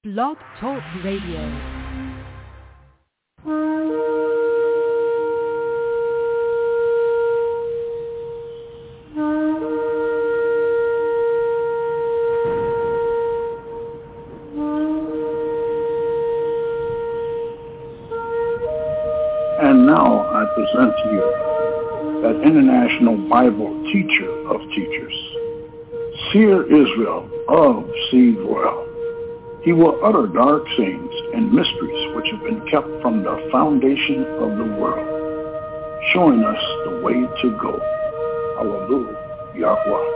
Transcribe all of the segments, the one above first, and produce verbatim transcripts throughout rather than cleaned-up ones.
Blog Talk Radio. And now I present to you that international Bible teacher of teachers, Seer Israel of Seed Royal. He will utter dark sayings and mysteries which have been kept from the foundation of the world, showing us the way to go. Hallelujah, Yahweh.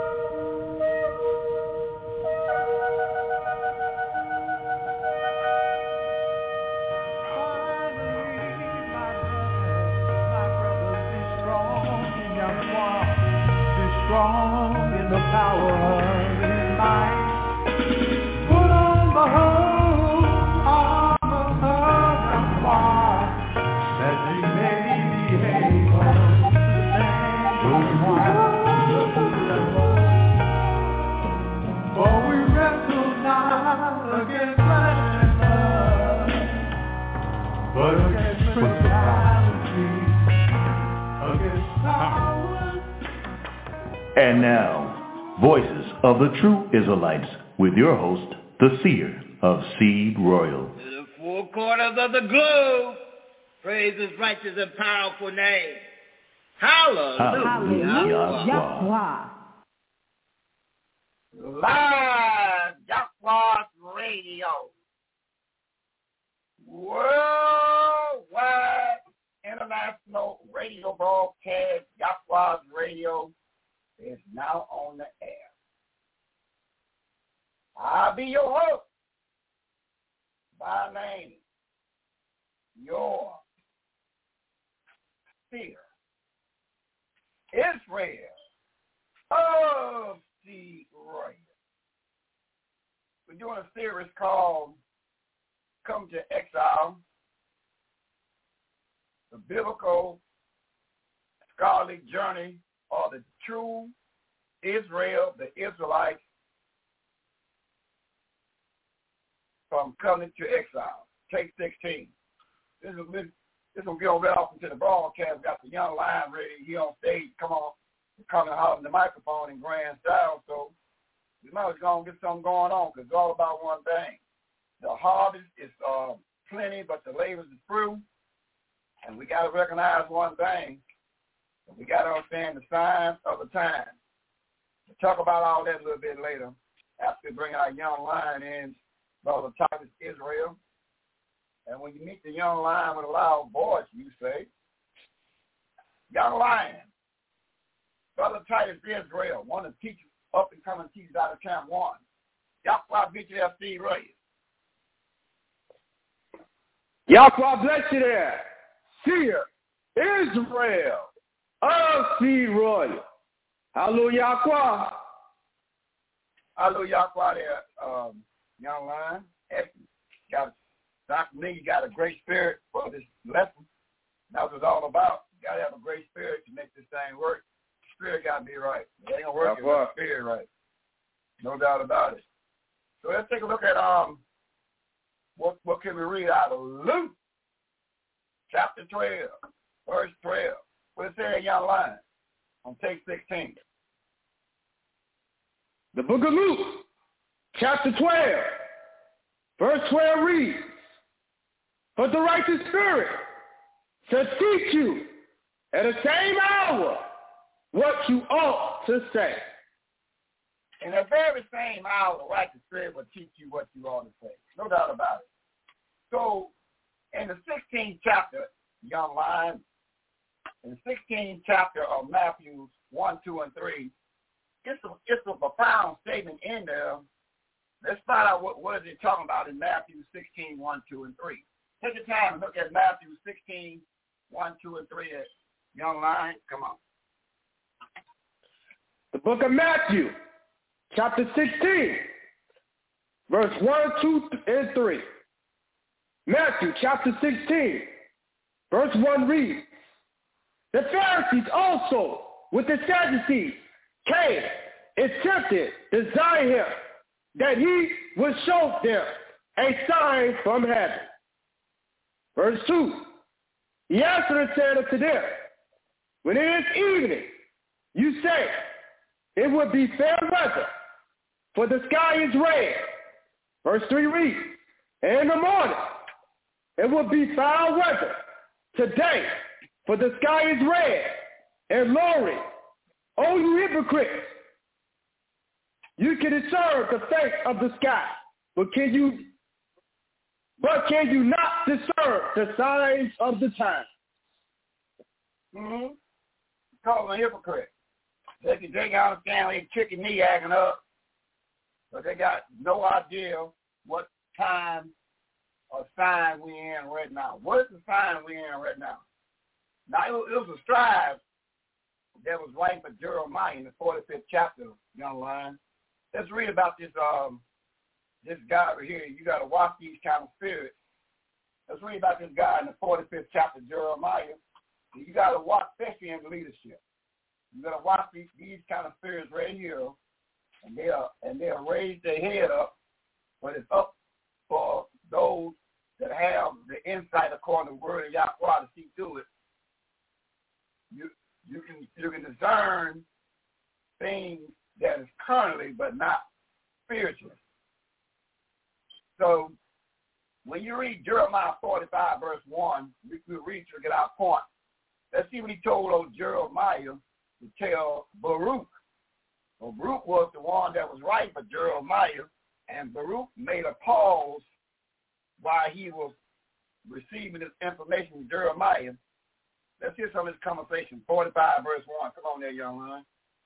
And now, Voices of the True Israelites, with your host, the Seer of Seed Royal. To the four corners of the globe, praise his righteous and powerful name. Hallelujah. Hallelujah. Yahweh. Live Yahweh Radio. Worldwide international radio broadcast, Yahweh Radio, is now on the air. I'll be your host by name, your Seer Israel of Seed Royal. We're doing a series called Come to Exile, the Biblical Scholarly Journey or the True Israel, the Israelites, from covenant to exile. Take sixteen. This is this, this will get right off into the broadcast. Got the young lion ready here on stage. Come on, coming out in the microphone in grand style. So you might as well get something going on because it's all about one thing. The harvest is uh, plenty, but the labor is few, and we got to recognize one thing. We got to understand the signs of the time. We'll talk about all that a little bit later after we bring our young lion in, Brother Titus Israel. And when you meet the young lion with a loud voice, you say, young lion, Brother Titus Israel, one of the teachers, up-and-coming teachers out of Camp One. Yahweh bless you there, Steve Ray. Yahweh bless you there, Seer Israel of Seed Royal. Hallelujah. Hallelujah there, um, young lion. Got Doctor Lee, you got a great spirit for this lesson. That's what it's all about. You got to have a great spirit to make this thing work. The spirit got to be right. It ain't going to work if the spirit right. No doubt about it. So let's take a look at um what what can we read out of Luke chapter twelve, verse twelve. What it say, young lion, on take sixteen. The book of Luke, chapter twelve, verse twelve reads, but the righteous spirit shall teach you at the same hour what you ought to say. In the very same hour, the righteous spirit will teach you what you ought to say. No doubt about it. So, in the sixteenth chapter, young lion, in the sixteenth chapter of Matthew one, two, and three, it's a, it's a profound statement in there. Let's find out what, what is it talking about in Matthew sixteen, one, two, and three. Take your time and look at Matthew sixteen, one, two, and three. Young lion, come on. The book of Matthew, chapter sixteen, verse one, two, and three. Matthew chapter sixteen, verse one reads, the Pharisees also with the Sadducees came and tempted, desired him that he would show them a sign from heaven. Verse two, he answered and said unto them, when it is evening, you say, it would be fair weather, for the sky is red. Verse three reads, and in the morning, it would be foul weather today, for the sky is red and lowering. O you hypocrites, you can discern the face of the sky, but can you but can you not discern the signs of the time? Mm-hmm. Call them a hypocrite. They can they can understand they chicken knee acting up, but they got no idea what time or sign we in right now. What is the sign we in right now? Now it was, it was a strive that was writing for Jeremiah in the forty-fifth chapter, young lion. Let's read about this um this guy right here. You got to watch these kind of spirits. Let's read about this guy in the forty-fifth chapter, Jeremiah. You got to watch, especially in leadership. You got to watch these, these kind of spirits right here, and they'll and they'll raise their head up, but it's up for those that have the insight according to the word of Yahweh to see through it. You you can you can discern things that is currently but not spiritually. So when you read Jeremiah forty-five verse one, we could read to get our point. Let's see what he told old Jeremiah to tell Baruch. Well, Baruch was the one that was writing for Jeremiah, and Baruch made a pause while he was receiving this information from Jeremiah. Let's hear some of this conversation. forty-five verse one. Come on there, young man.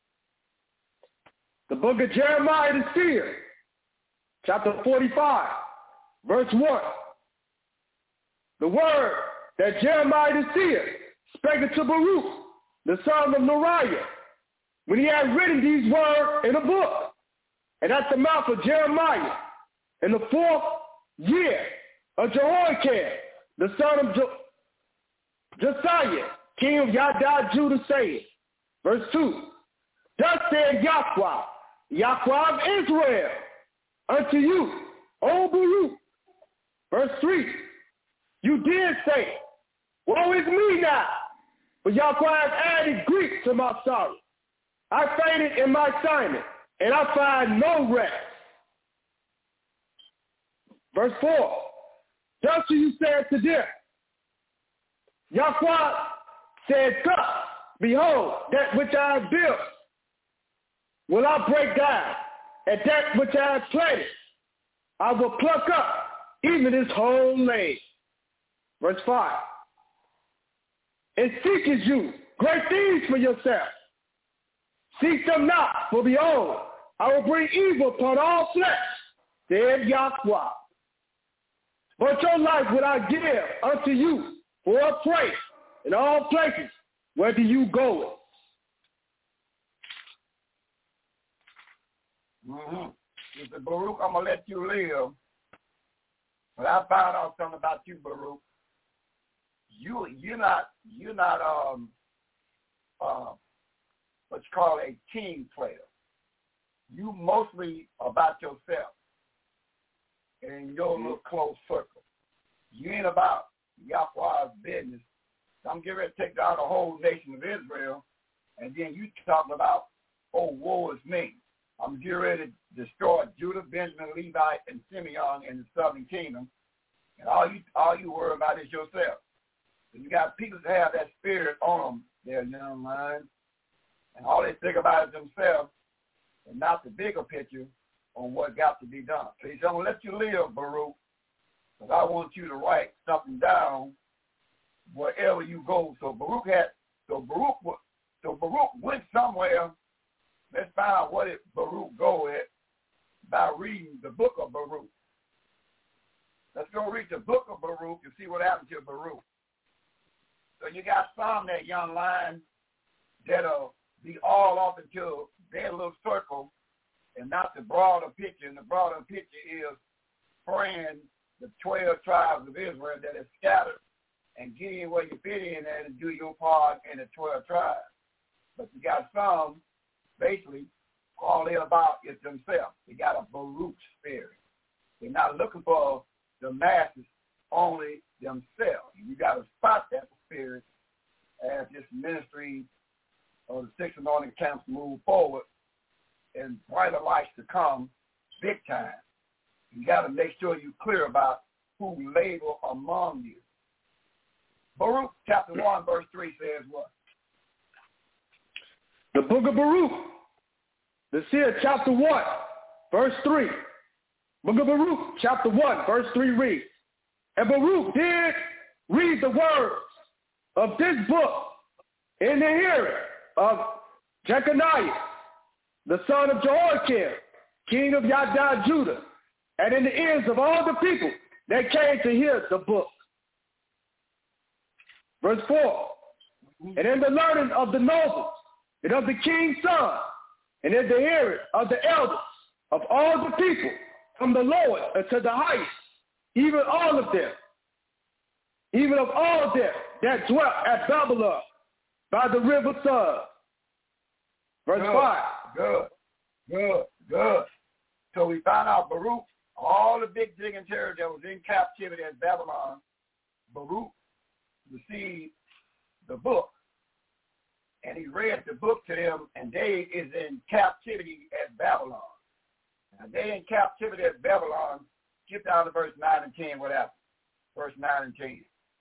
The book of Jeremiah the seer, chapter forty-five, verse one. The word that Jeremiah the seer spake unto Baruch, the son of Neriah, when he had written these words in a book, and at the mouth of Jeremiah, in the fourth year of Jehoiakim, the son of jo- Josiah, king of Yada, Judah, saying, verse two, thus said Yahweh, Yahweh of Israel, unto you, O Baruch. Verse three, you did say, woe is me now, for Yahweh has added grief to my sorrow. I fainted in my assignment, and I find no rest. Verse four, thus you said to them, Yahweh said, thus, behold, that which I have built will I break down, and that which I have planted I will pluck up, even his whole land. Verse five, and seekest you great things for yourself. Seek them not, for behold, I will bring evil upon all flesh, said Yahweh. But your life will I give unto you for a prey in all places, whether you go. Mm-hmm. He said, Baruch, I'm going to let you live. But I found out something about you, Baruch. You, you're not, you're not, um, uh, what you call a team player. You mostly about yourself and your little close circle. You ain't about Yahweh's business. So I'm getting ready to take down the whole nation of Israel, and then you talking about, oh, woe is me. I'm getting ready to destroy Judah, Benjamin, Levi, and Simeon in the southern kingdom, and all you all you worry about is yourself. So you got people that have that spirit on them, their young minds, and all they think about is themselves and not the bigger picture on what got to be done. So he's going to let you live, Baruch, because I want you to write something down wherever you go. So Baruch had, so Baruch, so Baruch went somewhere. Let's find out what it Baruch go at by reading the book of Baruch. Let's go read the book of Baruch and see what happened to Baruch. So you got some that young lion that'll be all off into their little circle and not the broader picture. And the broader picture is praying the twelve tribes of Israel that is scattered and get in where you fit in there and do your part in the twelve tribes. But you got some, basically, all they're about is themselves. They got a Baruch spirit. They're not looking for the masses, only themselves. You got to spot that spirit as this ministry or the six anointing camps move forward and brighter lights to come big time. You got to make sure you're clear about who labor among you. Baruch chapter one, verse three says what? The book of Baruch, the seer chapter one, verse three. Book of Baruch, chapter one, verse three reads, and Baruch did read the words of this book in the hearing of Jeconiah, the son of Jehoiakim, king of Yada, Judah, and in the ears of all the people that came to hear the book. Verse four, and in the learning of the nobles and of the king's son, and in the hearing of the elders of all the people, from the lowest unto the highest, even all of them, even of all of them that dwelt at Babylon by the river Son. Verse good, five. Good, good, good. So we found out Baruch, all the big dignitaries that was in captivity at Babylon, Baruch received the book. And he read the book to them, and they is in captivity at Babylon. Now they in captivity at Babylon. Skip down to verse nine and ten, what happened? Verse nine and ten.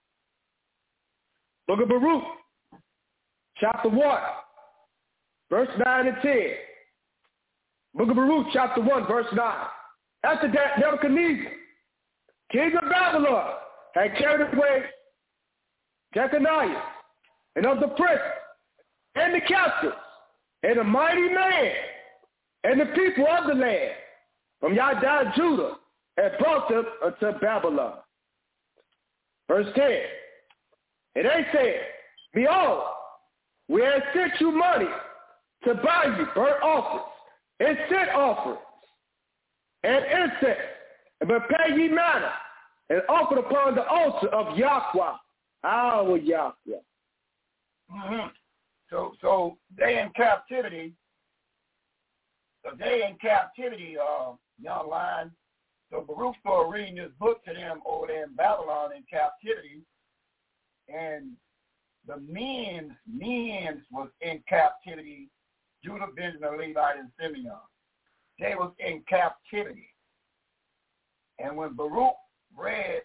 Book of Baruch, chapter one, verse nine and ten. Book of Baruch, chapter one, verse nine. After that, Nebuchadnezzar, king of Babylon, had carried away Jeconiah and of the prince and the captives and a mighty man and the people of the land from Yada, Judah, and brought them unto Babylon. Verse ten. And they said, behold, we have sent you money to buy you burnt offerings and sin offerings and incense, and prepare ye manna and offer upon the altar of Yahweh, our Yahweh. Mm-hmm. So, so they in captivity. So they in captivity, uh, young line. So Baruch started reading this book to them over there in Babylon in captivity. And the men, men was in captivity, Judah, Benjamin, Levi, and Simeon. They was in captivity. And when Baruch read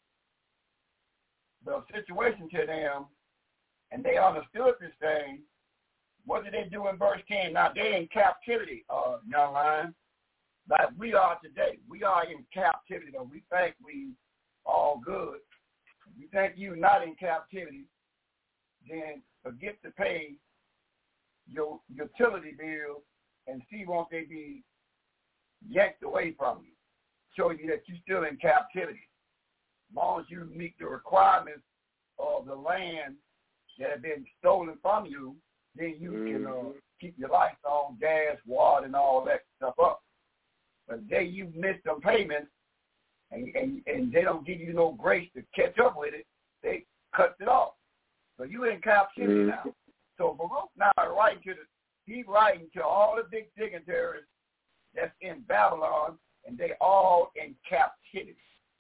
the situation to them, and they understood this thing, what did they do in verse ten? Now, they in captivity, uh, young line, like we are today. We are in captivity, though. We think we all good. You think you're not in captivity, then forget to pay your utility bills and see won't they be yanked away from you, show you that you're still in captivity. As long as you meet the requirements of the land that have been stolen from you, then you mm-hmm. can uh, keep your lights on, gas, water, and all that stuff up. But the day you miss them payments, And, and and they don't give you no grace to catch up with it, they cut it off. So you in captivity mm-hmm. now. So Baruch now writing to the, he's writing to all the big dignitaries that's in Babylon, and they all in captivity.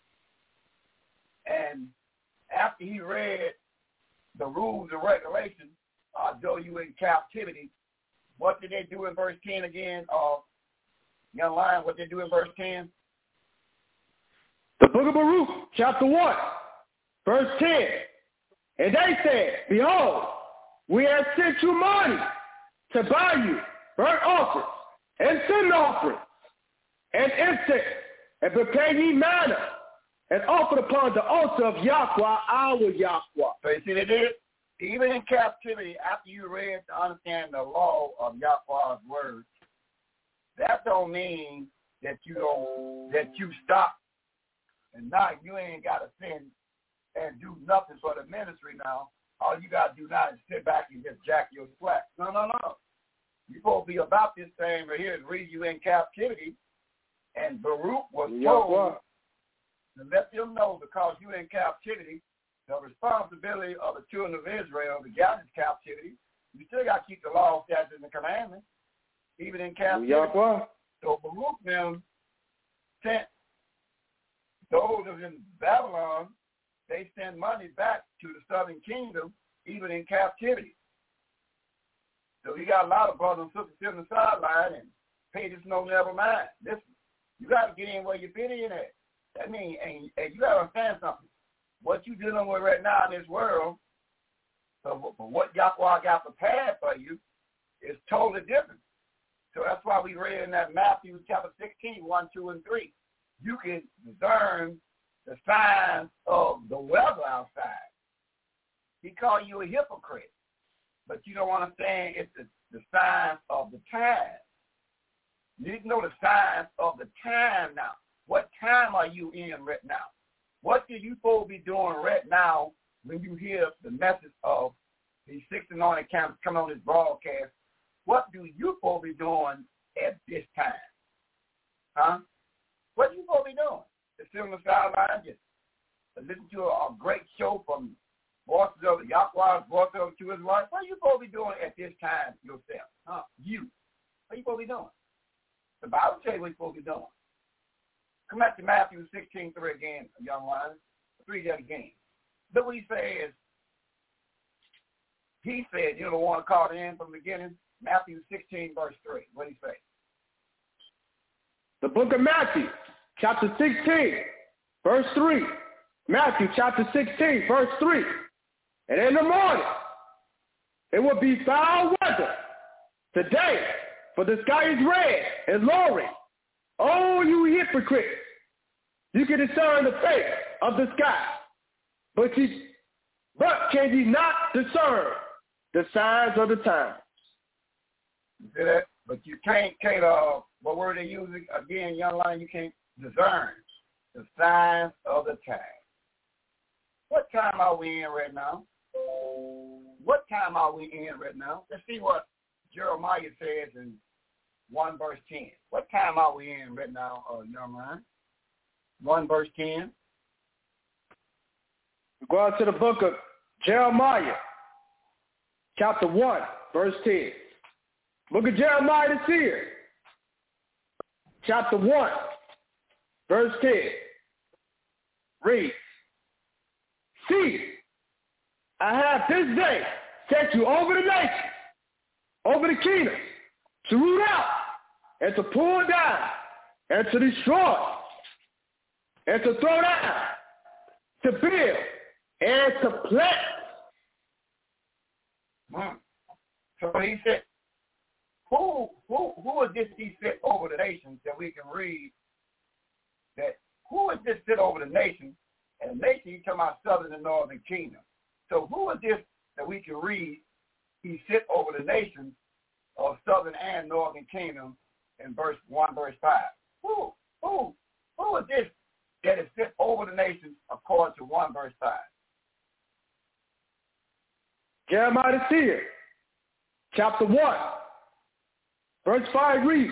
And after he read the rules and regulations, uh, though you in captivity, what did they do in verse ten again? Uh, young lion, what they do in verse ten? The book of Baruch, chapter one, verse ten. And they said, behold, we have sent you money to buy you burnt offerings and sin offerings and incense, and prepare ye manna and offer upon the altar of Yahweh, our Yahweh. So you see, they did it. Even in captivity, after you read to understand the law of Yahweh's word, that don't mean that you don't, that you stop. And now you ain't got to sin and do nothing for the ministry now. All you got to do now is sit back and just jack your slack. No, no, no. You're supposed to be about this thing right here. The reason you in captivity. And Baruch was told to let them know because you in captivity, the responsibility of the children of Israel to get out of captivity, you still got to keep the law, statutes, and the commandments, even in captivity. So Baruch them sent those that are in Babylon, they send money back to the southern kingdom, even in captivity. So you got a lot of brothers and sisters sitting on the sideline and pay this no never mind. Listen, you got to get in where you fit in at. That means, and, and you got to understand something. What you're dealing with right now in this world, so what Yahweh got prepared for you, is totally different. So that's why we read in that Matthew chapter sixteen, one, two, and three. You can discern the signs of the weather outside. He called you a hypocrite, but you don't understand it's the, the signs of the time. You need to know the signs of the time now. What time are you in right now? What do you supposed to be doing right now when you hear the message of these six anointed camps coming on this broadcast? What do you supposed to be doing at this time? Huh? What are you supposed to be doing? Just sit on the sideline, just listen to a, a great show from Voices of the Yahweh, Voices of the True Israelites. What are you supposed to be doing at this time yourself? Huh? You. What are you supposed to be doing? The Bible tells you what you're supposed to be doing. Come back to Matthew sixteen, three again, young ones. Read that again. Look what he says. He said, you know the one called in from the beginning? Matthew sixteen, verse three. What did he say? The book of Matthew, chapter sixteen, verse three. Matthew chapter sixteen, verse three. And in the morning, it will be foul weather today, for the sky is red and lowering. Oh, you hypocrites! You can discern the face of the sky, but you, but can ye not discern the signs of the times? You see that? But you can't, can't uh, what word they using? Again, young line, you can't discern the signs of the time. What time are we in right now? What time are we in right now? Let's see what Jeremiah says in one verse ten. What time are we in right now, uh, young man? one verse ten. We go on to the book of Jeremiah, chapter one, verse ten. Book of Jeremiah the seer, chapter one, verse ten. Read. See, I have this day set you over the nation, over the kingdom, to root out and to pull down and to destroy and to throw down, to build and to plant. Mm. So he said, who who who is this he sit over the nations that we can read that who is this sit over the nation? And the nation, he's talking about southern and northern kingdom. So who is this that we can read he sit over the nations of southern and northern kingdom in verse one, verse five? Who who who is this that is sit over the nations according to one, verse five? Jeremiah the seer, chapter one, verse five reads,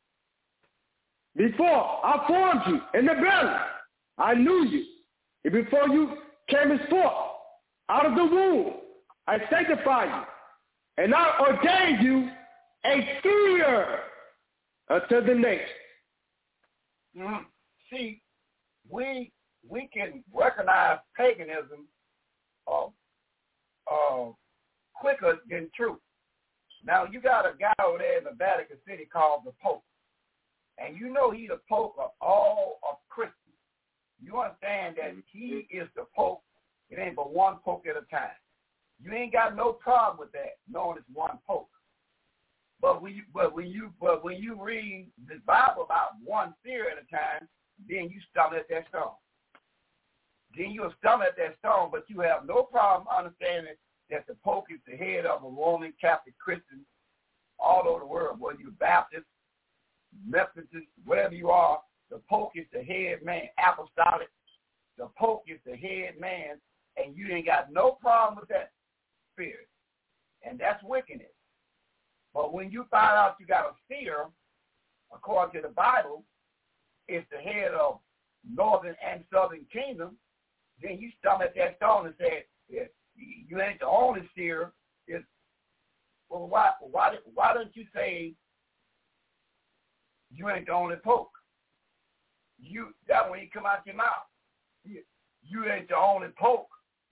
before I formed you in the belly, I knew you. And before you came forth out of the womb, I sanctified you. And I ordained you a seer unto the nation. Mm-hmm. See, we we can recognize paganism uh, uh, quicker than truth. Now, you got a guy over there in the Vatican City called the Pope. And you know he's the Pope of all of Christendom. You understand that he is the Pope. It ain't but one Pope at a time. You ain't got no problem with that, knowing it's one Pope. But when you, but when you, but when you read the Bible about one seer at a time, then you stumble at that stone. Then you'll stumble at that stone, but you have no problem understanding that the Pope is the head of a Roman Catholic Christian all over the world, whether you're Baptist, Methodist, whatever you are. The Pope is the head man, apostolic. The Pope is the head man, and you ain't got no problem with that spirit. And that's wickedness. But when you find out you got a seer, according to the Bible, is the head of northern and southern kingdom, then you stumble at that stone and say, yeah, you ain't the only seer. It's, well, why, why, why don't you say you ain't the only Pope? you that when you come out your mouth. You, you ain't the only pope.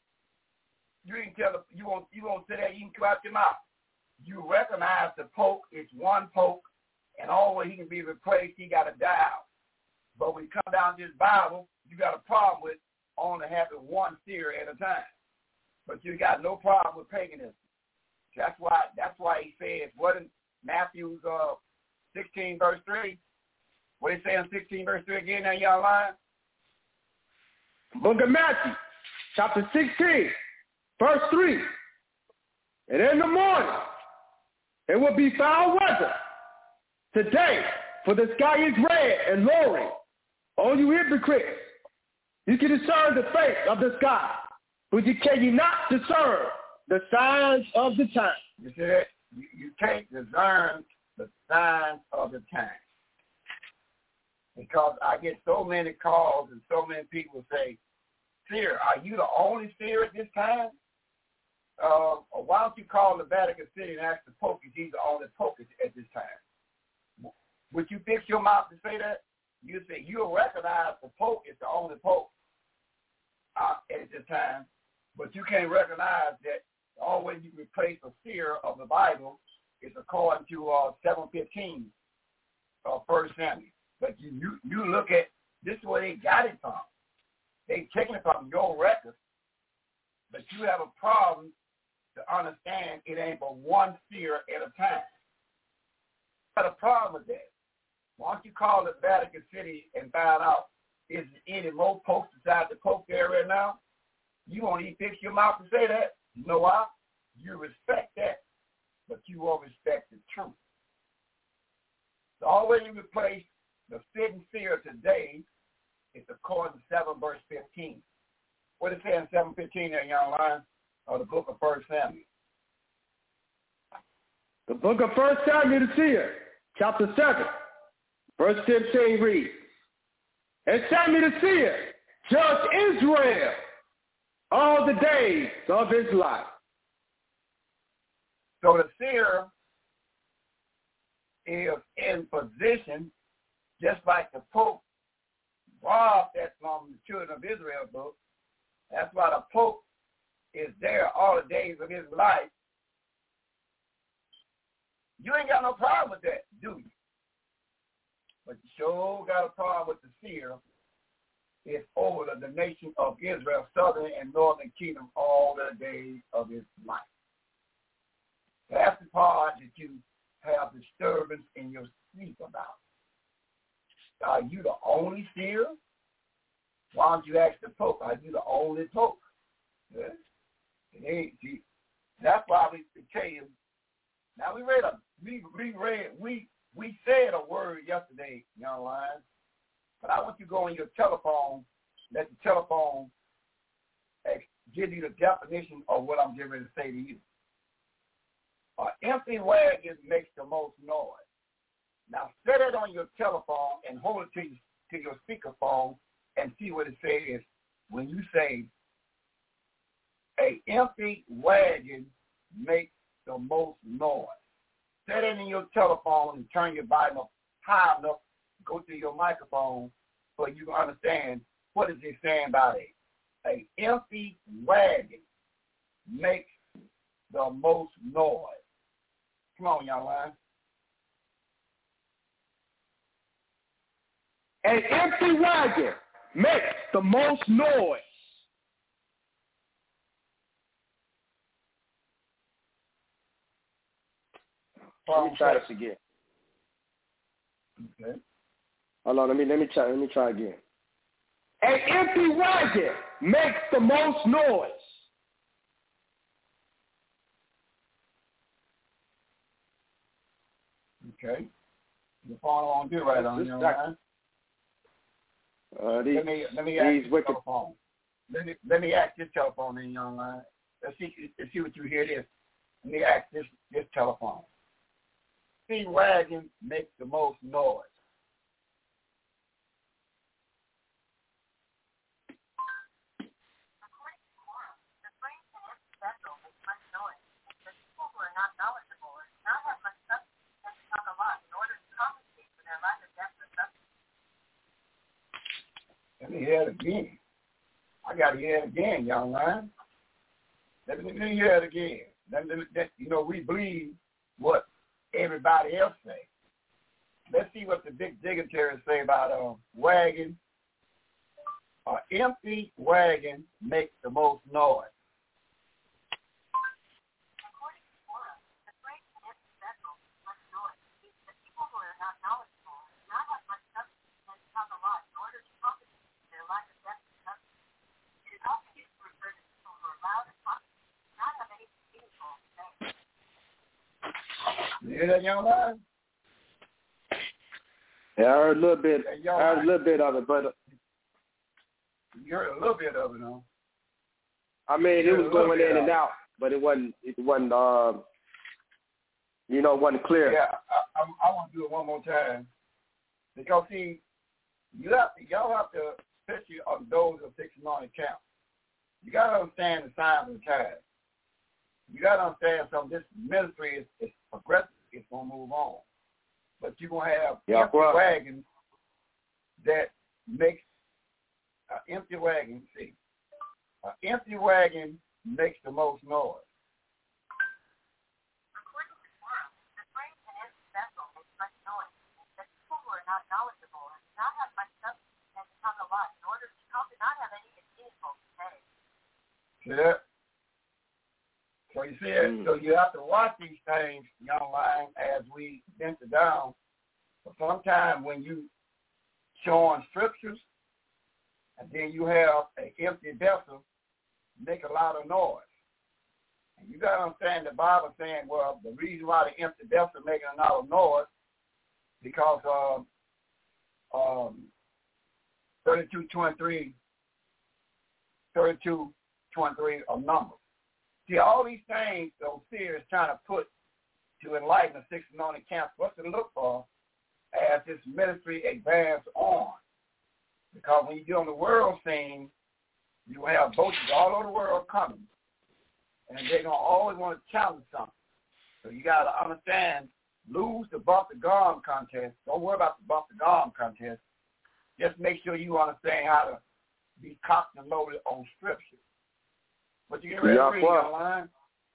You ain't tell the, you won't you won't say that you can come out your mouth. You recognize the pope is one pope, and always he can be replaced. He got to die out. But when you come down to this Bible, you got a problem with only having one seer at a time. But you got no problem with paganism. That's why that's why he says what in Matthew uh, sixteen verse three. What he say in sixteen verse three again? Now y'all lying. Book of Matthew, chapter sixteen, verse three. And in the morning, it will be foul weather. Today, for the sky is red and lowering. All you hypocrites, you can discern the face of the sky, but you can you not discern the signs of the time. You see that? You, you can't discern the signs of the time. Because I get so many calls and so many people say, seer, are you the only seer at this time? Uh, or why don't you call the Vatican City and ask the Pope if he's the only Pope at this time? Would you fix your mouth to say that? You say you'll recognize the Pope is the only Pope uh, at this time, but you can't recognize that the only way you can replace a seer of the Bible is according to uh, seven fifteen of First Samuel. But you, you you look at, this is where they got it from. They taken it from your record, but you have a problem to understand it ain't but one seer at a time. You got a problem with that. Why don't you call the Vatican City and find out, is there any more popes besides the Pope there right now? You won't even fix your mouth to say that. You know why? You respect that, but you won't respect the truth. The only way you replace the fitting seer today is according to seven verse fifteen. What does it say in seven fifteen there, young line, of the book of First Samuel? The book of First Samuel the seer, chapter seven, verse fifteen reads, and Samuel the seer judged Israel all the days of his life. So the seer is in position, just like the Pope robbed that from the Children of Israel book. That's why the Pope is there all the days of his life. You ain't got no problem with that, do you? But you sure got a problem with the seer. It's over the, the nation of Israel, southern and northern kingdom, all the days of his life. That's the part that you have disturbance in your sleep about. Are you the only seer? Why don't you ask the Pope? Are you the only Pope? Yeah. Hey, see, that's why we tell you. Now we read a we we read we we said a word yesterday, young lions. But I want you to go on your telephone, let the telephone give you the definition of what I'm getting ready to say to you. An empty wagon makes the most noise. Now set it on your telephone and hold it to, you, to your speakerphone and see what it says when you say, an empty wagon makes the most noise. Set it in your telephone and turn your volume up high enough, go to your microphone so you can understand what is it saying about it. An empty wagon makes the most noise. Come on, y'all, line. An empty wagon makes the most noise. Let me try this again. Okay. Hold on, let me let me try let me try again. An empty wagon makes the most noise. Okay. You follow on do right on your line. Uh, these, let me let me ask these this wicked... telephone. Let me let me ask this telephone in your line. Let's see let's see what you hear this. Let me ask this this telephone. See, wagon makes the most noise. me hear it again. I got to hear it again, young man. Let me, let me hear it again. Let me, let, you know, we believe what everybody else say. Let's see what the big dignitaries say about a uh, wagon. An empty wagon makes the most noise. You hear that, young man? Yeah, I heard a little bit. I heard a little bit of it, but you heard a little bit of it, huh? I mean, it was going in and out, but it wasn't. It wasn't. Uh, you know, it wasn't clear. Yeah, I, I, I want to do it one more time because see, you have to, y'all have to, especially on those of six anointed camp. You got to understand the signs of the times. You got to understand something. This ministry is, is progressive. It's going to move on. But you're going to have yeah, empty right. wagons that makes an uh, empty wagon, see, an empty wagon makes the most noise. According to Torah, the phrase an empty vessel makes much noise. The people who are not knowledgeable and do not have much substance can become a lot in order to come to not have any meaningful to say. See that? So you see it? Mm. So you have to watch these things, young lion, as we venture down. But sometimes when you showing scriptures, and then you have an empty vessel, make a lot of noise. And you got to understand the Bible saying, well, the reason why the empty vessel making a lot of noise, because um, um, thirty-two twenty-three, thirty-two twenty-three are numbers. See, all these things those seers trying to put to enlighten the six anointed camps, what to look for as this ministry advances on. Because when you get on the world scene, you have voices all over the world coming. And they're going to always want to challenge something. So you got to understand, lose the Bump the Gum contest. Don't worry about the Bump the Gum contest. Just make sure you understand how to be cocked and loaded on Scripture. But you get ready to read online.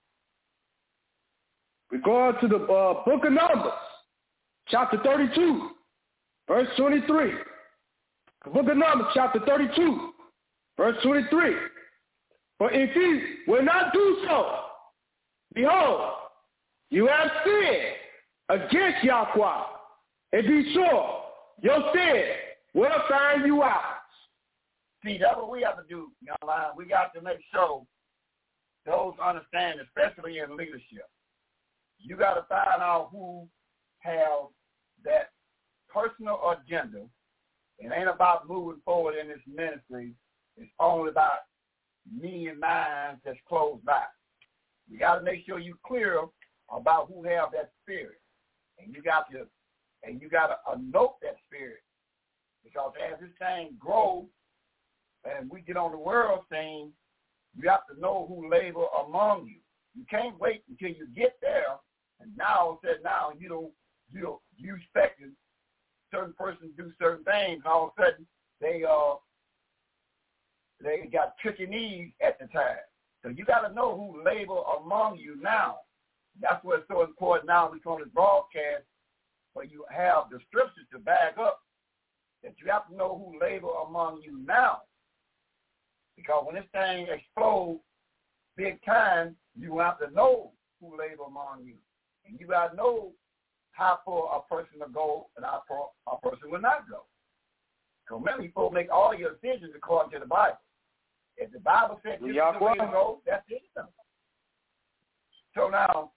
We go on to the uh, book of Numbers, chapter thirty-two, verse twenty-three. The book of Numbers, chapter thirty-two, verse twenty-three. For if ye will not do so, behold, you have sinned against Yahweh, and be sure your sin will find you out. See, that's what we have to do, young man. We got to make sure those understand, especially in leadership. You got to find out who have that personal agenda. It ain't about moving forward in this ministry. It's only about me and mine that's close by. You got to make sure you're clear about who have that spirit, and you got to, and you got to note that spirit, because as this thing grows, and we get on the world scene, you have to know who labor among you. You can't wait until you get there, and now said now you don't you don't you expecting certain persons do certain things, and all of a sudden they uh they got tricky knees at the time. So you got to know who labor among you now. That's why it's so important now between this broadcast, where you have the scriptures to back up that you have to know who labor among you now. Because when this thing explodes big time, you have to know who labor among you. And you got to know how far a person will go and how far a person will not go. So remember, you folks make all your decisions according to the Bible. If the Bible said this is the way to go, that's it. So now,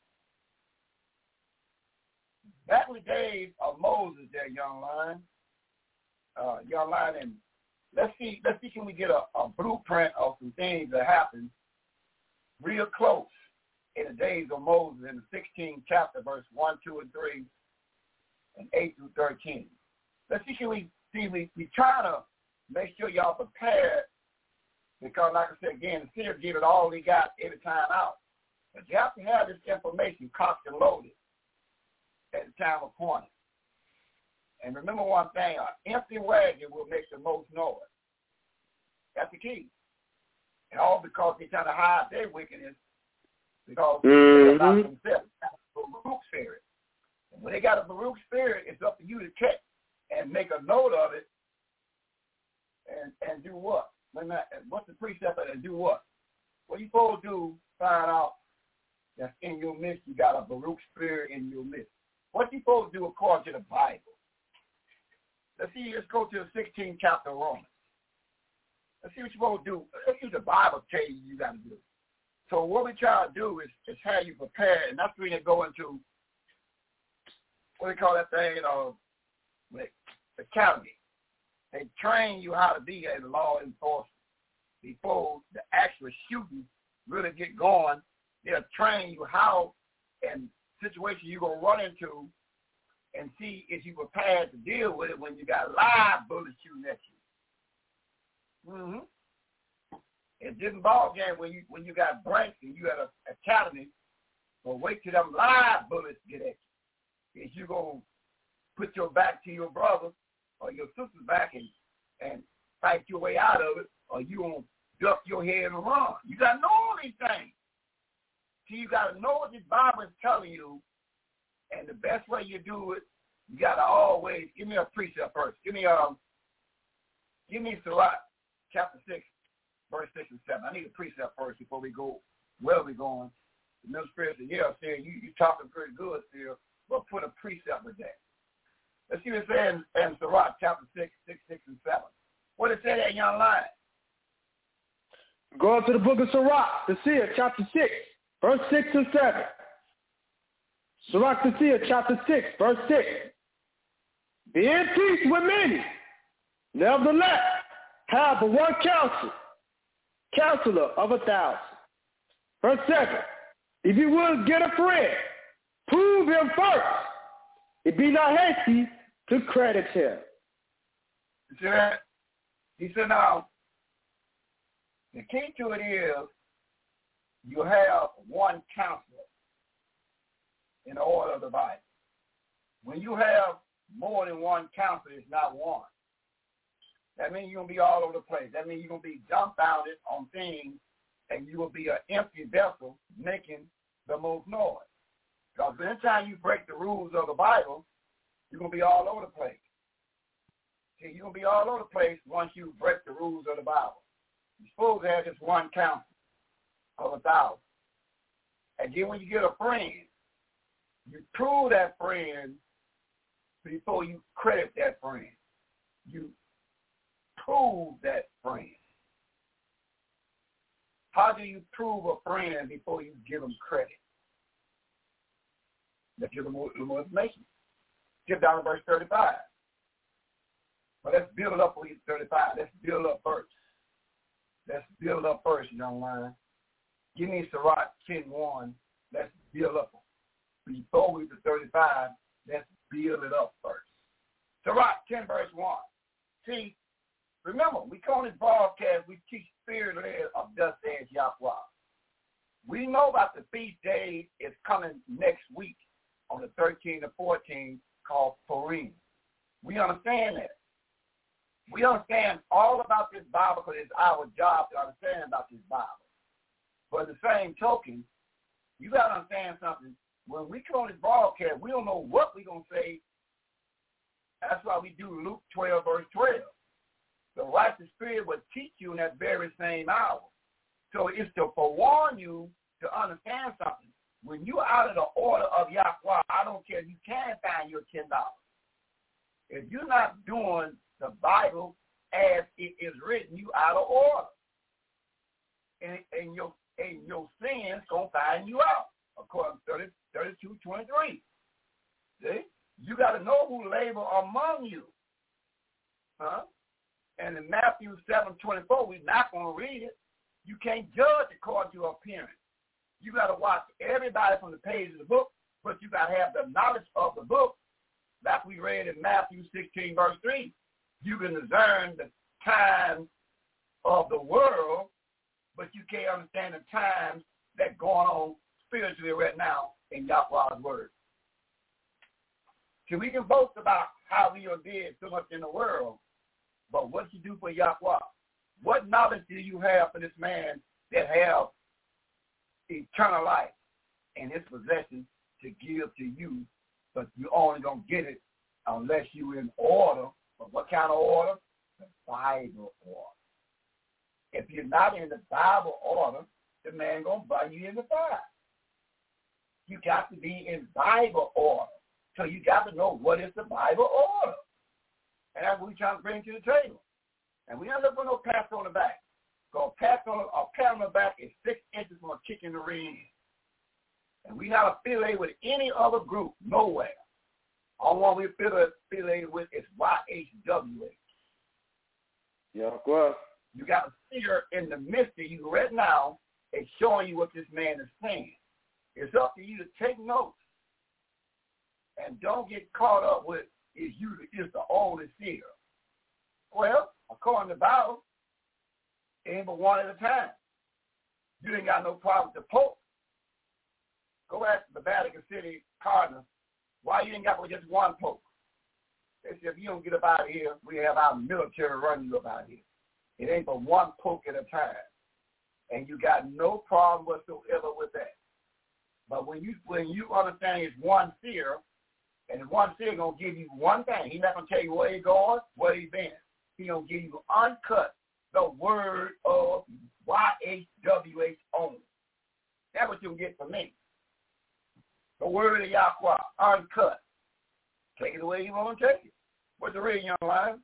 back in the days of Moses there, young lion, uh, young lion, and let's see, let's see, can we get a, a blueprint of some things that happened real close in the days of Moses in the sixteenth chapter, verse one, two, and three, and eight through thirteen. Let's see, can we see, we, we try to make sure y'all prepared, because like I said again, the seer give it all he got every time out. But you have to have this information cocked and loaded at the time appointed. And remember one thing, an empty wagon will make the most noise. That's the key. And all because they're trying to hide their wickedness because mm-hmm. they're about themselves. That's a Baruch spirit. And when they got a Baruch spirit, it's up to you to check and make a note of it and, and do what? What's the precept and do what? What you supposed to do, find out that's in your midst, you got a Baruch spirit in your midst. What you supposed to do according to the Bible? Let's see, let's go to the sixteenth chapter of Romans. Let's see what you're supposed to do. Let's see what the Bible tells you you got to do. So what we try to do is, is have you prepared, and that's when they go into, what do they call that thing, uh, like academy. They train you how to be a law enforcement. Before the actual shooting really get going, they'll train you how and situation you're going to run into and see if you're prepared to deal with it when you got live bullets shooting at you. Mm-hmm. It's different ball game when you when you got blanks and you at an academy, or wait till them live bullets get at you. If you're going to put your back to your brother or your sister's back and, and fight your way out of it, or you going to duck your head and run. You got to know all these things. See, you got to know what this Bible is telling you, and the best way you do it, you got to always, give me a precept first. Give me um, give me Sirach, chapter six, verse six and seven. I need a precept first before we go where we going. The middle spirit said, yeah, Sarah, you, you're talking pretty good, Sarah, but put a precept with that. Let's see what it says in, in Sirach, chapter six, six, six, and seven. What it say that young line? Go to the book of Sirach, the seer, chapter six, verse six and seven. Sirach the seer, chapter six, verse six. Be in peace with many. Nevertheless, have but one counsel, counselor of a thousand. Verse seven. If you will get a friend, prove him first. It be not hasty to credit him. You see that? He said, now, the key to it is you have one counselor in the order of the Bible. When you have more than one counselor, it's not one. That means you're going to be all over the place. That means you're going to be dumbfounded on things, and you will be an empty vessel making the most noise. Because anytime you break the rules of the Bible, you're going to be all over the place. See, you're going to be all over the place once you break the rules of the Bible. You're supposed to have just one counsel of a thousand. And then when you get a friend, you prove that friend before you credit that friend. You prove that friend. How do you prove a friend before you give him credit? Let's give them more, more information. Get down to verse thirty-five. But let's build up for you thirty-five. Let's build up first. Let's build up first, young man. Give me Sirach ten one. Let's build up. Before we to thirty-five, let's build it up first. Sirach ten verse one. See, remember, we call this broadcast, we teach spirit led of thus says Yahweh. We know about the feast day is coming next week on the thirteenth and fourteenth called Purim. We understand that. We understand all about this Bible because it's our job to understand about this Bible. But the same token, you got to understand something. When we call this broadcast, we don't know what we're going to say. That's why we do Luke twelve, verse twelve. The righteous spirit will teach you in that very same hour. So it's to forewarn you to understand something. When you're out of the order of Yahweh, I don't care if you can find your ten dollars. If you're not doing the Bible as it is written, you out of order. And, and your and your sins gonna find you out, according to thirty, thirty-two, twenty-three. See? You got to know who labor among you. Huh? And in Matthew seven twenty-four, we're not going to read it. You can't judge according to your appearance. You got to watch everybody from the page of the book, but you got to have the knowledge of the book. Like we read in Matthew sixteen, verse three. You can discern the times of the world, but you can't understand the times that going on spiritually right now in Yahweh's word. So we can boast about how we did so much in the world, but what you do for Yahweh, What knowledge do you have for this man that have eternal life and his possession to give to you, but you only going to get it unless you're in order. But what kind of order? The Bible order. If you're not in the Bible order, the man going to buy you in the fire. You got to be in Bible order. So you got to know what is the Bible order. And that's what we're trying to bring to the table. And we don't look for no pat on the back. Because a pat on, a pat on the back is six inches from a kick in the ring. And we're not affiliated with any other group, nowhere. All one we're affiliated with is Y H W H. Yeah, well. You got a seer in the midst of you right now and showing you what this man is saying. It's up to you to take notes. And don't get caught up with is you is the oldest seer. Well, according to the Bible, it ain't but one at a time. You ain't got no problem with the Pope. Go ask the Vatican City Cardinal why you ain't got with just one Pope. They said, if you don't get up out of here, we have our military run you up out of here. It ain't but one Pope at a time. And you got no problem whatsoever with that. But when you when you understand it's one seer, and the one seer gonna give you one thing. He's not gonna tell you where he's going, where he's been. He's gonna give you uncut the word of Y H W H only. That's what you'll get from me. The word of Yahweh, uncut. Take it the way you want to take it. What's the reading, young lion?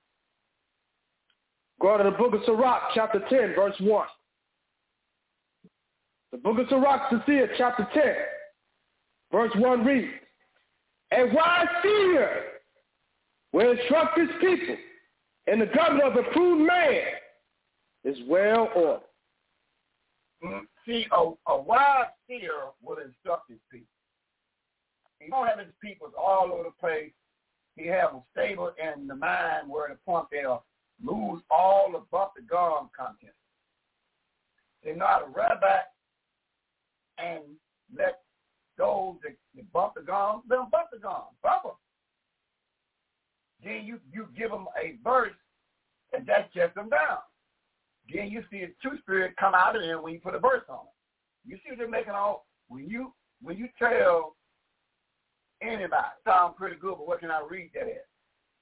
Go to the book of Sirach, chapter ten, verse one. The book of Sirach, to see it, chapter ten, verse one reads, a wise seer will instruct his people, and the government of a prudent man is well ordered. Mm-hmm. See, a, a wise seer will instruct his people. He don't have his people all over the place. He have them stable in the mind where the point they'll lose all the bump the gum content. They know how to rub back and let those that, that bump the gum, let them bump the gum, bump them. Then you, you give them a verse, and that shuts them down. Then you see the true spirit come out of them when you put a verse on it. You see what they're making all, when you when you tell anybody, sound pretty good, but what can I read that at?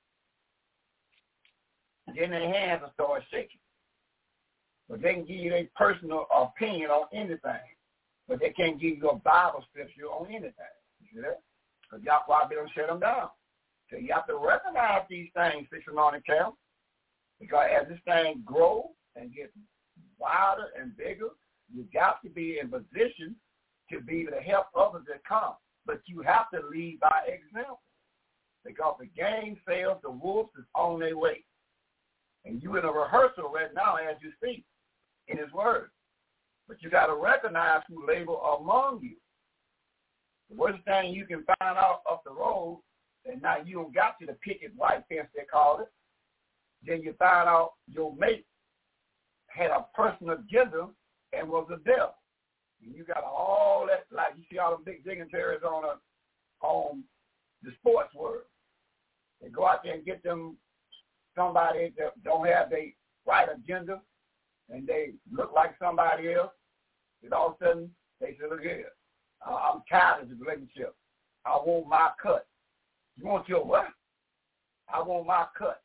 Then their hands will start shaking. But they can give you their personal opinion on anything. But they can't give you a Bible scripture on anything. You see that? Because Yahweh will shut them down. So you have to recognize these things, Sister Anointed Cal. Because as this thing grows and gets wider and bigger, you got to be in position to be able to help others that come. But you have to lead by example. Because the game fails, the wolves is on their way. And you in a rehearsal right now as you speak in his word. But you got to recognize who labor among you. The worst thing you can find out off the road, and now you don't got to the picket white fence, they call it, then you find out your mate had a personal agenda and was a devil. And you got all that, like you see all the big dignitaries on a, on the sports world. They go out there and get them somebody that don't have the right agenda, and they look like somebody else, and all of a sudden they say, look here, I'm tired of the relationship. I want my cut. You want your what? I want my cut.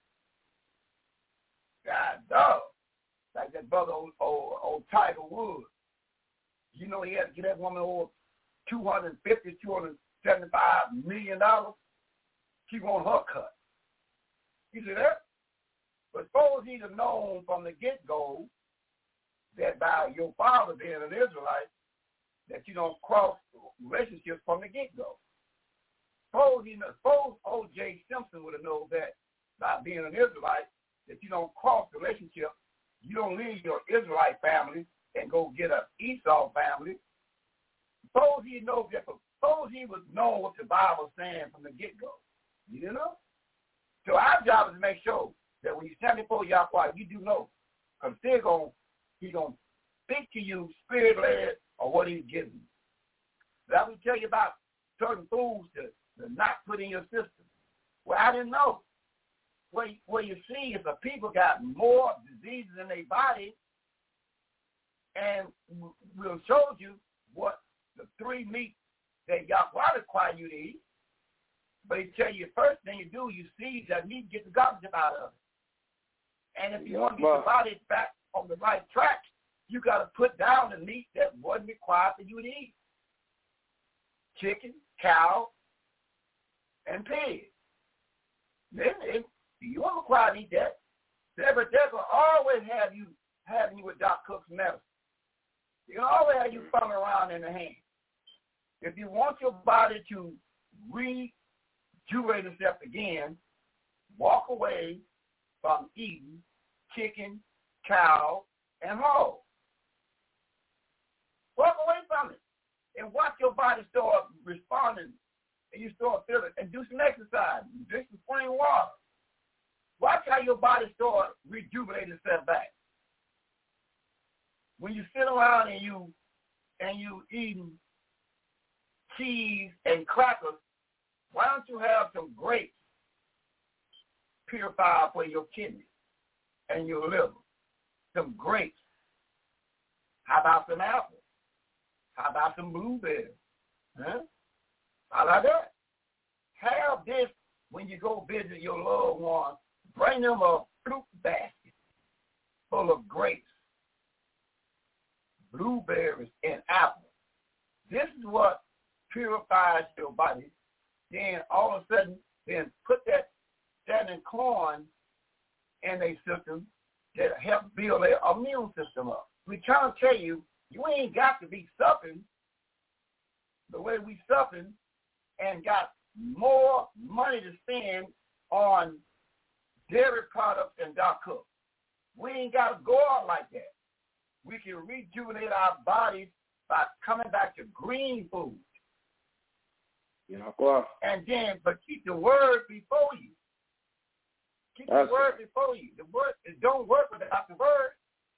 God dog. Like that brother old, old, old Tiger Woods. You know he had to get that woman over two hundred fifty, two hundred seventy-five million dollars. She want her cut. You see that? But suppose he'd have known from the get-go that by your father being an Israelite, that you don't cross relationships from the get-go. Suppose, he, suppose O J Simpson would have known that by being an Israelite, that you don't cross relationships, you don't leave your Israelite family and go get an Esau family. Suppose he knows that, suppose he would know what the Bible is saying from the get-go. You know? So our job is to make sure that when you stand before Yahweh, you do know. Because still gonna, he's going to speak to you spirit-led or what he's giving you. So I will tell you about certain foods to, to not put in your system. Well, I didn't know. where, where you see is the people got more diseases in their body, and we'll show you what the three meats that Yahweh require you to eat. But he tell you the first thing you do, you see that meat, get the garbage out of it. And if you want to get your body back on the right track, you got to put down the meat that wasn't required for you to eat. Chicken, cow, and pig. Then if you aren't required to eat that, they're, they're going to always have you having you with Doc Cook's medicine. You can always have you fumbling around in the hand. If you want your body to rejuvenate itself again, walk away from eating chicken, cow, and hog. Walk away from it and watch your body start responding, and you start feeling, and do some exercise, drink some spring water. Watch how your body start rejuvenating itself back. When you sit around and you and you eating cheese and crackers, why don't you have some grapes purified for your kidneys and your liver? Some grapes. How about some apples? How about some blueberries? Huh? How about that? Have this when you go visit your loved ones. Bring them a fruit basket full of grapes, blueberries, and apples. This is what purifies your body. Then all of a sudden, then put that standing corn in a system that helps build their immune system up. We trying to tell you, you ain't got to be suffering the way we suffering and got more money to spend on dairy products and Doc Cook. We ain't got to go out like that. We can rejuvenate our bodies by coming back to green food. You know, well, and then, but keep the word before you. Keep the word before you. The word, it don't work without the word.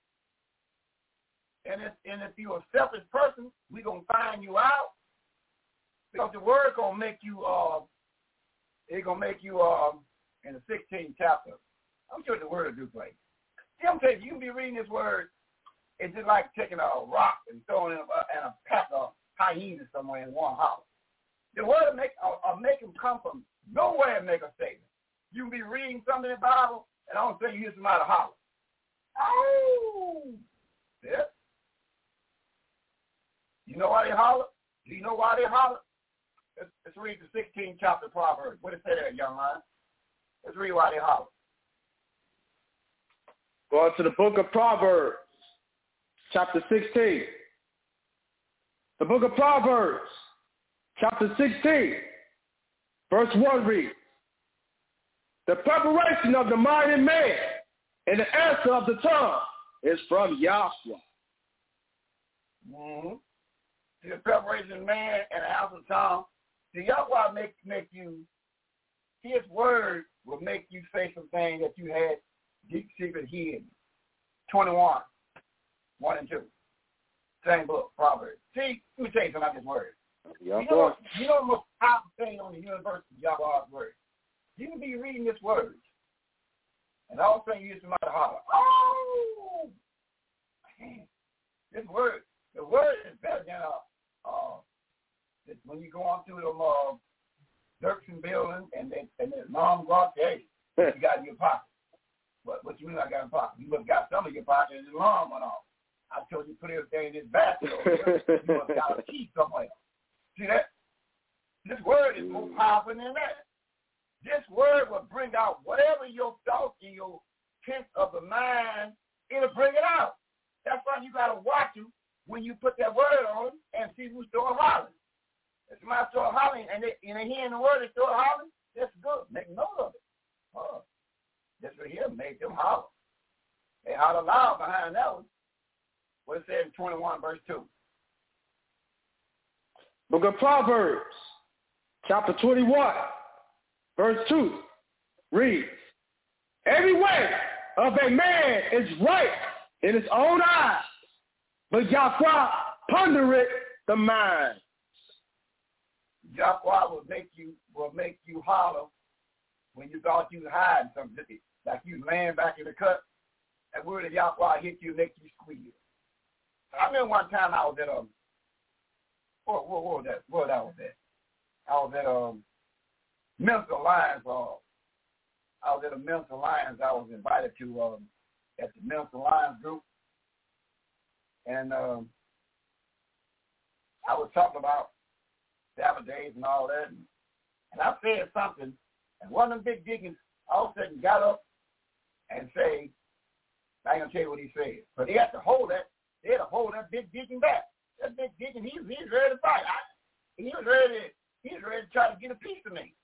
And if, and if you're a selfish person, we're going to find you out. Because the word going to make you, uh, it's going to make you, uh, in the sixteenth chapter, I'm sure the word will do for you. See, I'm telling you, you can be reading this word, it's just like taking a rock and throwing it in a, in a pack of hyenas somewhere in one house. The word will make, uh, make them come from nowhere and make a statement. You can be reading something in the Bible, and all of a sudden you hear somebody holler. Oh! Yeah. You know why they holler? Do you know why they holler? Let's, let's read the sixteenth chapter of Proverbs. What does it say there, young man? Let's read why they holler. Go on to the book of Proverbs, chapter sixteen. The book of Proverbs, chapter sixteen, verse one reads, the preparation of the mighty man and the answer of the tongue is from Yahweh. Mm-hmm. The preparation of man and the answer of the tongue. The Yahweh make, make you, his word will make you say some things that you had deep secret hidden. twenty-one, one and two. Same book, Proverbs. See, let me tell you something about this word. Yeah, you, know, you know the most powerful thing on the universe is Yahweh's word. You can be reading this word, and all of a sudden you hear somebody holler, oh! Man, this word, the word is better than uh, uh, when you go on through them uh, Dirksen building, and then and then mom goes, hey, what you got in your pocket? What, what you mean I got in your pocket? You must have got some in your pocket and the alarm went off. I told you to put everything in this basket over here. You must have got a key somewhere. See that? This word is more powerful than that. This word will bring out whatever your thoughts and your tenth of the mind, it'll bring it out. That's why you got to watch them when you put that word on them and see who start hollering. If somebody start hollering and they, and they hearing the word and start hollering, that's good. Make note of it. Oh, this right here made them holler. They holler loud behind that one. What it says in twenty-one, verse two. Book of Proverbs, chapter twenty-one, verse two, reads, every way of a man is right in his own eyes, but Yahweh pondereth the mind. Yahweh will make you will make you holler when you thought you was hiding something, like you was laying back in the cut, that word of Yahweh hit you, make you squeal. I remember one time I was at a, what, what, what was that? What I was at? I was at a Mental Alliance. Uh, I was at a Mental Alliance. I was invited to um, at the Mental Alliance group, and um, I was talking about Sabbath days and all that, and, and I said something, and one of them big deacons all of a sudden got up and say, I ain't gonna tell you what he said, but he had to hold that. They had to hold that big deacon back. That big deacon, he, he was ready to fight. I, he was ready. He was ready to try to get a piece of me.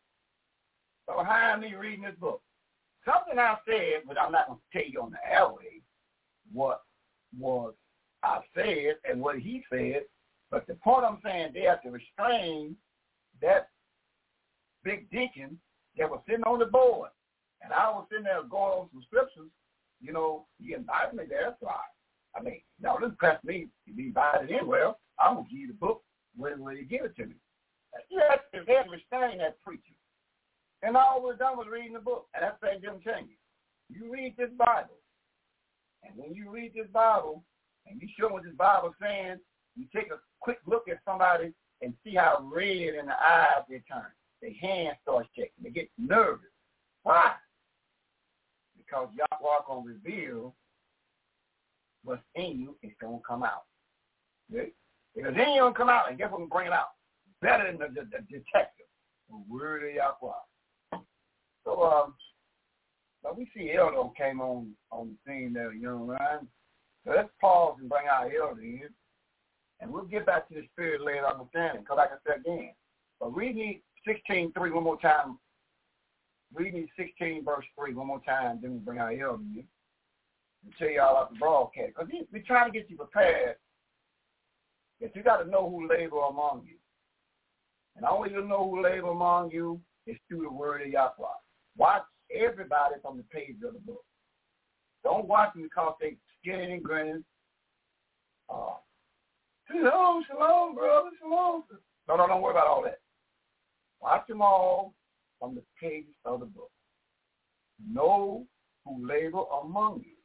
So behind me reading this book, something I said, but I'm not gonna tell you on the airway what was I said and what he said. But the point I'm saying, they have to restrain that big deacon that was sitting on the board, and I was sitting there going over some scriptures. You know, he invited me there, so I, I mean, no, this press me to be invited in. Well, I'm going to give you the book when, when you give it to me. You have to, they have to restrain that preacher. And all we're done was reading the book, and that thing didn't change. You read this Bible, and when you read this Bible, and you show what this Bible is saying, you take a quick look at somebody and see how red in the eyes they turn. Their hands start shaking. They get nervous. Why? Because Yahweh going to reveal what's in you, it's going to come out. Okay? Because then you're going to come out, and guess what will bring it out? Better than the, the, the detective, the word of Yahweh. So, um, but we see Elder came on, on the scene there, you know, right? So let's pause and bring our Elder in, and we'll get back to the spirit-led understanding, because like I said again, but read me sixteen three one more time. Read me sixteen verse three one more time, then we bring our Elder in and tell you all about the broadcast. Because we're trying to get you prepared that you got to know who labor among you. And the only way you know who labor among you is through the word of Yahweh. Watch everybody from the page of the book. Don't watch them because they skinning and grinning. Uh, shalom, shalom, brother, shalom. No, no, don't worry about all that. Watch them all from the pages of the book. Know who labor among you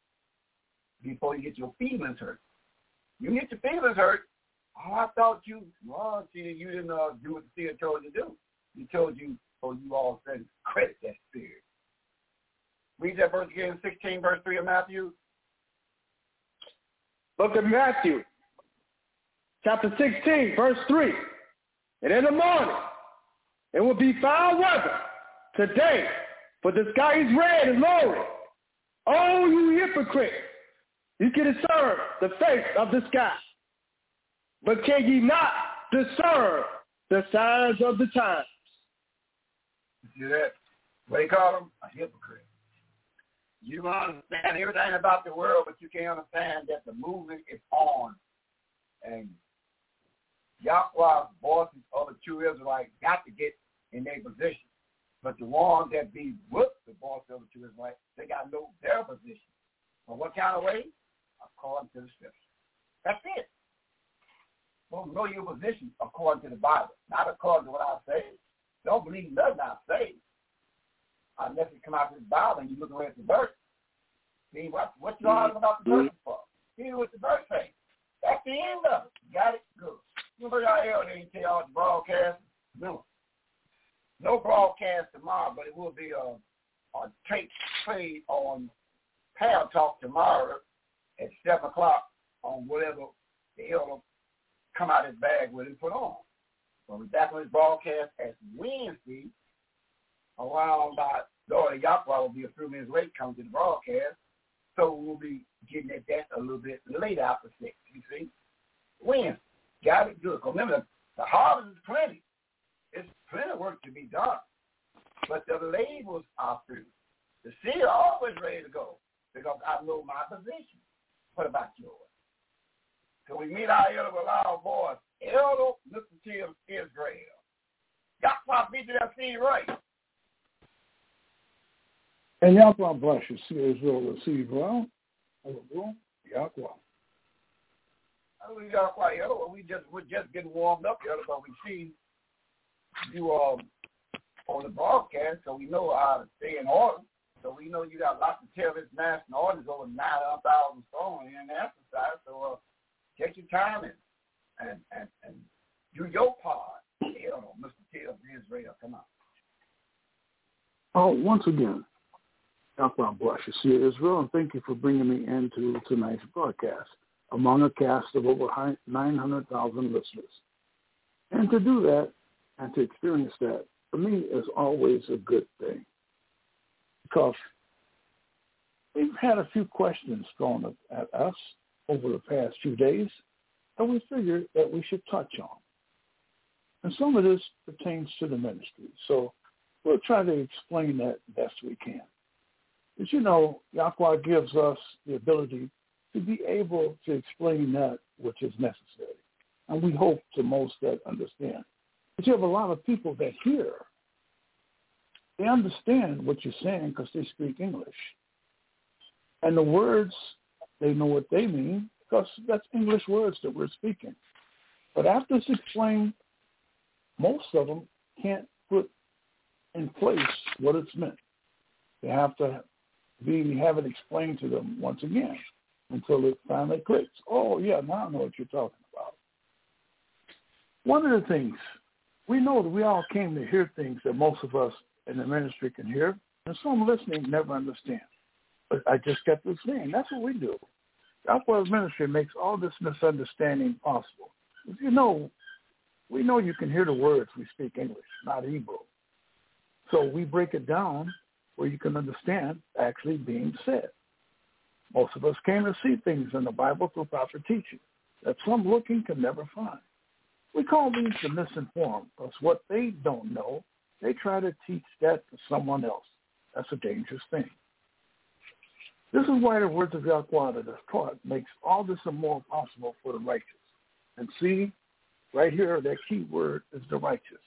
before you get your feelings hurt. You get your feelings hurt. Oh, I thought you, well, see, you didn't uh, do what the seer told you to do. He told you, so you all said, credit that spirit. Read that verse again, sixteen, verse three of Matthew. Book of Matthew, chapter sixteen, verse three. And in the morning, it will be foul weather today, for the sky is red and lowering. Oh, you hypocrites, you can discern the face of the sky, but can ye not discern the signs of the times? You see that? What do you call them? A hypocrite. You understand everything about the world, but you can't understand that the movement is on. And Yahweh's voices of the true Israelites got to get in their position. But the ones that be with the voice of the true Israelites, they got to know their position. But what kind of way? According to the scripture. That's it. Well, know your position according to the Bible, not according to what I say. Don't believe nothing I say. Unless you come out of this Bible and you look at the verse. See, what, what you arguing about the verse for? See what the verse says. That's the end of it. Got it? Good. You bring our elder and tell y'all the broadcast. No. No broadcast tomorrow, but it will be a, a tape played on Power Talk tomorrow at seven o'clock on whatever the elder come out of his bag with and put on. So we're back on his broadcast as Wednesday around about, Lord Yahweh will be a few minutes late coming to the broadcast. So we'll be getting at that a little bit later after six, you see. Wednesday. Got it good. Because remember, the harvest is plenty. It's plenty of work to be done. But the labels are through. The seer always ready to go because I know my position. What about yours? So we meet our elder with loud voice. Elder, listen to him, Israel. Yahweh beat that seed right. And Yahweh bless you, see Israel, the seed well. Yahweh. We got quite elder. We just we're just getting warmed up, elder, but we see you um on the broadcast, so we know how to stay in order. So we know you got lots of terrorist national orders over nine hundred thousand strong here in the exercise. So uh, take your time and, and, and, and do your part. You know, Mister Taylor Israel, come on. Oh, once again, Yahweh bless you, Seer Israel, and thank you for bringing me into tonight's broadcast among a cast of over nine hundred thousand listeners. And to do that and to experience that, for me, is always a good thing. Because we've had a few questions thrown at us over the past few days that we figured that we should touch on. And some of this pertains to the ministry. So we'll try to explain that best we can. As you know, Yahweh gives us the ability to be able to explain that which is necessary. And we hope to most that understand. But you have a lot of people that hear. They understand what you're saying because they speak English. And the words, they know what they mean because that's English words that we're speaking. But after it's explained, most of them can't put in place what it's meant. They have to be have it explained to them once again until it finally clicks. Oh, yeah, now I know what you're talking about. One of the things, we know that we all came to hear things that most of us in the ministry can hear, and some listening never understand. But I just kept this saying, that's what we do. Yahweh's ministry makes all this misunderstanding possible. If you know, we know you can hear the words, we speak English, not Hebrew. So we break it down where you can understand actually being said. Most of us came to see things in the Bible through proper teaching that some looking can never find. We call these the misinformed because what they don't know, they try to teach that to someone else. That's a dangerous thing. This is why the words of Yahweh that is taught makes all this and more possible for the righteous. And see, right here, that key word is the righteous.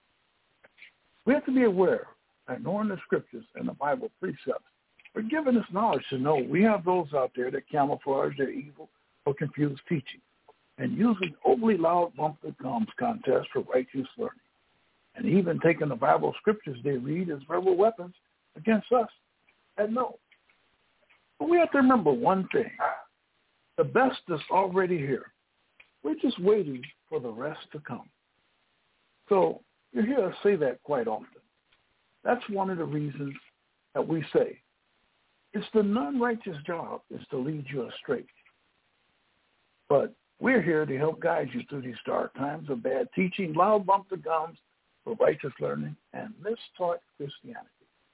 We have to be aware that knowing the scriptures and the Bible precepts are giving us knowledge to know we have those out there that camouflage their evil or confused teaching and using overly loud bump the gums contest for righteous learning. And even taking the Bible scriptures they read as verbal weapons against us that know. But we have to remember one thing. The best is already here. We're just waiting for the rest to come. So you hear us say that quite often. That's one of the reasons that we say it's the non-righteous job is to lead you astray. But we're here to help guide you through these dark times of bad teaching, loud bump the gums for righteous learning, and mistaught Christianity.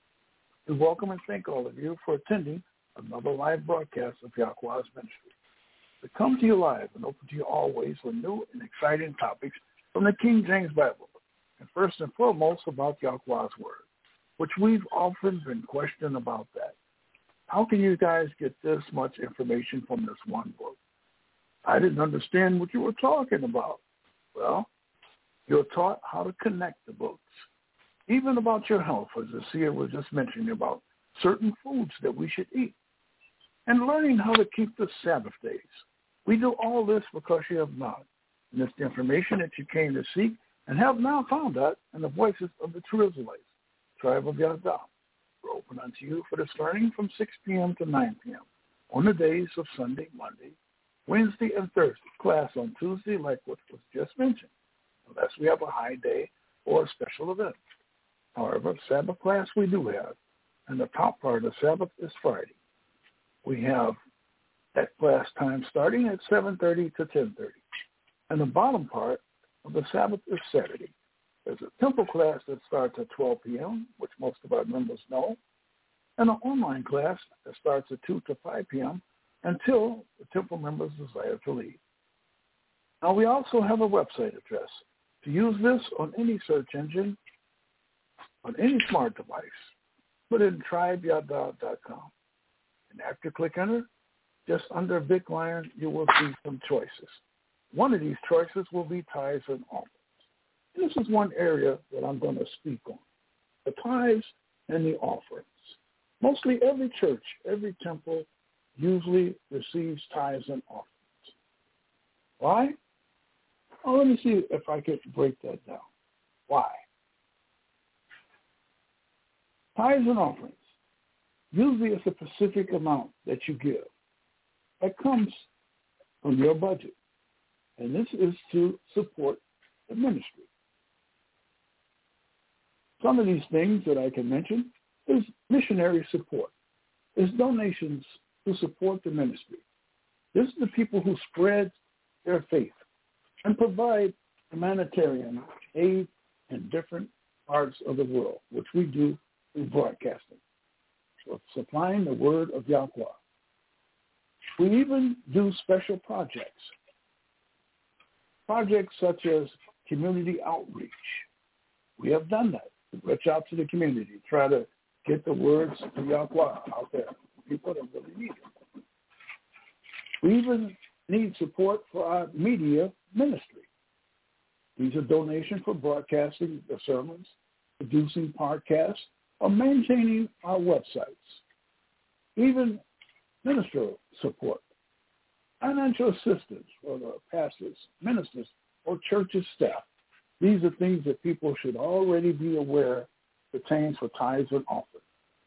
We welcome and thank all of you for attending another live broadcast of Yahweh's ministry. We come to you live and open to you always with new and exciting topics from the King James Bible, and first and foremost about Yahweh's Word, which we've often been questioned about that. How can you guys get this much information from this one book? I didn't understand what you were talking about. Well, you're taught how to connect the books, even about your health, as the seer was just mentioning about certain foods that we should eat, and learning how to keep the Sabbath days. We do all this because you have not. And it's the information that you came to seek and have now found out in the voices of the true Israelites, tribe of Yahweh. We're open unto you for this learning from six p.m. to nine p.m. on the days of Sunday, Monday, Wednesday, and Thursday. Class on Tuesday, like what was just mentioned, unless we have a high day or a special event. However, Sabbath class we do have, and the top part of the Sabbath is Friday. We have that class time starting at seven thirty to ten thirty. And the bottom part of the Sabbath is Saturday. There's a temple class that starts at twelve p.m., which most of our members know, and an online class that starts at two to five p.m. until the temple members desire to leave. Now, we also have a website address. To use this on any search engine, on any smart device, put in tribe yada dot com. And after you click enter, just under Big Lion, you will see some choices. One of these choices will be tithes and offerings. And this is one area that I'm going to speak on, the tithes and the offerings. Mostly every church, every temple usually receives tithes and offerings. Why? Oh, let me see if I could break that down. Why? Tithes and offerings. Usually it's a specific amount that you give that comes from your budget. And this is to support the ministry. Some of these things that I can mention is missionary support. It's donations to support the ministry. This is the people who spread their faith and provide humanitarian aid in different parts of the world, which we do through broadcasting, so supplying the word of Yahweh. We even do special projects, projects such as community outreach. We have done that. We reach out to the community, try to get the words of Yahweh out there, people that really need it. We even need support for our media ministry. These are donations for broadcasting the sermons, producing podcasts, or maintaining our websites. Even ministerial support, financial assistance for the pastors, ministers, or churches' staff. These are things that people should already be aware pertains for tithes and offerings.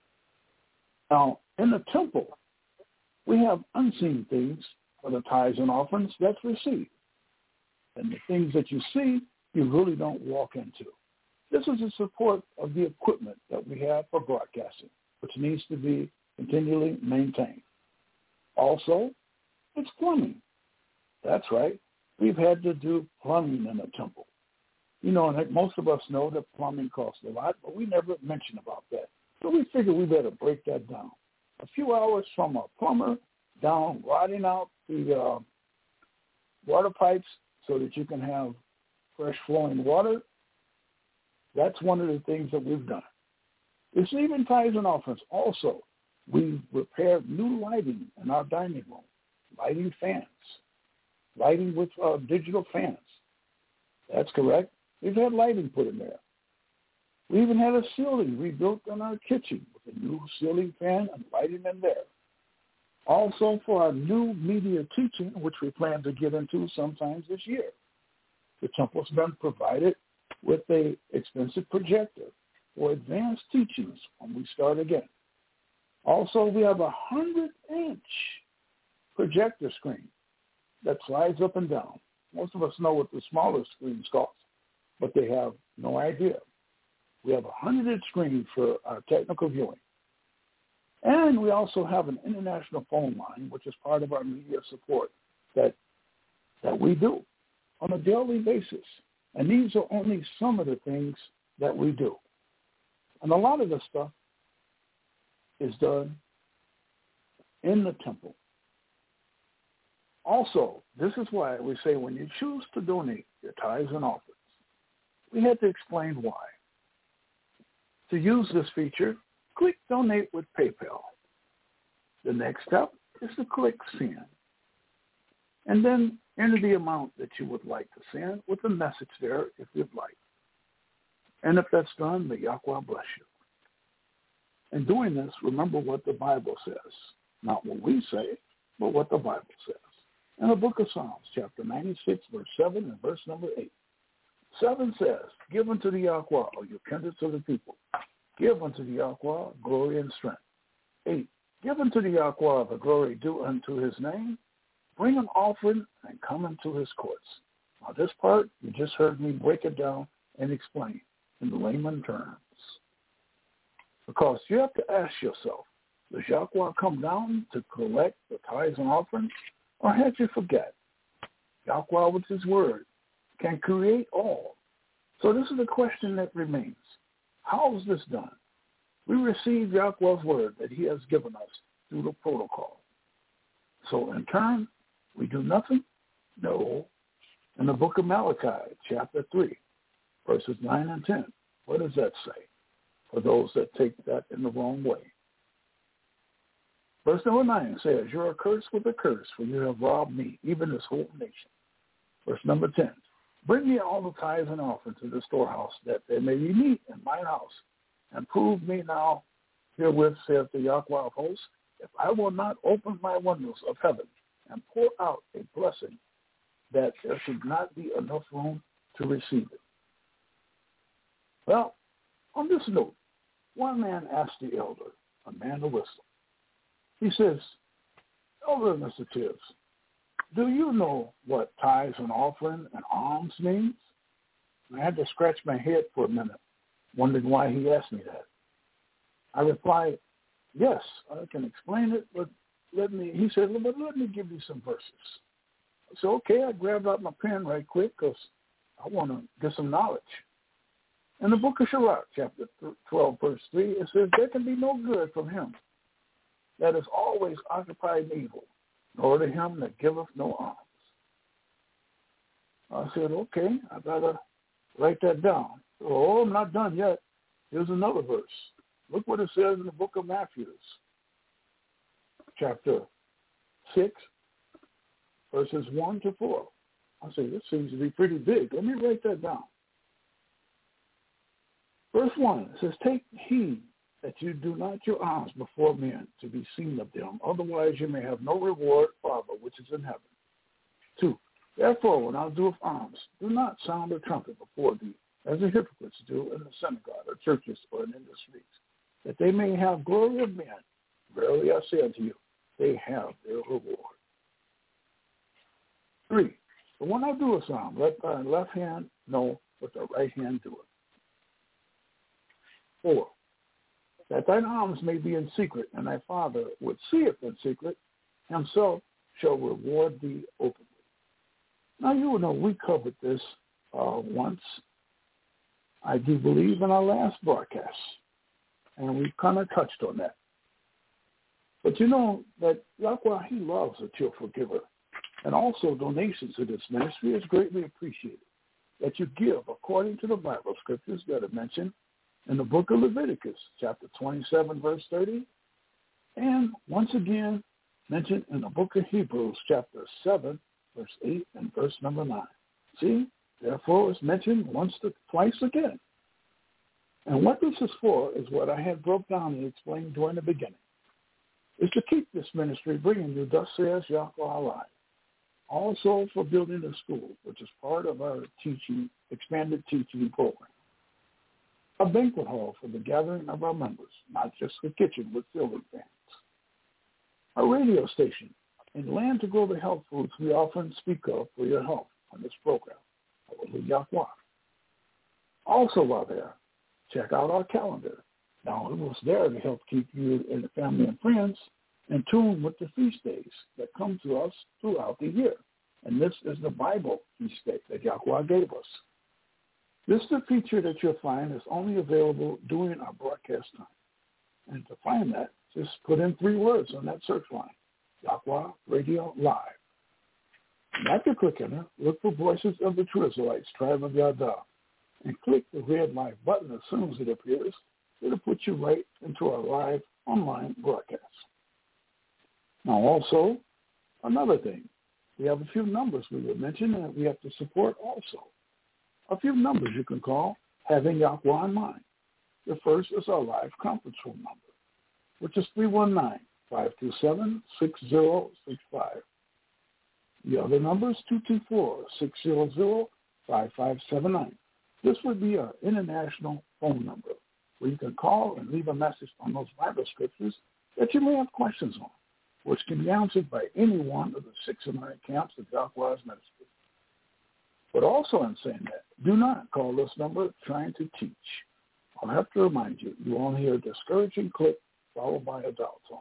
Now, in the temple, we have unseen things for the tithes and offerings that's received. And the things that you see, you really don't walk into. This is the support of the equipment that we have for broadcasting, which needs to be continually maintained. Also, it's plumbing. That's right. We've had to do plumbing in the temple. You know, and most of us know that plumbing costs a lot, but we never mention about that. So we figured we better break that down. A few hours from a plumber down, riding out the uh, water pipes so that you can have fresh flowing water. That's one of the things that we've done. It's even tithes and offerings. Also, we've repaired new lighting in our dining room, lighting fans, lighting with uh, digital fans. That's correct. We've had lighting put in there. We even had a ceiling rebuilt in our kitchen with a new ceiling fan and lighting in there. Also, for our new media teaching, which we plan to get into sometimes this year, the temple's been provided with a expensive projector for advanced teachings when we start again. Also, we have a hundred-inch projector screen that slides up and down. Most of us know what the smaller screens cost, but they have no idea. We have a hundred-inch screen for our technical viewing. And we also have an international phone line, which is part of our media support that that we do on a daily basis. And these are only some of the things that we do. And a lot of the stuff is done in the temple. Also, this is why we say when you choose to donate your tithes and offerings, we had to explain why. To use this feature, click Donate with PayPal. The next step is to click Send. And then enter the amount that you would like to send with a message there if you'd like. And if that's done, may Yahweh bless you. In doing this, remember what the Bible says. Not what we say, but what the Bible says. In the book of Psalms, chapter ninety-six, verse seven and verse number eight. seven says, Give unto the Yahweh, O you kindreds of the people. Give unto the Yahweh glory and strength. eight. Give unto the Yahweh the glory due unto his name. Bring an offering and come into his courts. Now this part, you just heard me break it down and explain in layman terms. Because you have to ask yourself, does Yahweh come down to collect the tithes and offerings? Or had you forget? Yahweh with his word can create all. So this is the question that remains. How is this done? We receive Yahweh's word that he has given us through the protocol. So in turn, we do nothing? No. In the book of Malachi, chapter three, verses nine and ten, what does that say for those that take that in the wrong way? Verse number nine says, You're accursed with a curse, for you have robbed me, even this whole nation. Verse number ten, Bring me all the tithes and offerings to the storehouse, that there may be meat in mine house, and prove me now herewith, saith the Yahweh of hosts, if I will not open my windows of heaven and pour out a blessing, that there should not be enough room to receive it. Well, on this note, One man asked the elder, a man of wisdom. He says, Elder Mister Tibbs, do you know what tithes and offering and alms means? And I had to scratch my head for a minute, wondering why he asked me that. I replied, yes, I can explain it, but let me, he said, well, but let me give you some verses. So, okay, I grabbed out my pen right quick because I want to get some knowledge. In the book of Sirach, chapter twelve, verse three, it says, there can be no good from him that is always occupied in evil, nor to him that giveth no alms. I said, okay, I better write that down. So, oh, I'm not done yet. Here's another verse. Look what it says in the book of Matthew, chapter six, verses one to four. I say, this seems to be pretty big. Let me write that down. Verse one, it says, take heed that you do not your alms before men to be seen of them. Otherwise you may have no reward, Father, which is in heaven. Two, therefore, when thou doest alms, do not sound a trumpet before thee, as the hypocrites do in the synagogue or churches or in the streets, that they may have glory of men. Verily I say unto you, they have their reward. Three, but when I do a psalm, let thy left hand know what the right hand doeth. Four, that thine alms may be in secret, and thy Father which seeth in secret himself shall reward thee openly. Now, you know, we covered this uh, once, I do believe, in our last broadcast, and we kind of touched on that. But you know that Yahweh, he loves a cheerful giver, and also donations to this ministry is greatly appreciated, that you give according to the Bible scriptures that are mentioned in the book of Leviticus, chapter twenty-seven, verse thirty, and once again mentioned in the book of Hebrews, chapter seven, verse eight, and verse number nine. See, therefore it's mentioned once, to, twice again. And what this is for is what I had broke down and explained during the beginning, is to keep this ministry bringing you, thus says Yahweh alive. Also for building a school, which is part of our teaching, expanded teaching program. A banquet hall for the gathering of our members, not just the kitchen with ceiling fans. A radio station and land to grow the health foods we often speak of for your health on this program. Yahweh. Also while there, check out our calendar. Now, it was there to help keep you and the family and friends in tune with the feast days that come to us throughout the year. And this is the Bible feast day that Yahweh gave us. This is a feature that you'll find is only available during our broadcast time. And to find that, just put in three words on that search line, Yahweh Radio Live. And after clicking it, look for Voices of the True Israelites, Tribe of Yada, and click the red live button as soon as it appears. It'll put you right into our live online broadcast. Now also, another thing, we have a few numbers we would mention that we have to support also. A few numbers you can call, having Yahweh in mind. The first is our live conference room number, which is three one nine, five two seven, six zero six five. The other number is two two four, six zero zero, five five seven nine. This would be our international phone number, where you can call and leave a message on those Bible scriptures that you may have questions on, which can be answered by any one of the six or nine camps of Yahweh's ministry. But also in saying that, do not call this number trying to teach. I'll have to remind you, you only hear a discouraging click followed by a dial tone.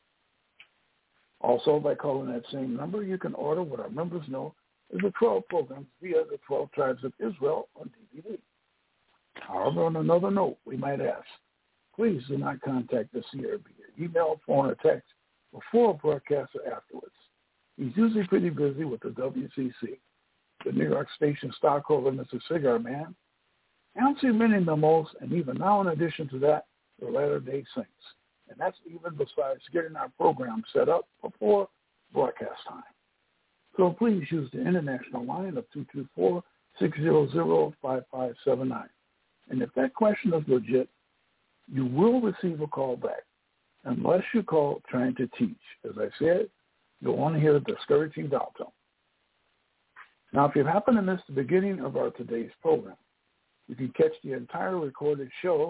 Also, by calling that same number, you can order what our members know is the twelve programs via the twelve Tribes of Israel on D V D. However, on another note, we might ask, please do not contact the seer via email, phone, or text before a broadcast or afterwards. He's usually pretty busy with the W C C, the New York station stockholder, Mister Cigar Man, answering many memos, and even now, in addition to that, the Latter-day Saints. And that's even besides getting our program set up before broadcast time. So please use the international line of two two four, six zero zero, five five seven nine. And if that question is legit, you will receive a call back, unless you call trying to teach. As I said, you'll only hear a discouraging dial tone. Now, if you happen to miss the beginning of our today's program, you can catch the entire recorded show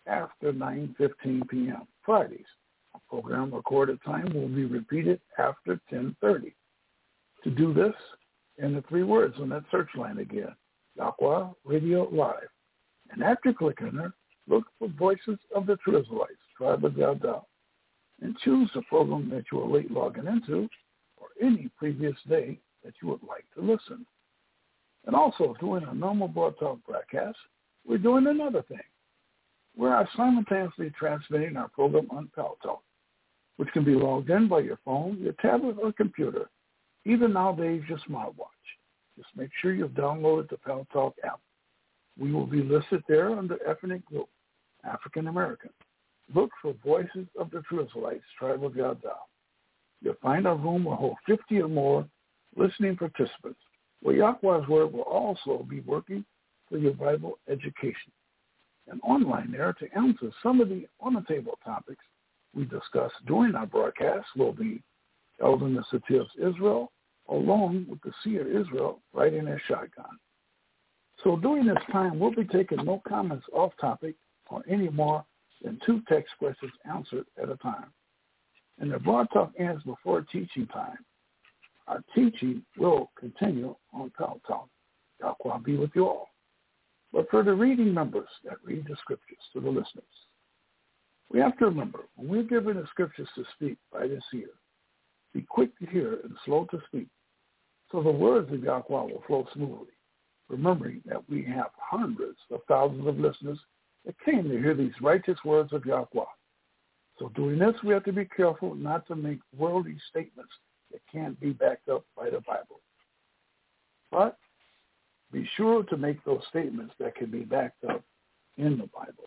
after nine fifteen p.m. Fridays. Our program recorded time will be repeated after ten thirty. To do this, enter three words on that search line again, Yahweh Radio Live. And after clicking there, look for Voices of the True Israelites, Tribe of Yada, and choose the program that you are late logging into or any previous day that you would like to listen. And also, during a normal Broad Talk broadcast, we're doing another thing. We are simultaneously transmitting our program on Pal Talk, which can be logged in by your phone, your tablet, or computer, even nowadays your smartwatch. Just make sure you've downloaded the Pal Talk app. We will be listed there under ethnic group, African American. Look for Voices of the True Israelites, Tribe of Yada. You'll find our room will hold fifty or more listening participants, where Yahweh's Word will also be working for your Bible education. And online there to answer some of the on-the-table topics we discussed during our broadcast will be Elder Nasitiv's Israel, along with the Seer Israel riding their shotgun. So during this time, we'll be taking no comments off topic or any more than two text questions answered at a time. And the Broad Talk ends before teaching time. Our teaching will continue on Pal Talk. Yahweh be with you all. But for the reading members that read the scriptures to the listeners, we have to remember, when we're given the scriptures to speak by the seer, be quick to hear and slow to speak, so the words of Yahweh will flow smoothly, remembering that we have hundreds of thousands of listeners that came to hear these righteous words of Yahweh. So doing this, we have to be careful not to make worldly statements that can't be backed up by the Bible. But be sure to make those statements that can be backed up in the Bible.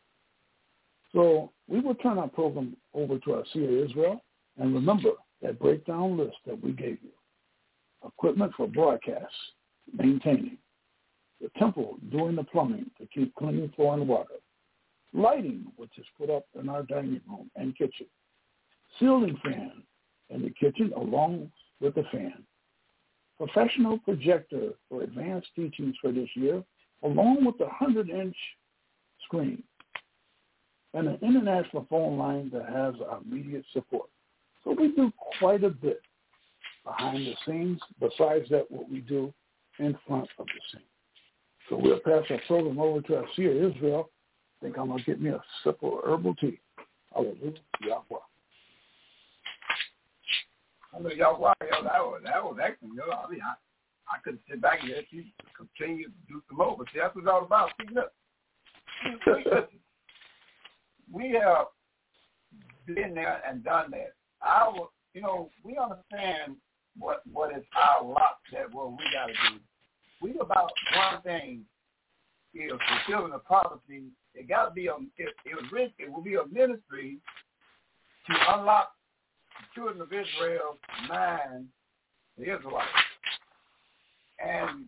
So we will turn our program over to our Seer Israel, and remember that breakdown list that we gave you. Equipment for broadcasts, maintaining. The temple doing the plumbing to keep clean flow and water. Lighting, which is put up in our dining room and kitchen. Ceiling fan in the kitchen along with the fan. Professional projector for advanced teachings for this year, along with the one hundred inch screen. And an international phone line that has our immediate support. So we do quite a bit behind the scenes, besides that what we do in front of the scene. So we'll pass our program over to our Seer Israel. I think I'm going to get me a sip of herbal tea. Hallelujah. Yahweh. Hallelujah. Yahweh. That was, that was excellent. You know, I mean, I, I couldn't sit back and let you continue to do some more. But see, that's what it's all about. See, look. Listen, we have been there and done that. Our, you know, we understand what what is our lot that what we got to do. We about one thing is fulfilling the prophecy. It got to be a it, it was written, it will be a ministry to unlock the children of Israel's mind, the Israelites. And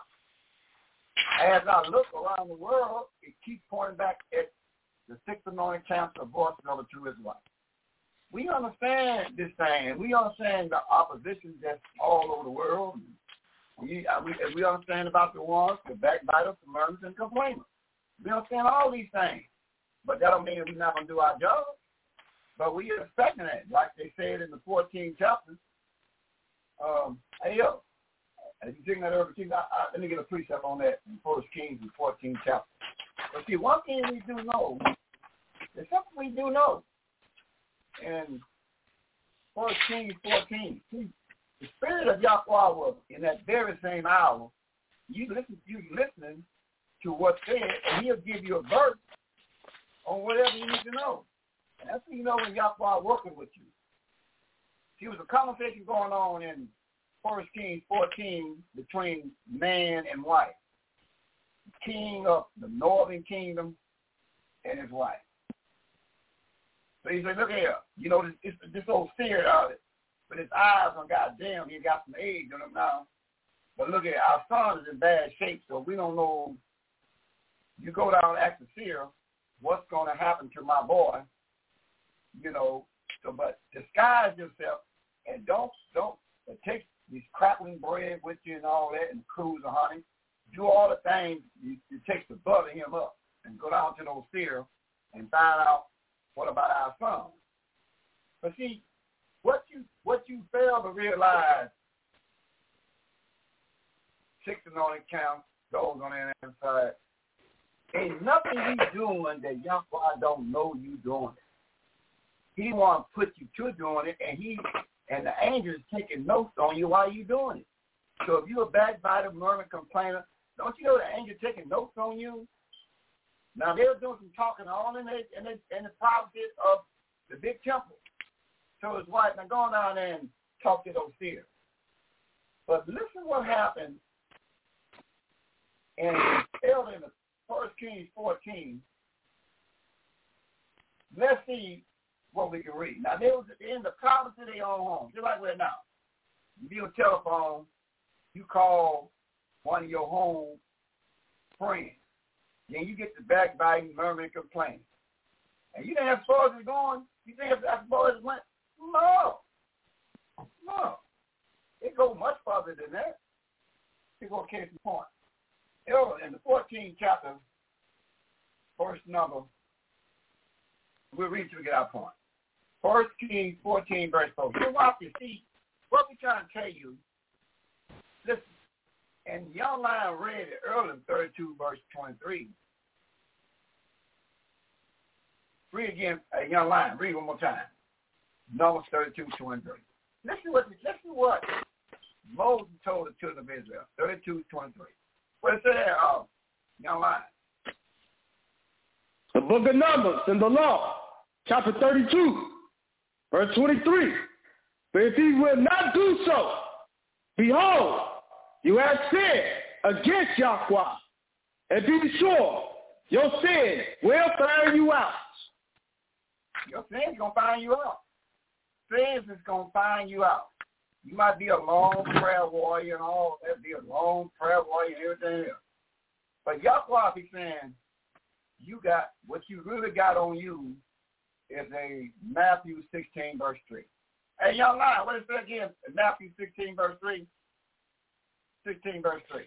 as I look around the world, it keeps pointing back at the sixth anointing chapter of Voices of the True Israelites. We understand this thing, and we understand the opposition that's all over the world. We, we, we understand about the ones, the backbiters, the murderers, and complainers. We understand all these things, but that don't mean we're not going to do our job. But we are expecting it, like they said in the fourteenth chapter. Um, hey, yo, as you think that over, I, I, let me get a precept on that in First Kings, the fourteenth chapter. But see, one thing we do know, there's something we do know. In First Kings fourteen, see, the Spirit of Yahweh was in that very same hour. You listen, you listening to what's said, and He'll give you a verse on whatever you need to know. And that's when you know when Yahweh working with you. There was a conversation going on in First Kings fourteen between man and wife. The king of the northern kingdom and his wife. So he said, look here, you know, this, this old seer out it, but his eyes on goddamn, he got some age on him now. But look here, our son is in bad shape, so we don't know. You go down and ask the seer, what's going to happen to my boy? You know, so but disguise yourself and don't don't take these crackling bread with you and all that and cruise of honey. Do all the things you, you take to butter him up and go down to those seer and find out what about our sons. But see, what you what you fail to realize, six anointed counts, those on the inside, ain't nothing you doing that Yahweh don't know you doing it. He want to put you to doing it, and he and the angels taking notes on you while you doing it. So if you're a backbiter, murmur, complainer, don't you know the angels taking notes on you? Now they were doing some talking all in the in the, in the privacy of the big temple. So his wife, now go on down there and talk to those seers. But listen what happened in Elder in the First Kings fourteen. Let's see what we can read. Now, they was in the privacy of their own home, just like we're now. You be on telephone, you call one of your home friends. Then you get the backbiting, murmuring, complaining. And you think as far as it's going, you think as far as it went? No. No. It goes much farther than that. It goes case in point. In the fourteenth chapter, first number, we'll read till we get our point. First Kings fourteen, verse four. So watch you see what we're trying to tell you. Listen, and y'all line read it earlier in thirty-two, verse twenty-three. Read again, uh, young line. Read one more time. Numbers thirty-two, twenty-three. Listen what listen what Moses told the children of Israel. thirty-two, twenty-three. What it said, uh, young line? The book of Numbers in the law, chapter thirty-two, verse twenty-three. But if he will not do so, behold, you have sinned against Yahweh, and be sure your sin will find you out. Your sin is going to find you out. Sin is going to find you out. You might be a long prayer warrior and all that, be a long prayer warrior and everything else. But Yahweh be saying, you got, what you really got on you is a Matthew sixteen, verse three. Hey, young line, what is that again? Matthew sixteen, verse three. sixteen, verse three.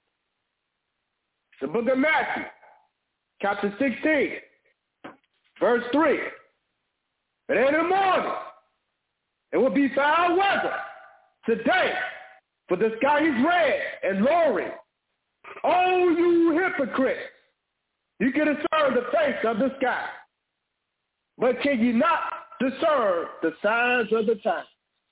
The book of Matthew, chapter sixteen, verse three. And in the morning, it will be foul weather today, for the sky is red and lowering. Oh, you hypocrites! You can discern the face of the sky, but can you not discern the signs of the time?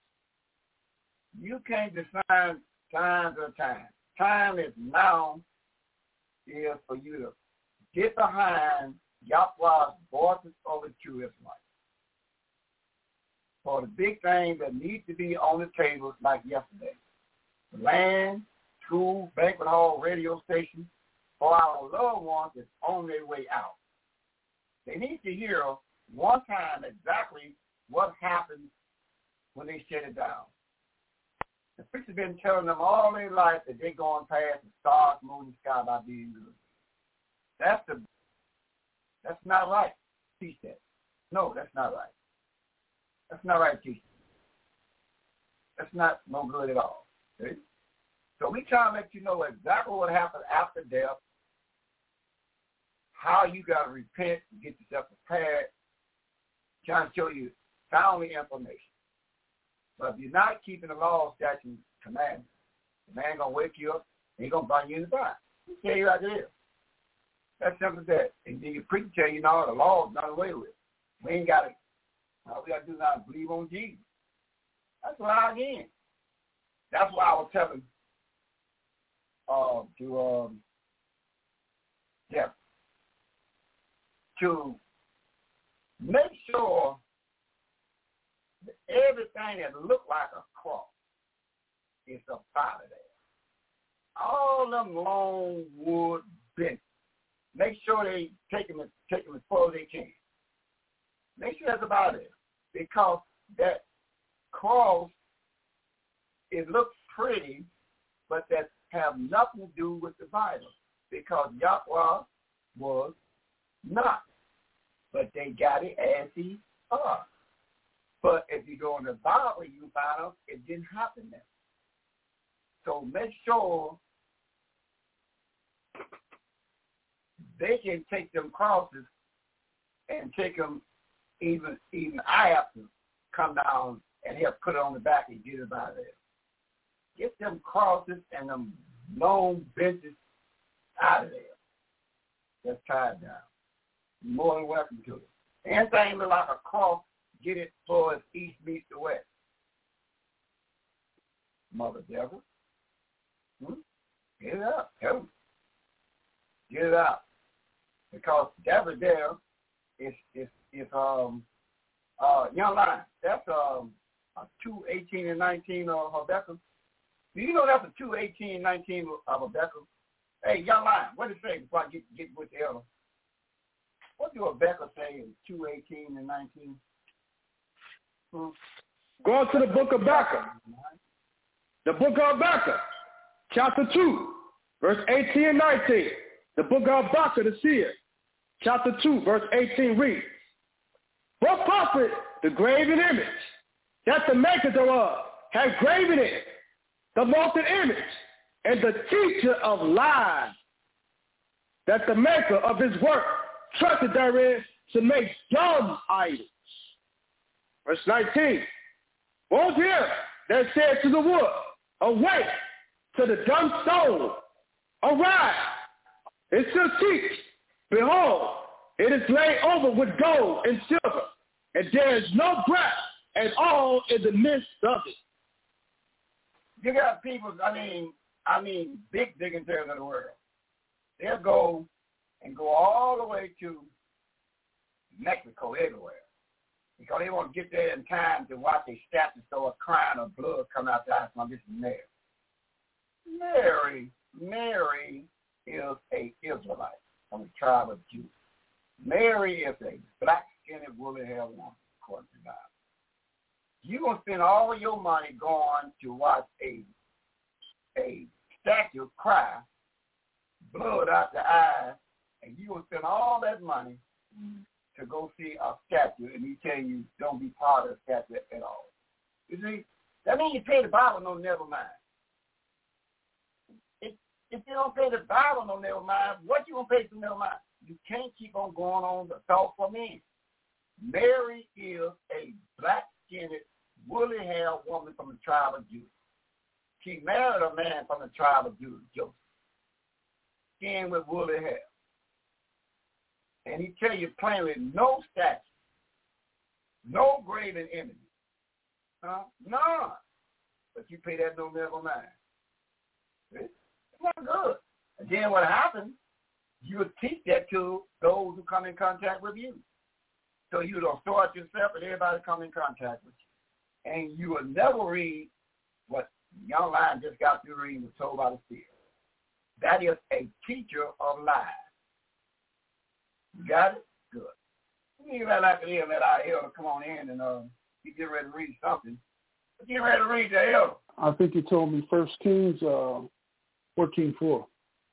You can't discern signs of time. Time is now is for you to get behind Yahweh's voices over the true Israelites. For the big things that need to be on the tables like yesterday. Land, school, banquet hall, radio station, for our loved ones is on their way out. They need to hear one time exactly what happened when they shut it down. The preacher's been telling them all their life that they're going past the stars, moon, and sky by being good. That's the that's not right. Teach that. No, that's not right. That's not right, teacher. That's not no good at all. Okay? So we try to let you know exactly what happened after death, how you got to repent and get yourself prepared, trying to show you family information. But if you're not keeping the law, statutes, and commandments, the man going to wake you up and he's going to burn you in the fire. He'll tell you like it is. That's simple as that. And then your preacher tell you, no, the law is not away with. We ain't got to. All we got to do now is believe on Jesus. That's why, again. That's why I was telling uh, to, um, yeah, to make sure that everything that look like a cross is up out of there. All them long wood benches. Make sure they take them, take them as far as they can. Make sure that's about it. Because that cross, it looks pretty, but that have nothing to do with the Bible. Because Yahweh was not. But they got it as he are. But if you go in the Bible, you find out it didn't happen there. So make sure they can take them crosses and take them. Even even I have to come down and help put it on the back and get it out of there. Get them crosses and them long benches out of there. Just tied down. You're more than welcome to it. Anything look like a cross, get it so as east meets the west. Mother devil. Hmm? Get it up. Tell them. Get it out. Because devil there is is is um uh young lion. That's um a two eighteen and nineteen of Habakkuk. Do you know that's a two eighteen and nineteen of Habakkuk? Hey, young lion, what did it say before I get get with the elder? What do Habakkuk say in two eighteen and nineteen? Hmm? Go on to the book of Habakkuk. The book of Habakkuk, chapter two, verse eighteen and nineteen. The book of Habakkuk, the seer, chapter two, verse eighteen reads, what profit the graven image that the maker thereof have graven it, the molten image, and the teacher of lies, that the maker of his work trusted therein to make dumb idols. Verse nineteen, woe to him that said to the wood, awake, to the dumb stone, arise, it shall teach. Behold, it is laid over with gold and silver, and there is no breath at all in the midst of it. You got people, I mean, I mean, big dignitaries of the world. They'll go and go all the way to Mexico, everywhere, because they want to get there in time to watch a statue start crying or blood come out the eyes from this Mary. Mary, Mary is a Israelite from the tribe of Judah. Mary is a black-skinned, woolly-haired woman, according to God. You're going to spend all your money going to watch a a statue cry, blood out the eyes, and you're going to spend all that money to go see a statue, and he tell you don't be part of the statue at all. You see, that means you pay the Bible no never mind. If, if you don't pay the Bible no never mind, what you going to pay for never mind? You can't keep on going on the thought for me. Mary is a black-skinned, woolly-haired woman from the tribe of Judah. She married a man from the tribe of Judah, Joseph, skinned with woolly hair. And he tell you plainly, no statue, no graven images, huh? None. But you pay that no never mind. It's not good. And then what happens, you would teach that to those who come in contact with you. So you don't store it yourself, and everybody come in contact with you. And you will never read what young lion just got through reading was told by the seer. That is a teacher of lies. You got it? Good. You ain't like to hear that our elder come on in and uh, he get ready to read something. But get ready to read the elder. I think you told me First Kings uh, fourteen four.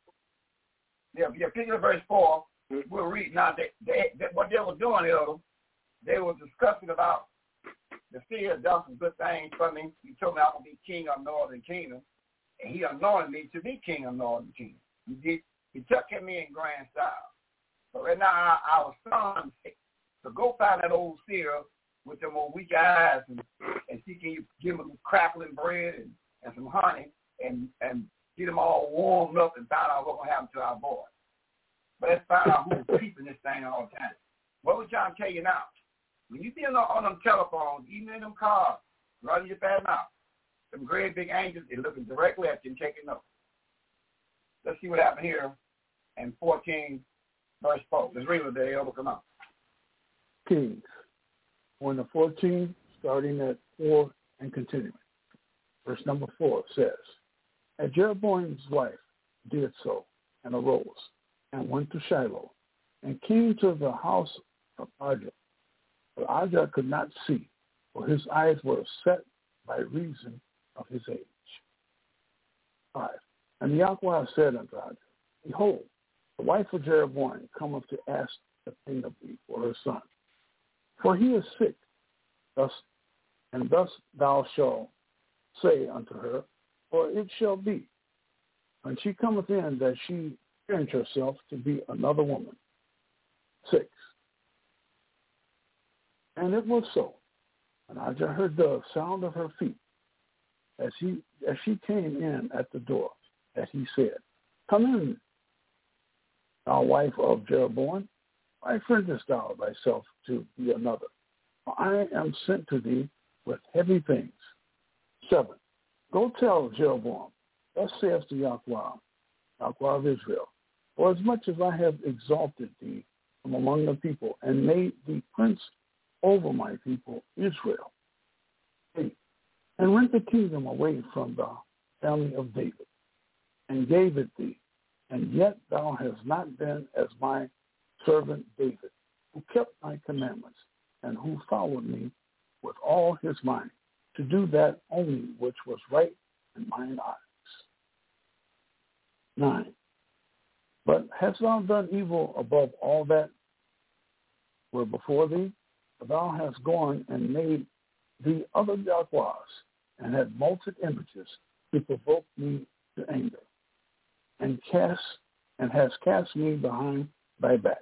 Yeah, yeah, pick up verse four. We'll read now. They, they, they, what they were doing, elder, they were discussing about the seer done some good things for me. He told me I would be king of Northern Kingdom, and he anointed me to be king of Northern Kingdom. He did. He took me in grand style. So right now, our, our son's sick. So go find that old seer with them old weak eyes and, and see can you give him some crackling bread and, and some honey and, and get them all warmed up and find out what's going to happen to our boy. But let's find out who's keeping this thing all the time. What was John tell you now? When you see on, on them telephones, even in them cars, running your bad mouth, them great big angels, they're looking directly at you and taking notes. Let's see what happened here in fourteen, verse four. Let's read what they ever come out. Kings, one to fourteen, starting at four and continuing. Verse number four says, and Jeroboam's wife did so and arose and went to Shiloh and came to the house of Ahijah. But Ahijah could not see, for his eyes were set by reason of his age. Five. And Yahweh said unto Ahijah, behold, the wife of Jeroboam cometh to ask the thing of thee for her son. For he is sick, thus and thus thou shalt say unto her, for it shall be, when she cometh in, that she change herself to be another woman. Six. And it was so. And I just heard the sound of her feet as he as she came in at the door, that he said, "Come in, thou wife of Jeroboam. Why friendest thou thyself to be another? For I am sent to thee with heavy things." Seven. Go tell Jeroboam, thus saith the Yahweh, Yahweh of Israel, for as much as I have exalted thee from among the people and made thee prince over my people Israel. Eight. And rent the kingdom away from the family of David, and gave it thee, and yet thou hast not been as my servant David, who kept my commandments, and who followed me with all his mind, to do that only which was right in mine eyes. Nine. But hast thou done evil above all that were before thee? For thou hast gone and made thee other Yahwehs, and had molten images to provoke me to anger, and cast and hast cast me behind thy back.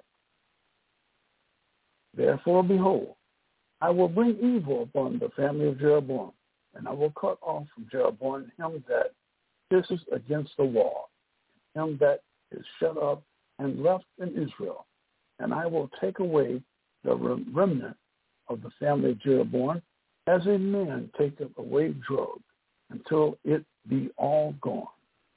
Therefore, behold, I will bring evil upon the family of Jeroboam, and I will cut off from Jeroboam him that pisses against the wall, him that is shut up and left in Israel, and I will take away the remnant of the family of Jeroboam, as a man taketh away drug, until it be all gone.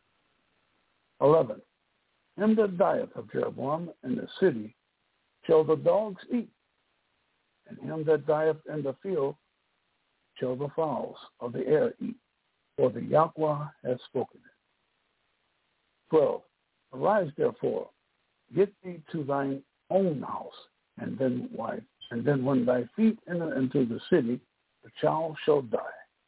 Eleven. Him that dieth of Jeroboam in the city shall the dogs eat, and him that dieth in the field shall the fowls of the air eat, for the Yahweh has spoken it. Twelve. Arise therefore, get thee to thine own house, and then wife, and then when thy feet enter into the city, the child shall die.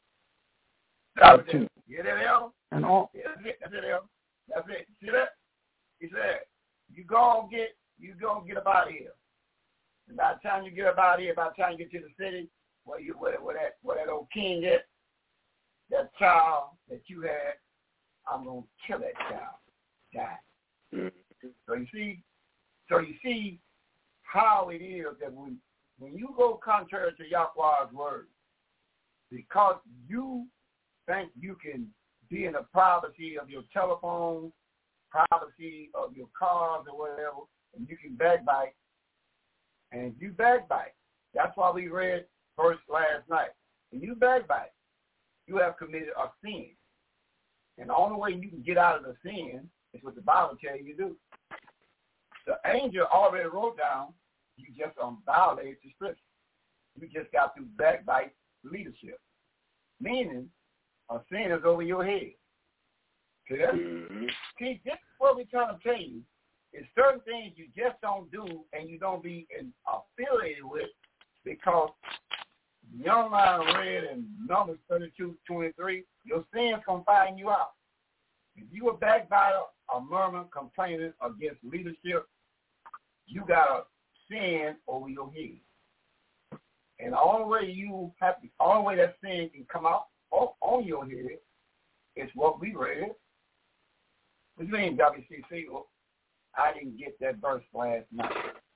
That's it. You hear that? And all. That's it. That's it. That's it. See that? He said, "You go get, you go get up out of here. And by the time you get up out of here, by the time you get to the city, where you where, where that where that old king is, that child that you had, I'm gonna kill that child. Die." Mm-hmm. So you see, so you see how it is that when when you go contrary to Yahweh's word, because you think you can be in the privacy of your telephone, privacy of your cars or whatever, and you can backbite, and you backbite. That's why we read verse last night. When you backbite, you have committed a sin. And the only way you can get out of the sin is what the Bible tells you to do. The angel already wrote down, you just um, violated the scripture. You just got to backbite leadership. Meaning, a sin is over your head. See that? Mm-hmm. See, this is what we're trying to tell you. Is certain things you just don't do and you don't be in, affiliated with, because Young Lion read in Numbers thirty-two twenty-three, your sin's going to find you out. If you a backbiter, a murmur, complaining against leadership, you got a sin over your head. And the only way you have to, the only way that sin can come out on, on your head is what we read. What do you mean, W C C? Well, I didn't get that verse last night.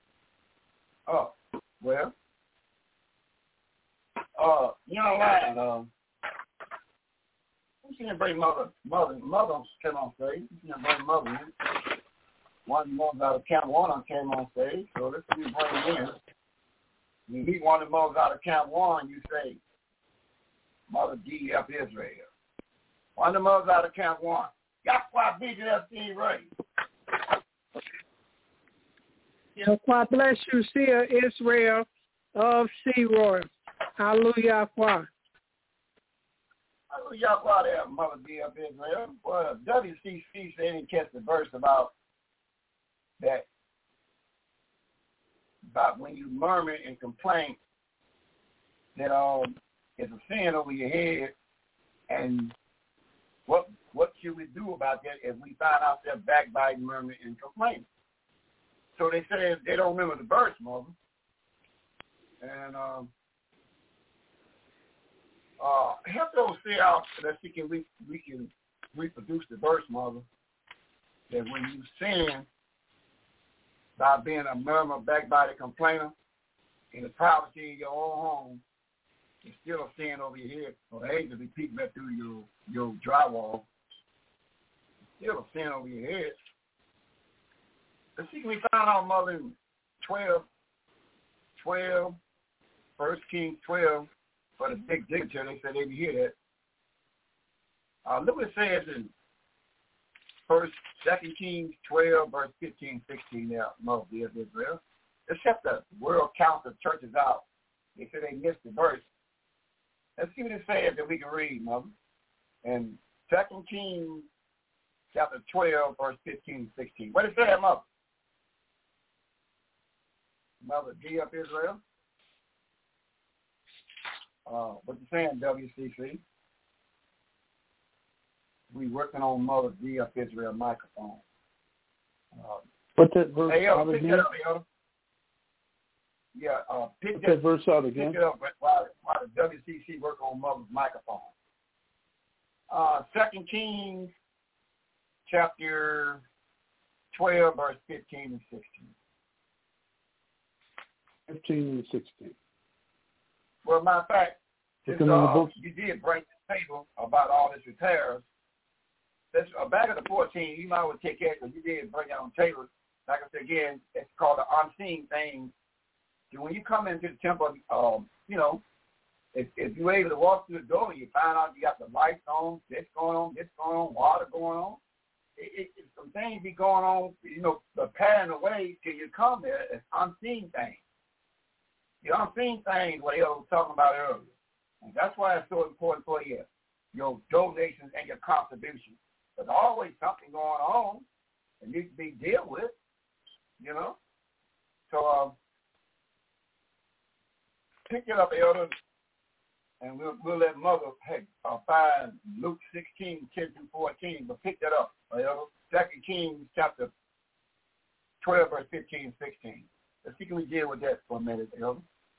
Oh, well, uh, Young Lion, um, I'm seeing bring mother, mother, mother came on stage. I'm seeing bring mother in. One mother out of Camp One came on stage, so let's see bring him in. You meet one of the mothers out of Camp One, you say, Mother D F Israel. One of the mothers out of Camp One. Yahweh Vision F C Ray. Yahweh bless you, Seer Israel of C-Roy. Hallelujah. Hallelujah, Yahweh there, Mother D F Israel. Well, W C C said he catch the verse about that, about when you murmur and complain, that um, it's a sin over your head, and what what should we do about that if we find ourselves backbiting, murmuring, and complaining? So they say they don't remember the verse, Mother. And um, uh, help those see out so that we can, we, we can reproduce the verse, Mother, that when you sin by being a murmurer, backbiter, complainer, in the privacy of your own home, it's still a sin over your head, or the angels be peeking back through your your drywall. It's still a sin over your head. Let's see, can we find out Mother in twelve, twelve, First Kings twelve, for the big dignitary, they said they didn't hear that. Uh, look what it says in First, Second Kings twelve, verse fifteen, sixteen. There, Mother dear Israel. Except the world counts of churches out. They said they missed the verse. Let's see what it says that we can read, Mother. In Second Kings chapter twelve, verse fifteen, sixteen. What it say, Mother? Mother D of Israel. Uh, what you saying, W C C? We working on Mother D of Israel microphone. Uh, Put that verse hey, yo, out pick again. That up, yo. Yeah, uh, pick Put that, that verse out again. Pick it up while, while the W C C work on Mother's microphone. Uh, Second Kings chapter twelve, verse fifteen and sixteen. Fifteen and sixteen. Well, matter of fact, since, Looking on the uh, book. you did bring the table about all this repairs. Let's, uh, back at the fourteen, you might want to take care because you did bring it on the table. Like I said again, it's called the unseen thing. So when you come into the temple, um, you know, if, if you're able to walk through the door and you find out you got the lights on, this going on, this going on, water going on, it, it, it, some things be going on, you know, preparing the way till you come there. It's unseen things. The unseen things what I was talking about earlier. And that's why it's so important for you, your donations and your contributions. There's always something going on that needs to be dealt with, you know. So uh, pick it up, Elder, and we'll, we'll let Mother hey, uh, find Luke sixteen, ten through fourteen, but pick that up, Elder. Second Kings chapter twelve, verse fifteen and sixteen. Let's see, can we deal with that for a minute, Elder?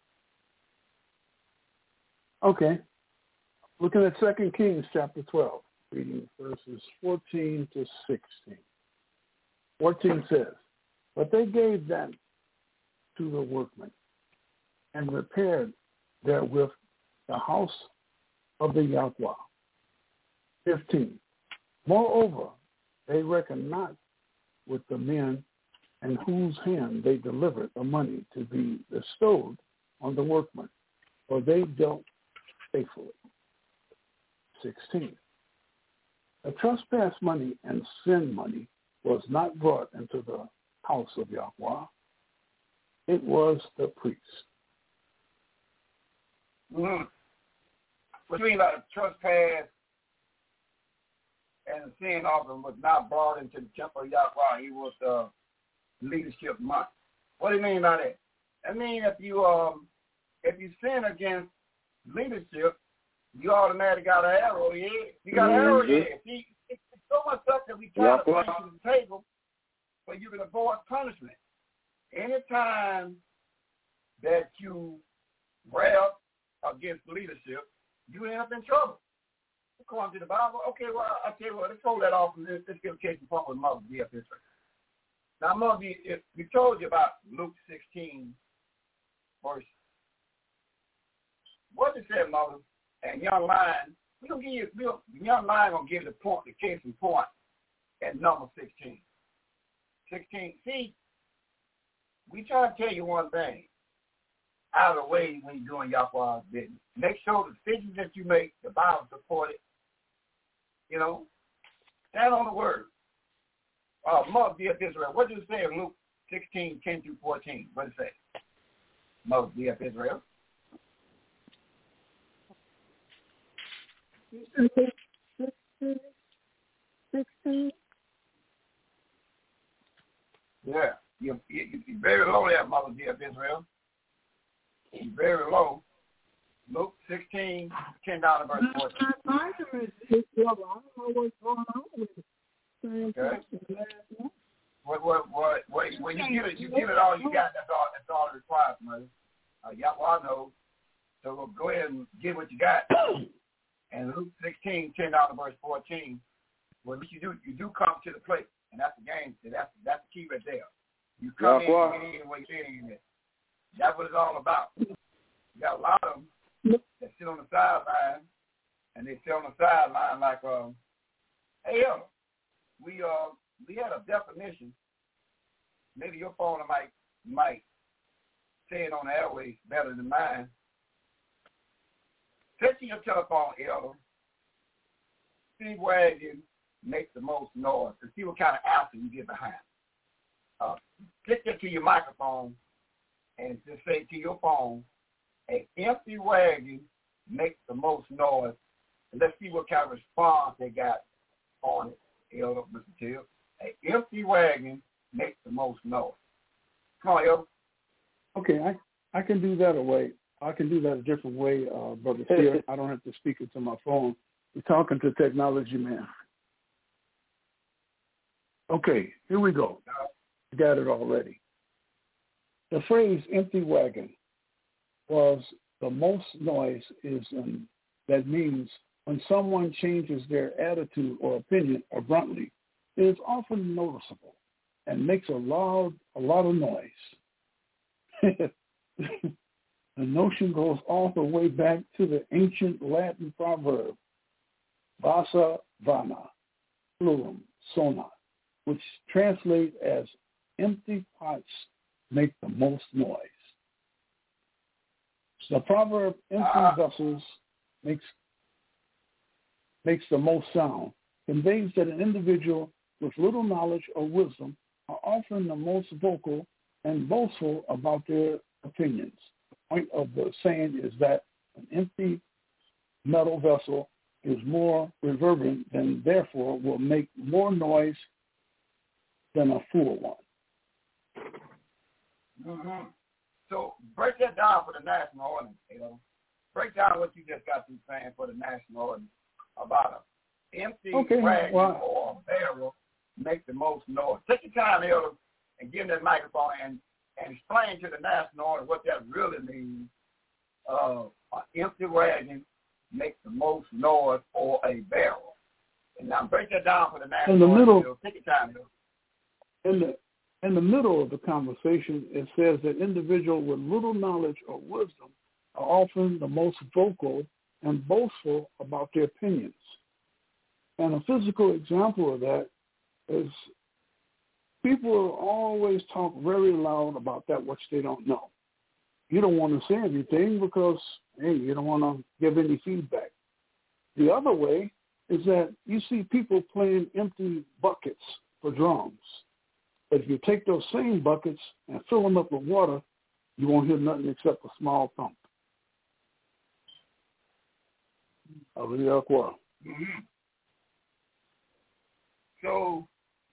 Okay. Looking at Second Kings chapter twelve, reading verses fourteen to sixteen. fourteen says, "But they gave them to the workmen and repaired therewith the house of the Yahweh." fifteen. "Moreover, they reckoned not with the men in whose hand they delivered the money to be bestowed on the workmen, for they dealt faithfully." sixteen. "The trespass money and sin money was not brought into the house of Yahweh. It was the priest." Mm-hmm. What do you mean by the trespass and the sin offering was not brought into the temple of Yahweh? He was the leadership month. What do you mean by that? I mean, if you um, if you sin against leadership, you automatically got an arrow in your head. You got an arrow in your head. See, it's so much stuff that we try to bring to the table, but you can avoid punishment. Anytime that you rail against leadership, you end up in trouble. According to the Bible, okay, well, I'll tell you what, let's hold that off and let's, let's get a case in point with Mother D F Israel. Now, Mother, if we told you about Luke sixteen, verse, what it said, Mother, and Young Lion, we're going to give you, we'll, Young Lion going to give you the point, the case in point at number sixteen. sixteen, see, we try to tell you one thing. Out of the way when you're doing Yahweh's business. Make sure the decisions that you make, the Bible support it. You know, stand on the word. Uh, Mother D F Israel, what does it say in Luke sixteen, ten through fourteen? What does it say? Mother D F Israel. sixteen. Yeah, you're, you're very low there, Mother D F Israel. Very low. Luke sixteen, ten down to verse fourteen. My argument is, well, I don't know what's going on with it. Same Okay. question. What, what, what, what, when you give it, you give it all you got. That's all. That's all it requires, mother. Uh, Yahweh knows. So we'll go ahead and give what you got. And Luke sixteen, ten down to verse fourteen. Well, what you do, you do come to the place, and that's the game. That's that's the key right there. You come Yahweh. in, you get in where you fit in. That's what it's all about. You got a lot of them that sit on the sideline, and they sit on the sideline like, um, hey, yo, we uh we had a definition. Maybe your phone might might say it on the airways better than mine. Set to your telephone, Elder. See where you make the most noise and see what kind of answer you get behind. Uh, get that to your microphone and just say to your phone, an empty wagon makes the most noise. And let's see what kind of response they got on it, Elder, Mister Till. An empty wagon makes the most noise. Come on, Elder. Okay, I, I can do that a way. I can do that a different way, uh, Brother Steer. I don't have to speak into my phone. We're talking to technology man. Okay, here we go. I got it already. The phrase empty wagon was the most noise is in, that means when someone changes their attitude or opinion abruptly, it is often noticeable and makes a loud, a lot of noise. The notion goes all the way back to the ancient Latin proverb, vasa vana, plurum sonat, which translates as empty pots make the most noise. The proverb empty uh, vessels makes makes the most sound conveys that an individual with little knowledge or wisdom are often the most vocal and boastful about their opinions. The point of the saying is that an empty metal vessel is more reverberant and therefore will make more noise than a full one. Mm-hmm. So break that down for the national audience, you know. Break down what you just got through saying for the national audience about an empty okay, wagon well, or a barrel make the most noise. Take your time, Elder, and give them that microphone and, and explain to the national audience what that really means. Uh, an empty wagon makes the most noise or a barrel. And now break that down for the national in the audience. Middle, Elder. Take your time, Elder. In the In the middle of the conversation, it says that individuals with little knowledge or wisdom are often the most vocal and boastful about their opinions. And a physical example of that is people always talk very loud about that which they don't know. You don't want to say anything because, hey, you don't want to give any feedback. The other way is that you see people playing empty buckets for drums. But if you take those same buckets and fill them up with water, you won't hear nothing except a small thump. Mm-hmm. So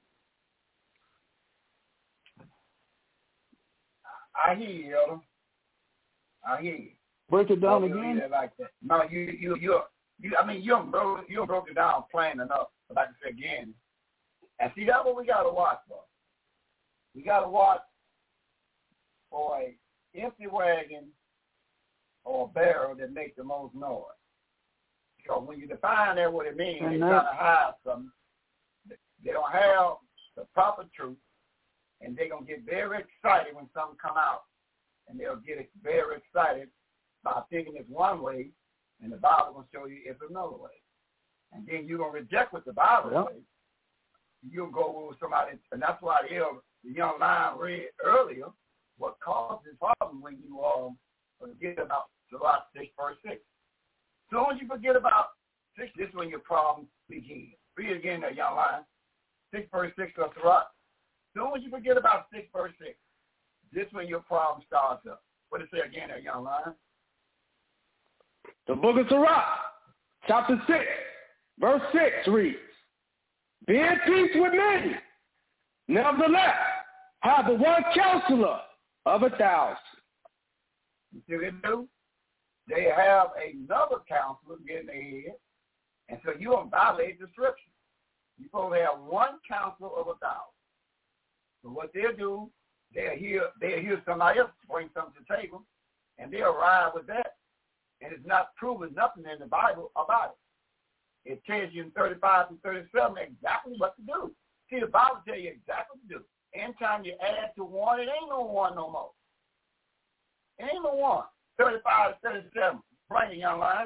I hear you, Elder. I hear you. Break it down oh, again. Like that. No, you, you, you, you. I mean, you broke, you broke it down plain enough. But like I said again, and see, that's what we got to watch for. We got to watch for a empty wagon or a barrel that makes the most noise. Because when you define that what it means, and they're that, trying to hide something. They don't have the proper truth, and they're going to get very excited when something come out. And they'll get very excited by thinking it's one way, and the Bible will show you it's another way. And then you're going to reject what the Bible yeah. says. You'll go with somebody, and that's why the, the young lion read earlier what causes problem when you um, forget about Sirach six, verse six. As soon as you forget about six, this is when your problem begins. Read it again, that young lion. six, verse six of Sirach. As soon as you forget about six, verse six, this is when your problem starts up. What does it say again, that young lion? The book of Sirach, chapter six, verse six reads, be at peace with me. Nevertheless, have the one counselor of a thousand. You see what they do? They have another counselor getting ahead, and so you don't violate the scripture. You're supposed to have one counselor of a thousand. So what they'll do, they'll hear, they'll hear somebody else bring something to the table, and they'll ride with that. And it's not proven nothing in the Bible about it. It tells you in thirty-five to thirty-seven exactly what to do. See, the Bible tells you exactly what to do. Anytime you add to one, it ain't no one no more. Name a one. thirty-five to thirty-seven. Bring it, young lion.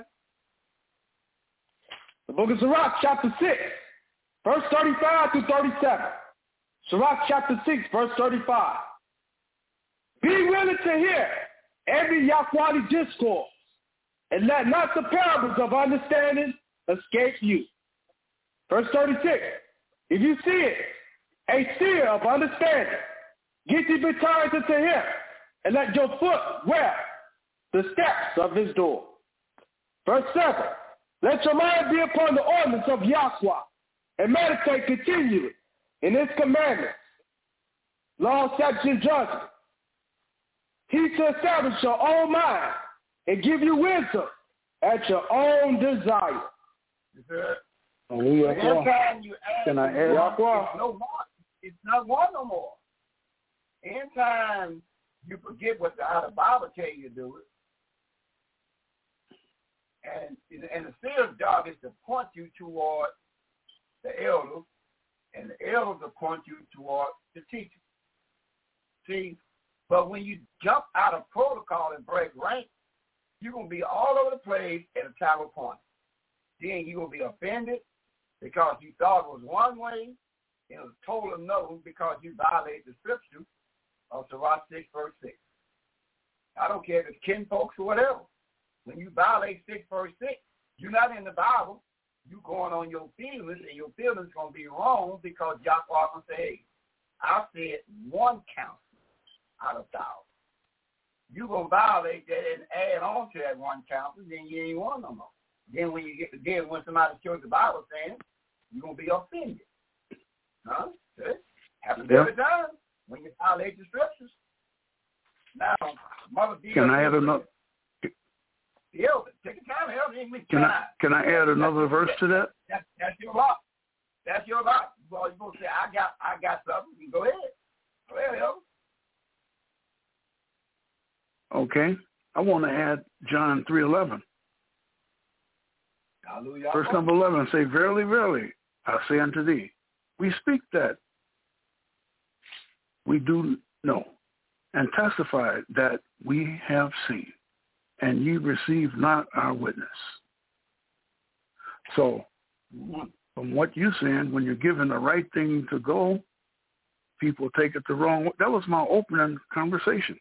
The book of Sirach, chapter six, verse thirty-five to thirty-seven. Sirach, chapter six, verse thirty-five. Be willing to hear every Yahweh discourse, and let not the parables of understanding escape you. Verse thirty-six. If you see it, a seer of understanding, get thee betimes unto him, and let your foot wear the steps of his door. Verse seven. Let your mind be upon the ordinance of Yahweh, and meditate continually in his commandments, law, statutes, and judgment. He shall establish your own mind and give you wisdom at your own desire. Oh, yeah. Anytime you add Can I add? one, it's no more. It's not one no more. Anytime you forget what the, how the Bible tell you to do it, and and the seer's job is to point you toward the elders, and the elders will point you toward the teacher. See, but when you jump out of protocol and break rank, you're going to be all over the place at a time of point. Then you're going to be offended because you thought it was one way, and it was told no because you violated the scripture of Sirach six, verse six. I don't care if it's kinfolks or whatever. When you violate six, verse six, you're not in the Bible. You're going on your feelings, and your feelings going to be wrong because Yahweh will say, hey, I said one counsel out of thousand. You're going to violate that and add on to that one counsel, then you ain't one no more. Then when you get to deal, when somebody shows the Bible saying, you're going to be offended. Huh? It happens Yeah. every time when you violate the scriptures. Now, Mother D. Can I add another? The elder, take your time, elder. Ain't Can I can I add another verse to that? That's, that's your lot. That's your lot. Well, you're supposed to say, I got, I got something. You go ahead. Go ahead, elder. Okay. I want to add John three eleven. Hallelujah. Verse number eleven, say, verily, verily, I say unto thee, we speak that we do know, and testify that we have seen, and ye receive not our witness. So, from what you're saying, when you're given the right thing to go, people take it the wrong way. That was my opening conversation.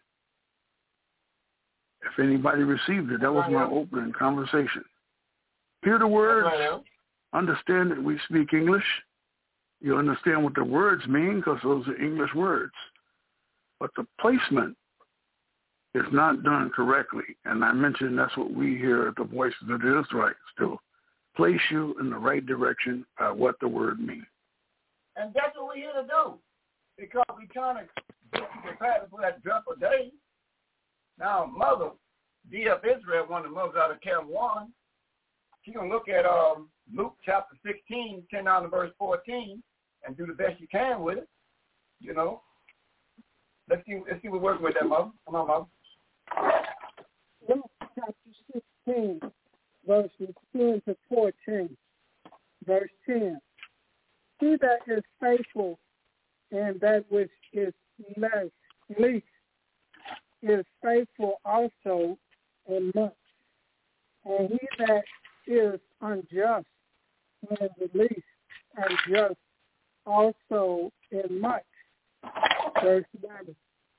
If anybody received it, that was my opening conversation. Hear the words, understand that we speak English. You understand what the words mean because those are English words. But the placement is not done correctly. And I mentioned that's what we hear at the Voices of the Israelites do. Place you in the right direction by what the word means. And that's what we're here to do. Because we're trying to get you prepared for that drop of day. Now, Mother, D F Israel, one of the mothers out of Camp one, she's going to look at um, Luke chapter sixteen, ten down to verse fourteen, and do the best you can with it, you know. Let's see, let's see what we're working with that, Mother. Come on, Mother. Luke chapter sixteen, verses ten to fourteen. Verse ten. He that is faithful and that which is less, least is faithful also in much. And he that is unjust and the least unjust also in much. Verse eleven.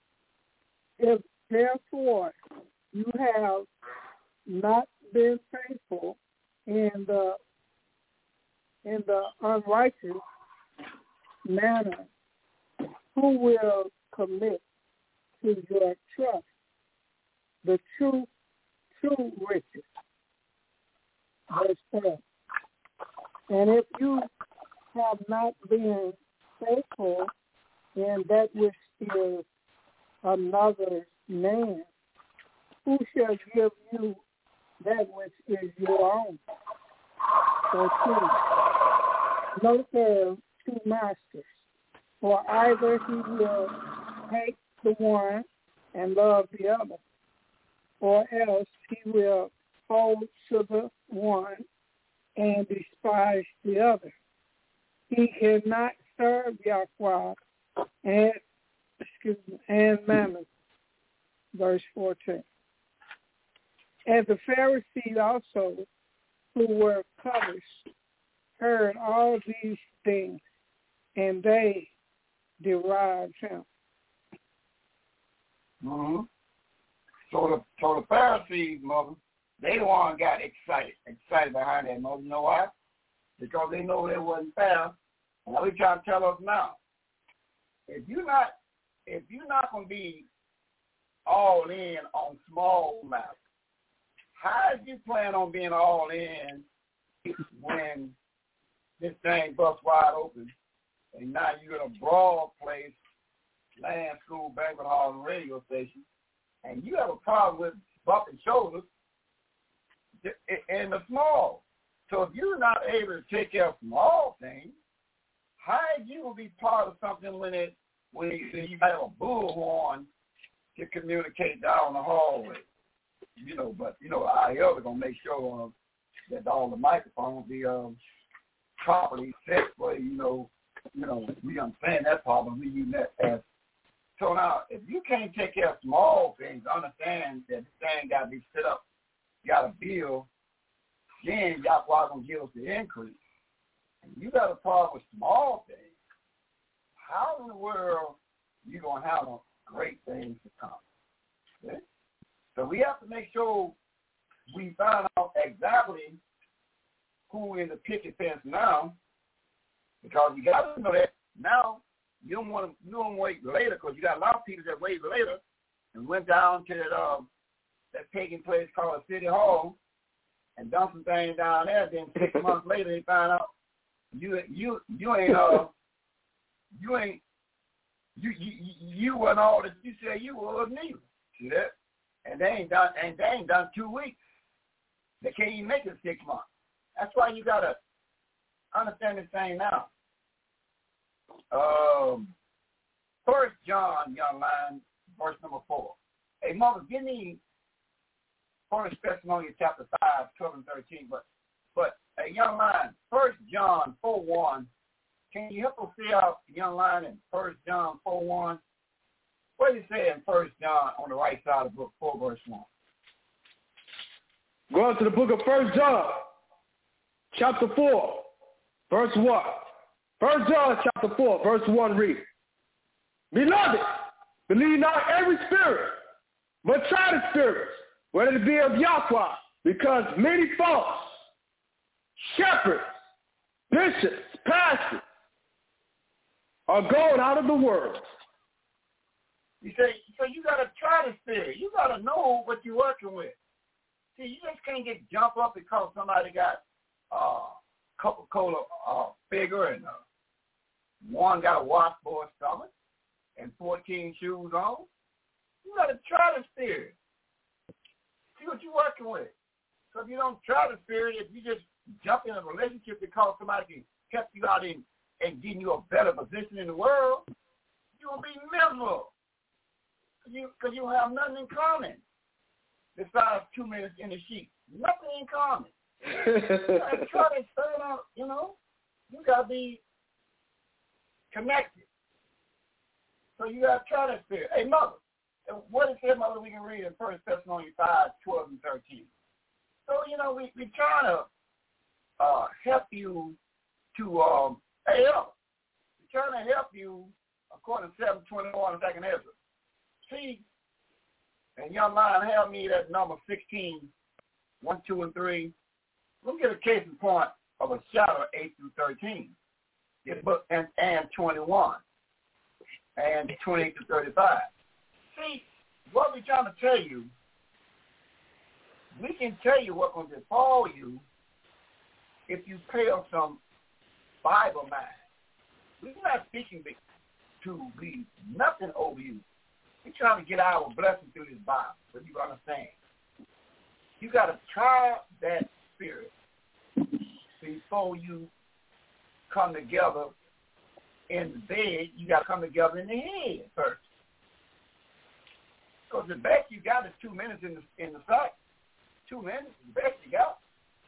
If therefore you have not been faithful in the in the unrighteous manner, who will commit to your trust the true true riches? Verse twelve. And if you have not been faithful in that which is another man, who shall give you that which is your own? thirteen. No serve two masters, for either he will hate the one and love the other, or else he will hold to the one and despise the other. He cannot serve Yahweh and excuse me and Mammon. verse fourteen. And the Pharisees also, who were published, heard all these things, and they derived him. Mm-hmm. So the so the Pharisees, mother, they the one got excited, excited behind that, mother. You know why? Because they know they wasn't fair. What they trying to tell us now? If you're not, if you're not gonna be all in on small matters, how do you plan on being all in when this thing busts wide open and now you're in a broad place, land, school, banquet hall, and radio station, and you have a problem with bumping shoulders in the small? So if you're not able to take care of small things, how are you going to be part of something when it when you have a bullhorn to communicate down the hallway? You know, but, you know, our elders going to make sure uh, that all the microphones be um, properly set for, you know, you know, we understand that problem. We use that as. So now, if you can't take care of small things, understand that the thing got to be set up, you got to build, then y'all going to give us the increase. And you got a problem with small things. How in the world you going to have great things to come? Okay? So we have to make sure we find out exactly who in the picket fence now, because you got to know that now you don't want to you don't wait later, because you got a lot of people that wait later and went down to that um, that pagan place called City Hall and done some things down there. Then six months later they find out you you you ain't uh you ain't you you you weren't all that you said you was neither. See that? And they ain't done and they ain't done two weeks. They can't even make it six months. That's why you gotta understand this thing now. Um, First John, young line, verse number four. Hey, mother, give me First Thessalonians chapter five, twelve and thirteen. But, but a young line, First John four one. Can you help us see out young line in First John four one? What does it say in First John on the right side of book four, verse one? Go on to the book of First John, chapter four, verse one. First John chapter four, verse one read, Beloved, believe not every spirit, but try the spirits, whether it be of Yahweh, because many false shepherds, bishops, pastors are going out of the world. You say, so you got to try the spirit. You got to know what you're working with. See, you just can't get jump up because somebody got uh, Coca-Cola uh, figure and uh, one got a washboard stomach and fourteen shoes on. You got to try the spirit. See what you're working with. So if you don't try the spirit, if you just jump in a relationship because somebody can help you out in and getting you a better position in the world, you're going to be miserable. Because you, cause you have nothing in common besides two minutes in the sheet. Nothing in common. You got to try to start out, you know. You got to be connected. So you got to try that spirit. Hey, mother, what is it, mother, we can read in First Thessalonians five, twelve, and thirteen. So, you know, we, we trying to uh, help you to, um, hey, yo, we're trying to help you according to seven twenty-one in Second Ezra. See, and young man, have me that number sixteen, one, two, and three. We'll get a case in point of a shadow eight through thirteen. This book and, and twenty-one and twenty-eight to thirty-five. See, what we're trying to tell you, we can tell you what's going to befall you if you pay us some Bible mind. We're not speaking to be nothing over you. We're trying to get our blessing through this Bible, so you understand. You got to try that spirit before you come together in the bed. You got to come together in the head first. Because the best you got is two minutes in the in the sight. Two minutes is the best you got.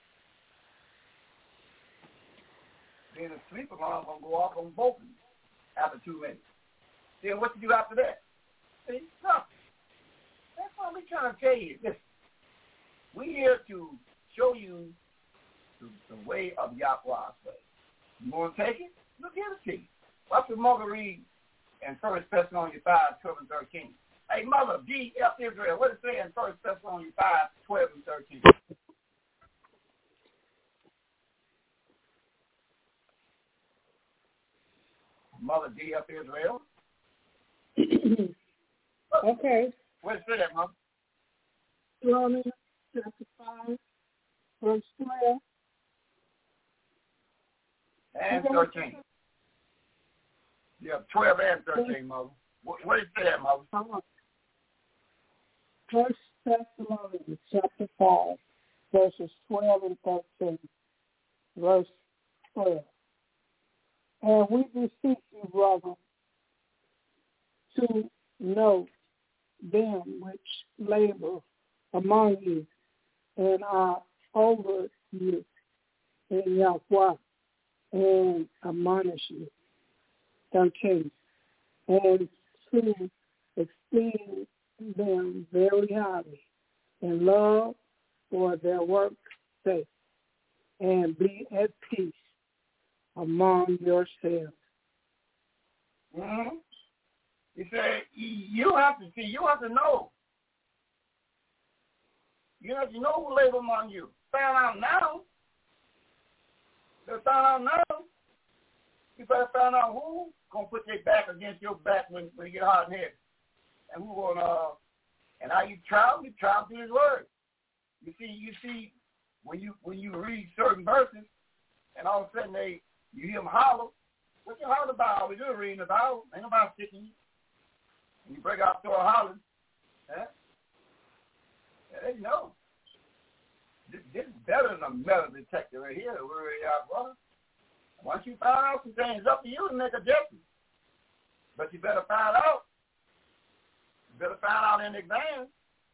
Then the sleep alarm going to go off on both of you after two minutes. Then what you do after that? See, nothing. That's what we're trying to tell you. Listen, we're here to show you the, the way of Yahweh's way. You want to take it? Look at it to you. Watch what Mother read in First Thessalonians five, twelve, and thirteen. Hey, Mother, D F Israel, what does it say in First Thessalonians five, twelve, and thirteen? Mother D F Israel. Okay. What does it say that, Mother? Romans chapter five, verse twelve. And thirteen. Yeah, twelve and thirteen, Mother. What, what does it say that, Mother? First Thessalonians chapter five, verses twelve and thirteen. Verse twelve. And we beseech you, brother, to know them which labor among you and are over you in Yahweh and admonish you. thirteen. And to esteem them very highly in love for their work's sake, and be at peace among yourselves. Mm-hmm. He said, you have to see, you have to know. You have to know who labor among you. Find out now. Just find out now. You better find out who gonna put their back against your back when, when you get hot and heavy. And who gonna uh, and how you travel, you travel through his word. You see, you see when you when you read certain verses and all of a sudden they you hear them holler. What you holler about? We do reading the Bible. Ain't nobody sticking you. And you break out to a hollering. Huh? Yeah, they know. This, this is better than a metal detector right here. Where we are, brother. Once you find out some things, it's up to you to make a difference. But you better find out. You better find out in advance.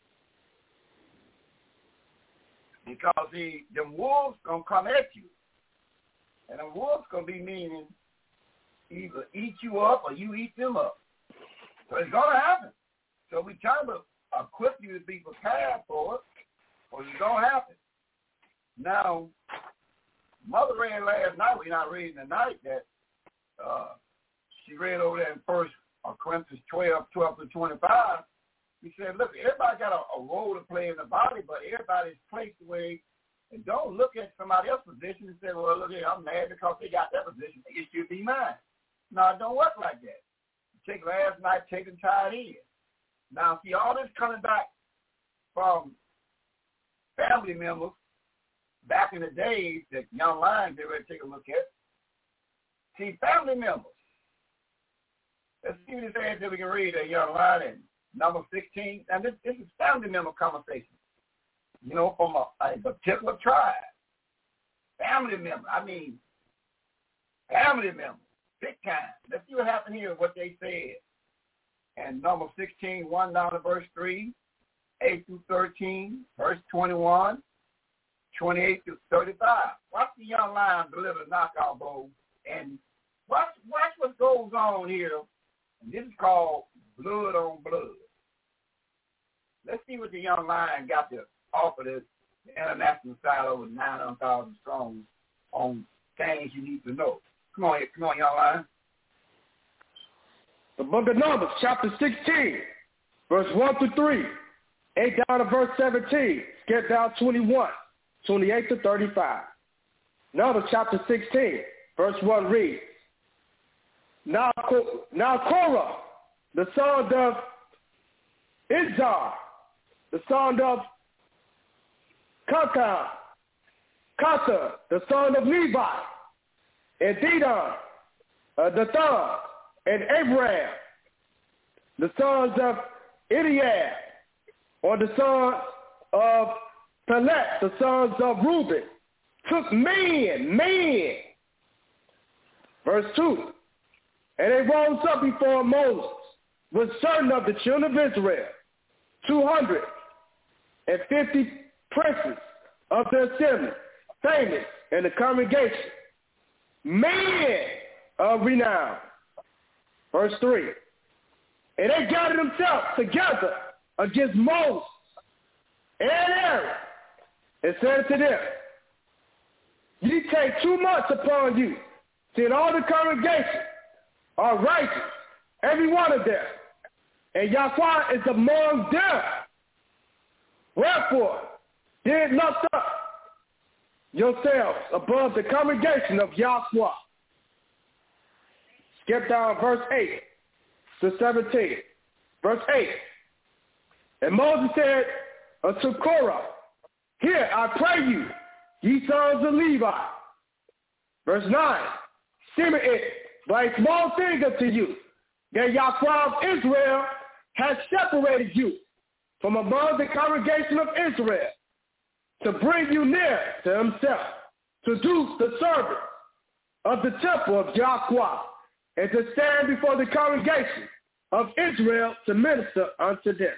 Because the them wolves gonna come at you. And the wolves gonna be meaning either eat you up or you eat them up. So it's gonna happen. So we try to equip you to be prepared for it, or it's gonna happen. Now, Mother read last night, we're not reading tonight, that uh, she read over there in First Corinthians twelve, twelve to twenty-five. He said, look, everybody got a, a role to play in the body, but everybody's placed away. And don't look at somebody else's position and say, well, look here, I'm mad because they got that position. It should be mine. No, it don't work like that. You take last night, take and tie it in. Now, see, all this coming back from family members back in the days that Young Lions, they ready to take a look at. See, family members. Let's see what it says that we can read a Young Lion in number sixteen. And this, this is family member conversation. You know, from a, a particular tribe. Family member. I mean, family member. Big time. Let's see what happened here, what they said. And number sixteen, one down to verse three, eight through thirteen, verse twenty-one, twenty-eight through thirty-five. Watch the Young Lion deliver the knockout bowl. And watch, watch what goes on here. And this is called blood on blood. Let's see what the Young Lion got to offer this international side over nine hundred thousand strong on things you need to know. Come on, come on, Young Lion. The book of Numbers, chapter sixteen, verse one through three, eight down to verse seventeen, skip down twenty-one, twenty-eight to thirty-five. Numbers, chapter sixteen, verse one reads, Now, now Korah, the son of Izhar, the son of Kata, Kata, the son of Levi, and Dedan, uh, Dathan, and Abraham, the sons of Eliab, or the sons of Pelet, the sons of Reuben, took men, men. Verse two, and they rose up before Moses with certain of the children of Israel, two hundred and fifty princes of the assembly, famous in the congregation, men of renown. Verse three, and they gathered themselves together against Moses and Aaron, and said to them, ye take too much upon you, seeing all the congregation are righteous, every one of them, and Yahweh is among them. Wherefore, did lift up yourselves above the congregation of Yahweh. Skip down verse eight to seventeen. Verse eight. And Moses said unto Korah, hear, I pray you, ye sons of Levi. Verse nine. Seem it by a small thing unto you, that Yahweh of Israel has separated you from among the congregation of Israel, to bring you near to himself, to do the service of the temple of Yahweh, and to stand before the congregation of Israel to minister unto them.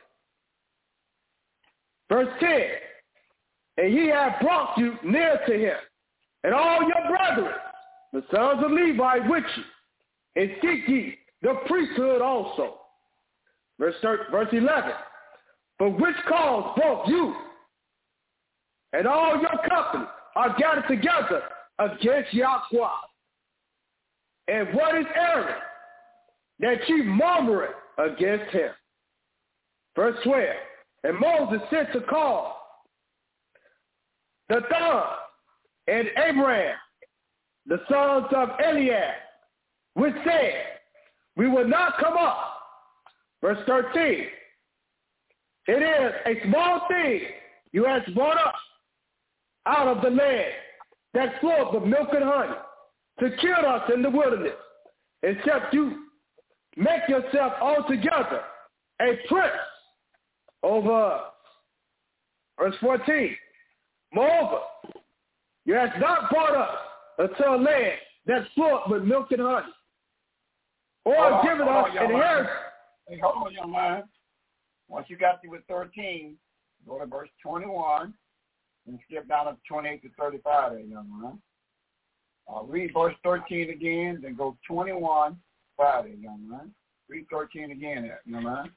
Verse ten, and he hath brought you near to him, and all your brethren, the sons of Levi, with you, and seek ye the priesthood also. Verse, verse eleven, for which cause both you and all your company are gathered together against Yahweh. And what is Aaron, that ye murmur against him? Verse twelve, and Moses sent to call the Dathan and Abraham, the sons of Eliab, which said, we will not come up. Verse thirteen, it is a small thing you have brought up out of the land that floweth with milk and honey, to kill us in the wilderness, except you make yourself altogether a prince over us. Verse fourteen, moreover, you have not brought us unto a land that floweth with milk and honey, or hold given on, us an inheritance. Hey, hold on, young man. Once you got through with thirteen, go to verse twenty-one, and skip down to twenty-eight to thirty-five there, young man. Uh, read verse thirteen again, then go twenty-one, five there, young man. Read thirteen again there, young man.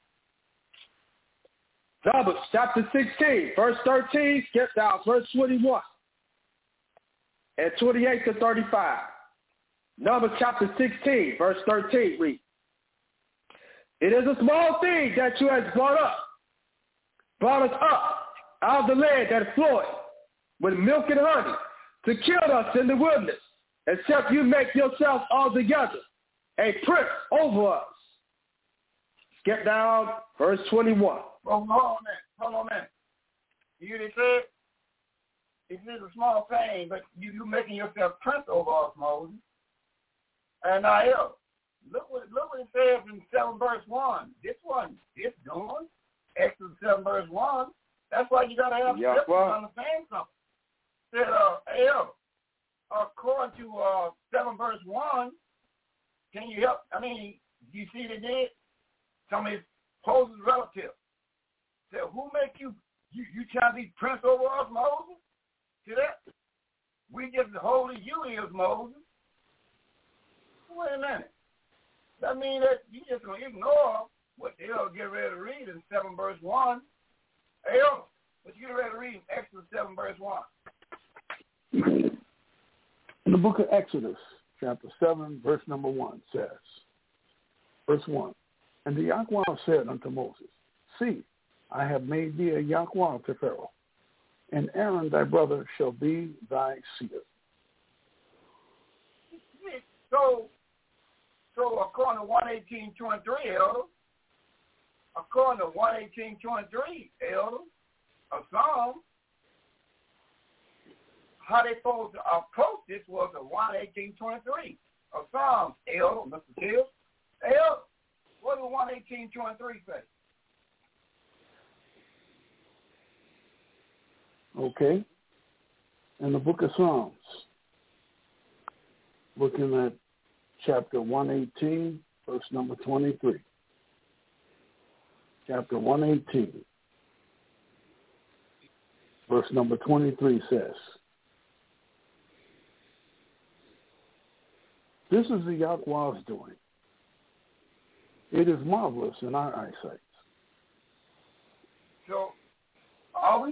Numbers chapter sixteen, verse thirteen, skip down verse twenty-one, and twenty-eight to thirty-five. Numbers chapter sixteen, verse thirteen, read. It is a small thing that you have brought up, brought us up out of the land that floweth with milk and honey, to kill us in the wilderness, except you make yourself altogether a prince over us. Skip down, verse twenty-one. Well, hold on a minute. Hold on a minute. You just said it's just a small thing, but you you making yourself prince over us, Moses. And now, here, look what look what it says in seven verse one. This one, it's doing Exodus seven verse one. That's why you gotta have yeah, scripture well. to understand something. It said, uh, L, according to uh, seven verse one, can you help? I mean, you see they did? Some of his Moses' relatives said, who make you, you, you trying to be prince over us, Moses? See that? We just holy you is, Moses. Wait a minute. That means that you just going to ignore what they'll get ready to read in seven verse one. Hey, yo, what you get ready to read in Exodus seven verse one? In the book of Exodus, chapter seven, verse number one says, verse one, and the Yahweh said unto Moses, see, I have made thee a Yahweh to Pharaoh, and Aaron thy brother shall be thy seer. So, so according to one eighteen twenty-three, Elder, according to one eighteen twenty-three, Elder, a Psalm, how they supposed to approach this was a one eighteen twenty-three. A Psalm, Elder, Mister Till. Elder, what does one eighteen twenty-three say? Okay. In the book of Psalms, looking at chapter one eighteen, verse number twenty-three. Chapter one eighteen, verse number twenty-three says, this is the Yahweh's doing. It is marvelous in our eyesight.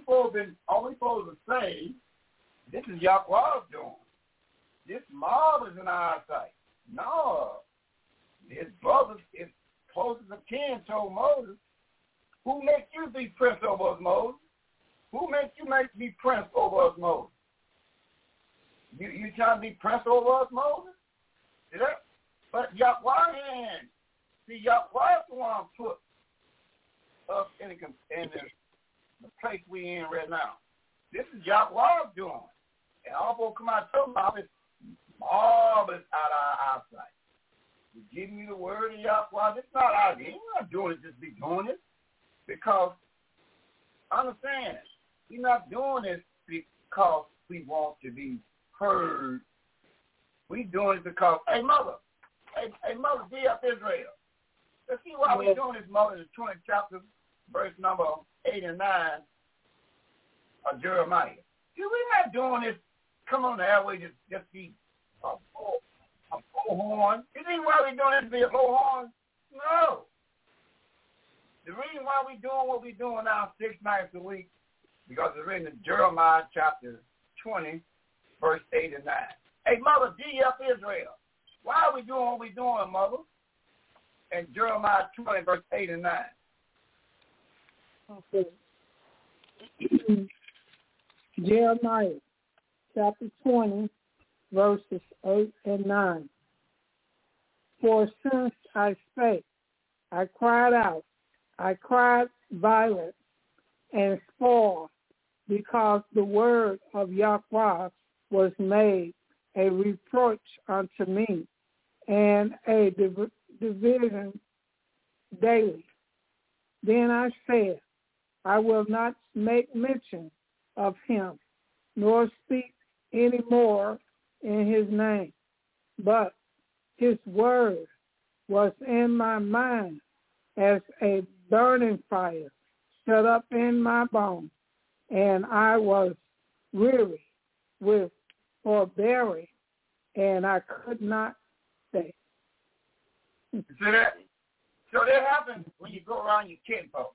supposed to, are we supposed to say, this is Yahweh's doing? This marvelous in our sight. No. His brothers, his closest of kin told Moses, who makes you be prince over us, Moses? Who makes you make be prince over us, Moses? You you trying to be prince over us, Moses? Yeah. But Yahweh hand. See, Yahweh's the one put us in, the, in the, the place we in right now. This is Yahweh's doing. And all will come out of mouth is marvelous out of our eyesight. We're giving you the word of Yahweh. It's not our idea. We're not doing it just be doing it. Because, understand, we're not doing this because we want to be heard. We're doing it because, hey, mother, hey, hey mother, be up Israel. Let's see why we're doing this, mother, in the twentieth chapter, verse number eight and nine of Jeremiah. See, we're not doing this, come on the airway, just, just be a bull, a bullhorn. You see why we're doing this to be a bullhorn? No. The reason why we're doing what we're doing now six nights a week, because it's written in Jeremiah chapter twenty, verse eight and nine. Hey, mother, D F Israel. Why are we doing what we're doing, mother? In Jeremiah twenty, verse eight and nine. Okay. Jeremiah chapter twenty, verses eight and nine. For since I spake, I cried out, I cried violence and spoil, because the word of Yahweh was made a reproach unto me, and a div- division daily. Then I said, I will not make mention of him, nor speak any more in his name. But his word was in my mind as a burning fire shut up in my bones, and I was weary with forbearing, and I could not stay. See that? So that happens when you go around your kinfolk.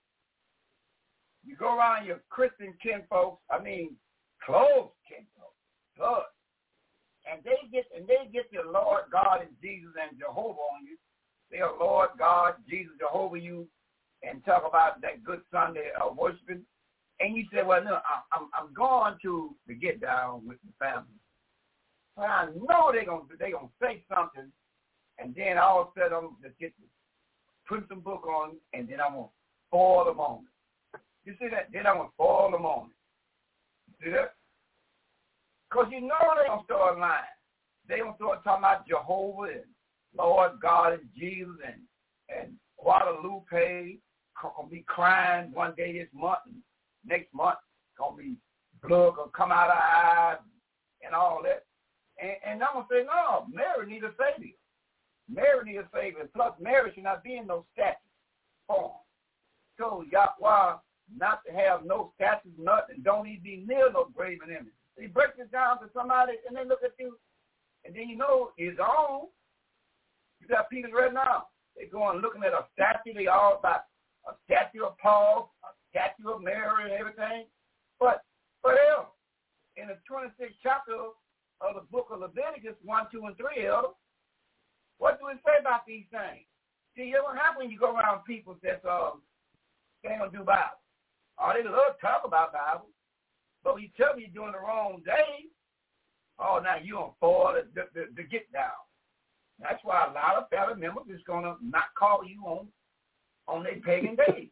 You go around your Christian kinfolks, I mean, close kinfolk, blood. And they get and they get the Lord God and Jesus and Jehovah on you. They're Lord God, Jesus, Jehovah you, and talk about that good Sunday of worshiping. And you say, well, no, I'm I'm going to the get down with the family. But I know they're gonna they gonna say something, and then all of a sudden I'm just get to put some book on, and then I'm gonna spoil the moment. You see that? Then I'm gonna spoil the moment. See that? Because you know they're gonna start lying. They gonna start talking about Jehovah and Lord God and Jesus and and Guadalupe. Gonna be crying one day this month, and next month gonna be blood gonna come out of her eyes and all that. And, and I'm gonna say, no, Mary needs a savior. Mary needs a savior. Plus, Mary should not be in no statue form. So Yahweh not to have no statues, nothing. Don't even be near no graven image. He breaks it down to somebody, and they look at you, and then you know his own. You got people right now. They going looking at a statue. They all about a statue of Paul, a statue of Mary, and everything. But but else, in the twenty-sixth chapter of the book of Leviticus, one, two, and three, Elder, what do it say about these things? See, it what happens when you go around people that um, they ain't gonna do Bible. Oh, they love to talk about Bible. But when you tell me you're doing the wrong day, oh, now you're going to spoil the, the, the, the get down. That's why a lot of family members is going to not call you on on their pagan days.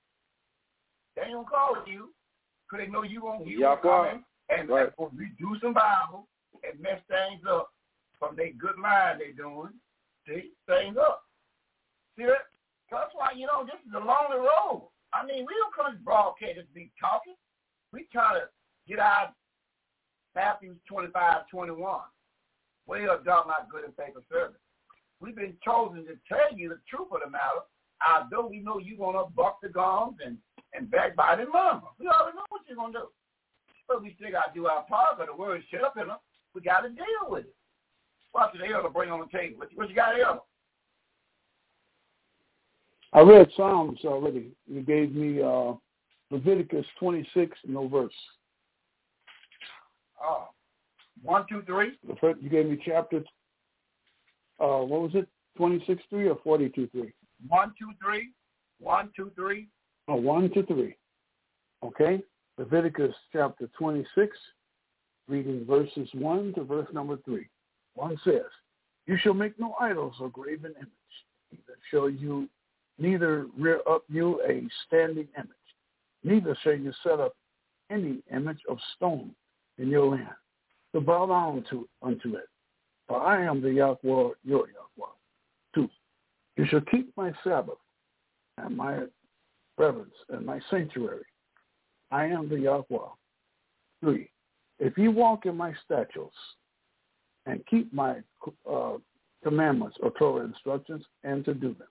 They ain't going to call you because they know you won't you yeah, coming and right. redo some Bible and mess things up from their good line they doing. See, things up. See that? That's why, you know, this is a lonely road. I mean, we don't come to broadcast to be talking. We try to get out Matthew twenty-five, twenty-one. Well done, my good and faithful servant. We've been chosen to tell you the truth of the matter, although we know you're going to buck the gums and, and backbite and murmur. We already know what you're going to do. But we still got to do our part, because the word shut up in them. We got to deal with it. What's the elder bring on the table? What, what you got, elder? I read Psalms already. You gave me uh, Leviticus twenty-six, no verse. Oh, one, two, three. The first, you gave me chapter, uh, what was it, twenty-six three or forty-two three? One, two, three. One, two, three. Oh, one to three. Okay. Leviticus chapter twenty-six, reading verses one to verse number three. One says, "You shall make no idols or graven image, neither shall you neither rear up you a standing image, neither shall you set up any image of stone in your land, to bow down to unto it. For I am the Yahweh, your Yahweh." Two, "You shall keep my Sabbath and my reverence and my sanctuary. I am the Yahweh." Three, "If you walk in my statutes and keep my uh, commandments or Torah instructions and to do them."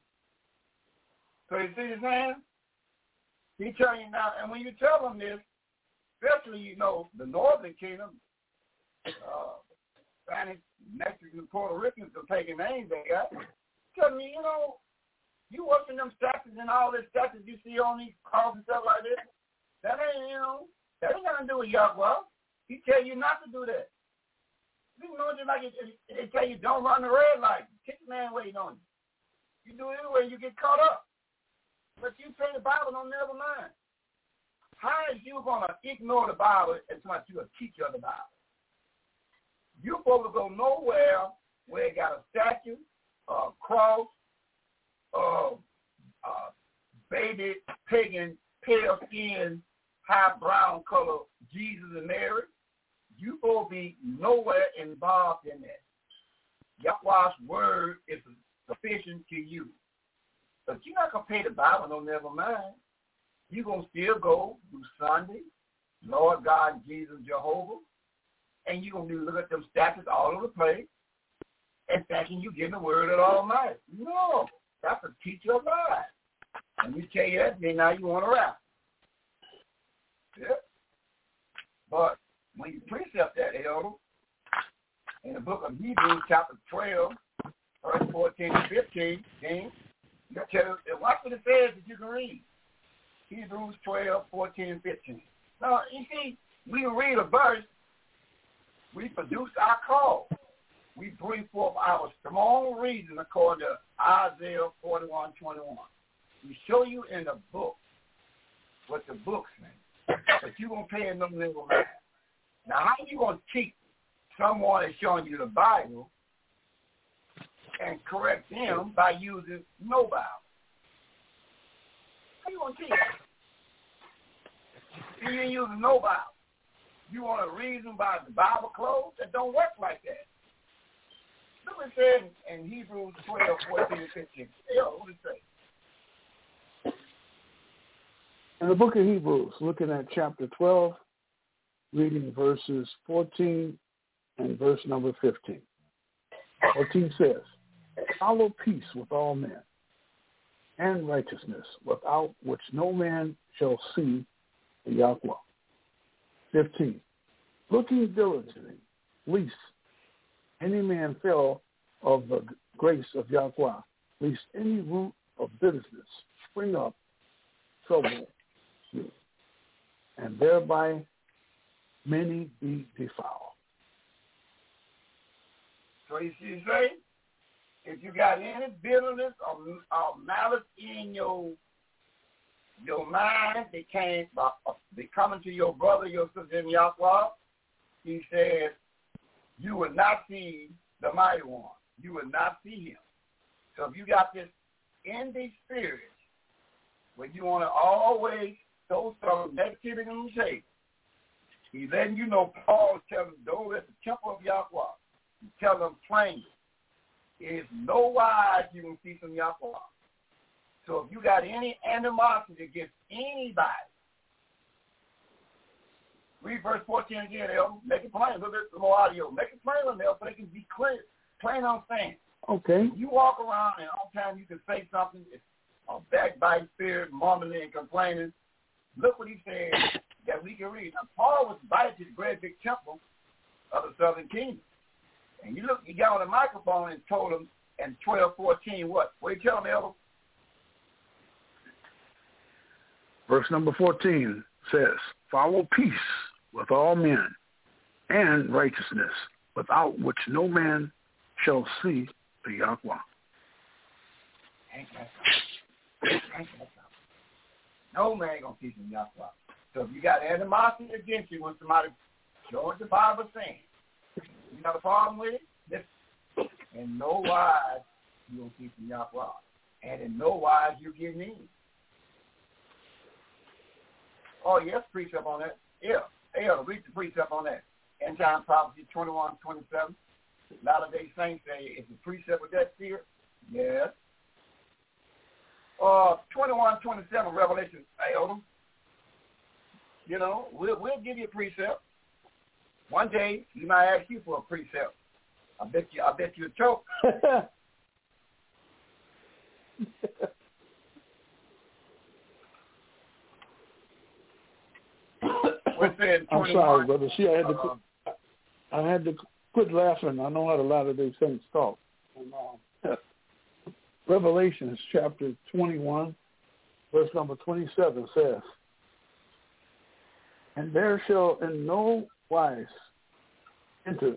So you see his name? He tell you now, and when you tell them this, especially, you know, the northern kingdom, uh, Spanish, Mexican, Puerto Ricans are taking names they got. Tell me, you know, you working them statutes and all this statutes you see on these calls and stuff like this, that ain't, you know, that ain't nothing to do with Yahweh. He tell you not to do that. You know, just like it, it, it tell you don't run the red light. Kick the man waiting on you. You do it anyway, you get caught up. But you say the Bible don't never mind. How is you going to ignore the Bible as much as you're a teacher of the Bible? You're supposed to go nowhere where it got a statue, a cross, uh, uh, baby, pagan, pale skin, high brown color Jesus and Mary. You supposed to be nowhere involved in that. Yahweh's word is sufficient to you. But you're not going to pay the Bible, no, never mind. You're going to still go do Sunday, Lord God, Jesus, Jehovah, and you're going to look at them statutes all over the place and thinking you're getting the word of the Almighty. No, that's a teacher of lies. And you tell you that, then now you want to rap. Yeah. But when you precept that, elder, in the book of Hebrews, chapter twelve, verse fourteen and fifteen, James, you tell, watch what it says that you can read. Hebrews twelve, fourteen, and fifteen. Now, you see, we read a verse, we produce our call. We bring forth our strong reason according to Isaiah forty-one, twenty-one. We show you in the book what the book says, but you won't pay no legal mind. Now, how are you going to teach someone that's showing you the Bible and correct them by using no Bible? How are you going to teach? You ain't using no Bible. You want to reason by the Bible closed? That don't work like that. Look what it says in Hebrews twelve, fourteen, and fifteen. Yo, what does it say? In the book of Hebrews, looking at chapter twelve, reading verses fourteen and verse number fifteen. fourteen says, "Follow peace with all men, and righteousness, without which no man shall see the Yahweh." fifteen. "Looking diligently, lest any man fail of the grace of Yahweh, lest any root of bitterness spring up, trouble you, and thereby many be defiled." So you see, you say, if you got any bitterness or, or malice in your your mind, they can't be coming to your brother, your sister in Yahweh. He says, you will not see the mighty one. You will not see him. So if you got this envy spirit where you want to always throw some negativity on the table, he's letting you know, Paul is telling those at the temple of Yahweh, he tells them plainly, there is no wise you can see from Yahweh. So if you got any animosity against anybody, read verse fourteen again, El. Make it plain. Look at some more audio. Make it plain on there so they can be clear. Plain on saying. Okay. You walk around and all the time you can say something, it's a backbite spirit, mumbling and complaining. Look what he said that we can read. Now, Paul was invited to the great big temple of the southern kingdom. And you look, he got on the microphone and told him in twelve fourteen what? What did he tell him, Elder? Verse number fourteen says, follow peace with all men and righteousness, without which no man shall see the Yahweh. No man gonna see the Yahweh. So if you got animosity against you when somebody show what the Bible saying, you got a problem with it? Listen. In no wise you gonna see the Yahweh. And in no wise you getting in. Oh, yes, precept on that. Yeah. Yeah, read the precept on that. End time prophecy twenty-one, twenty-seven. Latter-day Saints say, is the precept with that fear? Yes. Uh, twenty-one, twenty-seven, Revelation. Hey, Odom. You know, we'll, we'll give you a precept. One day, we might ask you for a precept. I bet you, I bet you a choke. I'm sorry, brother. See, I had to, uh, I had to quit laughing. I know how the Latter-day Saints talk. And, uh, Revelations chapter twenty-one, verse number twenty-seven says, and there shall in no wise enter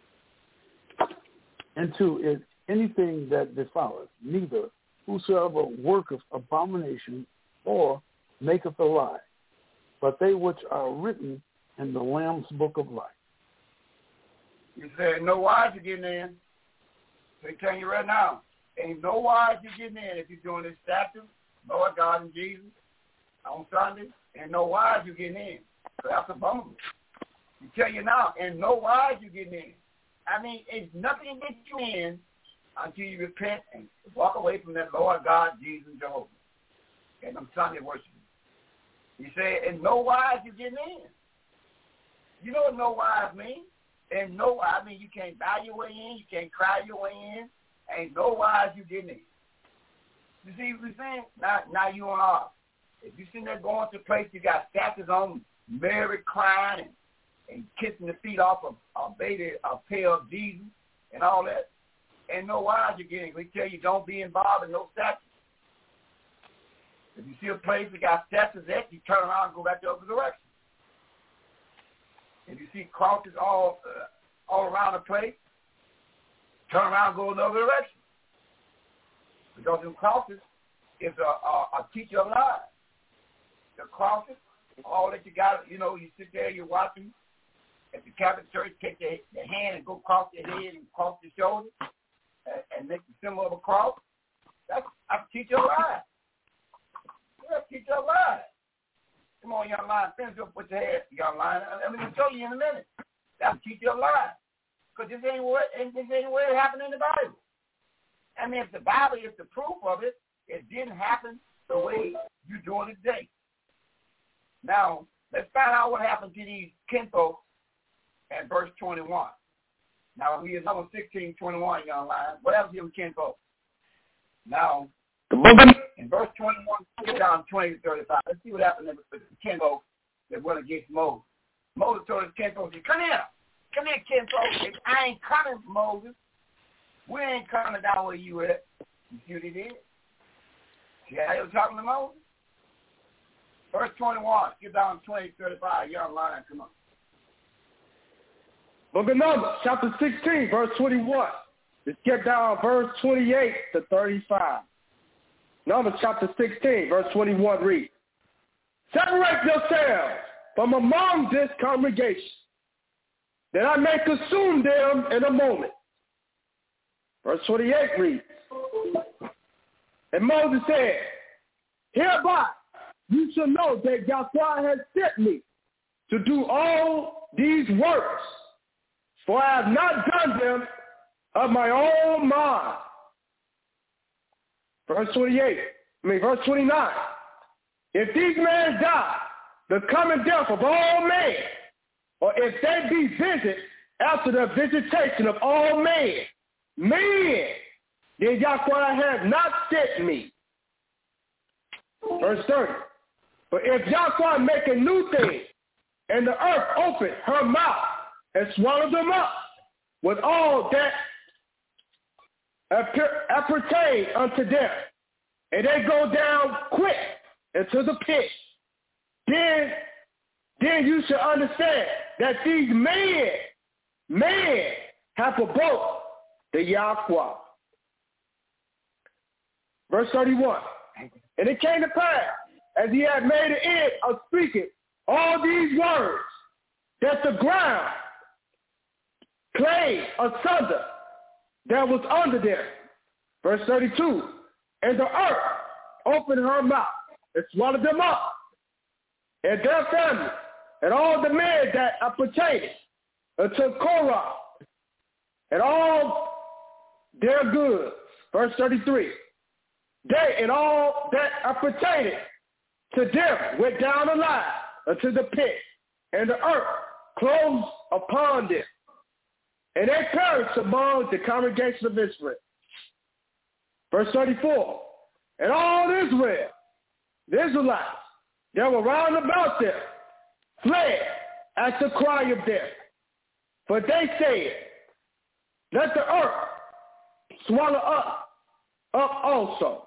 into it anything that defileth, neither whosoever worketh abomination or maketh a lie, but they which are written in the Lamb's book of life. You said no wise you're getting in. They tell you right now, ain't no wise you're getting in if you're doing this statue, Lord God and Jesus, on Sunday, and no wise you're getting in. So that's a bummer. You tell you now, and no wise you're getting in. I mean, it's nothing to get you in until you repent and walk away from that Lord God, Jesus, Jehovah, and them Sunday worshiping. You say, and no wise you getting in. You know what no wise means? And no wise, I mean, you can't buy your way in, you can't cry your way in, ain't no wise you getting in. You see what I'm saying? Now, now you on off. If you sitting there going to a place, you got statues on Mary crying and, and kissing the feet off of a baby, a pair of Jesus and all that, and no wise you getting. We tell you don't be involved in no statues. If you see a place that got statues at, you turn around and go back the other direction. If you see crosses all uh, all around the place, turn around and go another direction. Because them crosses is a, a, a teacher of lies. The crosses, all that you got, you know, you sit there, you're watching at the Catholic Church, take the, the hand and go across your head and cross your shoulder and, and make the symbol of a cross. That's a teacher of lies. That's a teacher of lies. Come on, young lion, finish up with your head, young lion. I'm going to show you in a minute. That's a teacher of lies. Because this ain't what this ain't what happened in the Bible. I mean, if the Bible is the proof of it, it didn't happen the way you're doing it today. Now, let's find out what happened to these kinfolks at verse twenty-one. Now, we in number sixteen, twenty-one, young lion. What happened to them kinfolks? Now, in verse twenty-one, get down twenty to thirty-five. Let's see what happened with the kinfolks that went against Moses. Moses told his kinfolks, come here. Come here, kinfolks. I ain't coming, Moses. We ain't coming down where you at. You see what he did? See how he was talking to Moses? Verse twenty-one, get down twenty to thirty-five. Young lion, come on. Book of Numbers, chapter sixteen, verse twenty-one. Let's get down verse twenty-eight to thirty-five. Numbers chapter sixteen, verse twenty-one reads, separate yourselves from among this congregation, that I may consume them in a moment. Verse twenty-eight reads, and Moses said, hereby you shall know that Yahweh has sent me to do all these works, for I have not done them of my own mind. Verse twenty-eight, I mean verse twenty-nine, if these men die, the coming death of all men, or if they be visited after the visitation of all men, men, then Yahweh has not sent me. Verse thirty, but if Yahweh make a new thing, and the earth open her mouth and swallow them up with all that appertain unto them, and they go down quick into the pit, then, then you should understand that these men, men have provoked the Yahweh. Verse thirty-one. And it came to pass, as he had made an end of speaking all these words, that the ground clave asunder that was under them. Verse thirty-two. And the earth opened her mouth and swallowed them up, and their families, and all the men that appertained unto Korah, and all their goods. Verse thirty-three. They and all that appertained to them went down alive unto the pit, and the earth closed upon them, and they perished among the congregation of Israel. Verse thirty-four. And all Israel, the Israelites that were round about them, fled at the cry of them. For they said, let the earth swallow up, up also.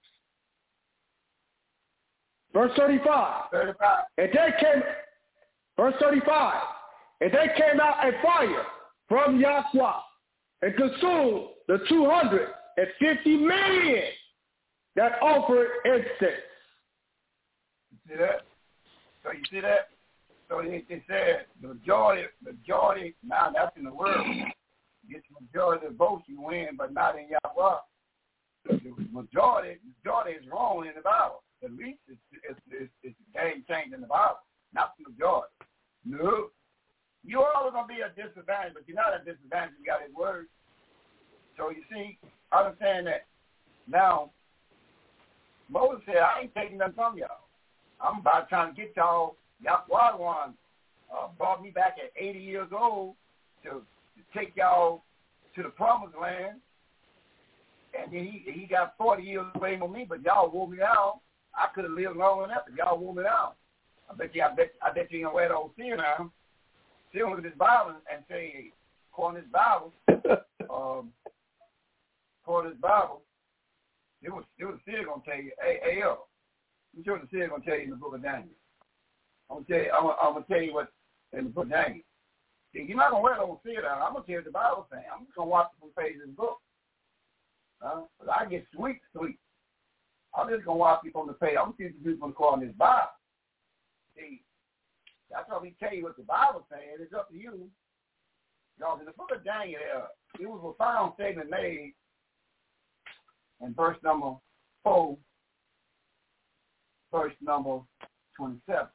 Verse thirty-five. thirty-five. And they came, verse thirty-five. And they came out a fire from Yahweh and consumed the two hundred and fifty men that offered incense. You see that? So you see that? So it, it said the majority, majority, now that's in the world. You get the majority of the votes, you win, but not in Yahweh. The majority, majority is wrong in the Bible. At least it's, it's, it's, it's a game changer in the Bible, not the majority. No. You're always going to be at a disadvantage, but you're not at a disadvantage. You got his word. So you see, understand that. Now, Moses said, I ain't taking nothing from y'all. I'm about trying to get y'all. Yahweh one uh, brought me back at eighty years old to, to take y'all to the promised land. And then he, he got forty years away from me, but y'all wore me out. I could have lived long enough, but y'all wore me out. I bet you, I bet, I bet you ain't gonna wear the old seer now. Still look at this Bible and say, according to this Bible, um, according to this Bible, it was, it was the seer gonna tell you, hey, hey, yo, I'm sure the seer gonna tell you in the book of Daniel. I'm gonna tell you, I'm, I'm gonna tell you what in the book of Daniel. See, you're not gonna wear the old seer down. I'm gonna tell you what the Bible saying. I'm just gonna watch the full page of the book. Uh, but I get sweet, sweet. I'm just going to watch people on the page. I'm going to teach people to call this Bible. See, that's why we tell you what the Bible says. It's up to you. Because in the book of Daniel, uh, it was a final statement made in verse number four, verse number twenty-seven.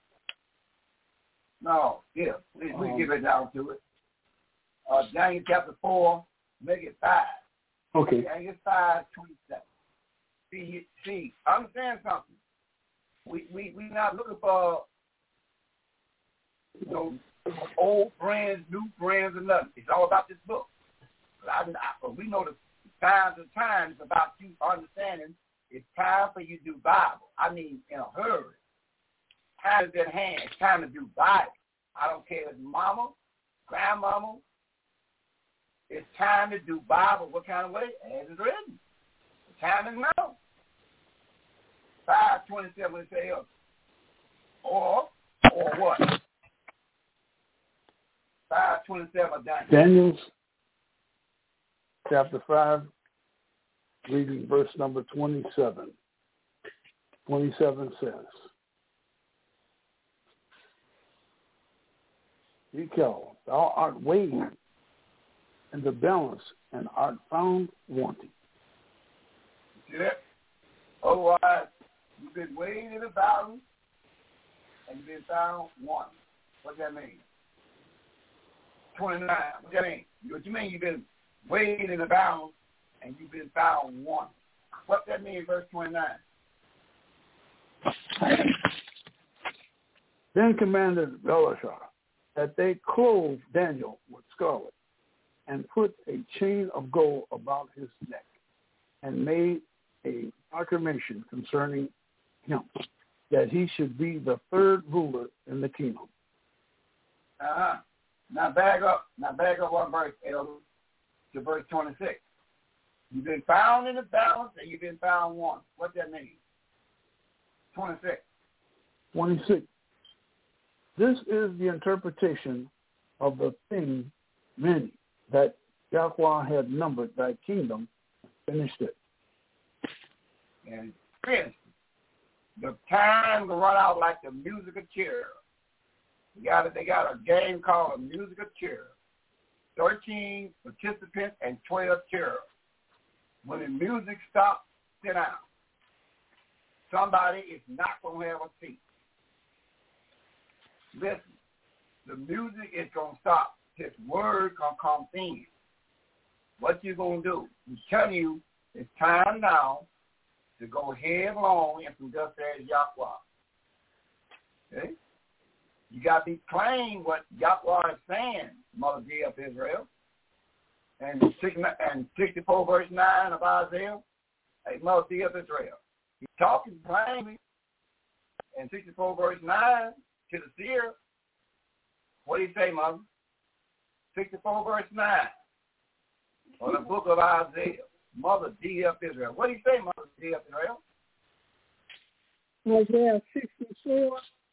No, yeah, we, we give it down to it. Uh, Daniel chapter four, make it five. Okay. Daniel five, twenty-seven. See, see, understand something. We we we not looking for you know old friends, new friends, or nothing. It's all about this book. I, I, we know the times and times about you understanding. It's time for you to do Bible. I mean, in a hurry. Time is at hand. It's time to do Bible. I don't care if it's mama, grandmama. It's time to do Bible. What kind of way? As it's written. The time is now. five twenty-seven it says, or, or what? five twenty-seven Daniel. Daniel's chapter five, reading verse number twenty-seven. twenty-seven says, Michael, thou art weighed in the balance and art found wanting. See that? Otherwise, you've been weighed in the balance and you've been found wanting. What does that mean? twenty-nine. What does that mean? What you mean you've been weighed in the balance and you've been found wanting? What does that mean in verse twenty-nine? Then commanded Belshazzar that they clothe Daniel with scarlet and put a chain of gold about his neck and made a proclamation concerning him that he should be the third ruler in the kingdom. Uh-huh. Now back up. Now back up one verse, Elder, to verse twenty-six. You've been found in the balance and you've been found wanting. What that mean? twenty-six. twenty-six. This is the interpretation of the thing, many, that Yahweh had numbered thy kingdom, finished it. And finished it. The time to run out like the musical chair. They got a, they got a game called a musical chair. thirteen participants and twelve chairs. When the music stops, sit down. Somebody is not going to have a seat. Listen, the music is going to stop. This word going to come in. What you going to do? I'm telling you, it's time now to go headlong into just as Yahweh. Okay? You got to be plain what Yahweh is saying, Mother D of Israel. And, and sixty-four verse nine of Isaiah, hey, Mother D of Israel. He's talking plainly in sixty-four verse nine to the seer. What do you say, Mother? sixty-four verse nine of the book of Isaiah. Mother D of Israel. What do you say, Mother D of Israel? Isaiah sixty-four.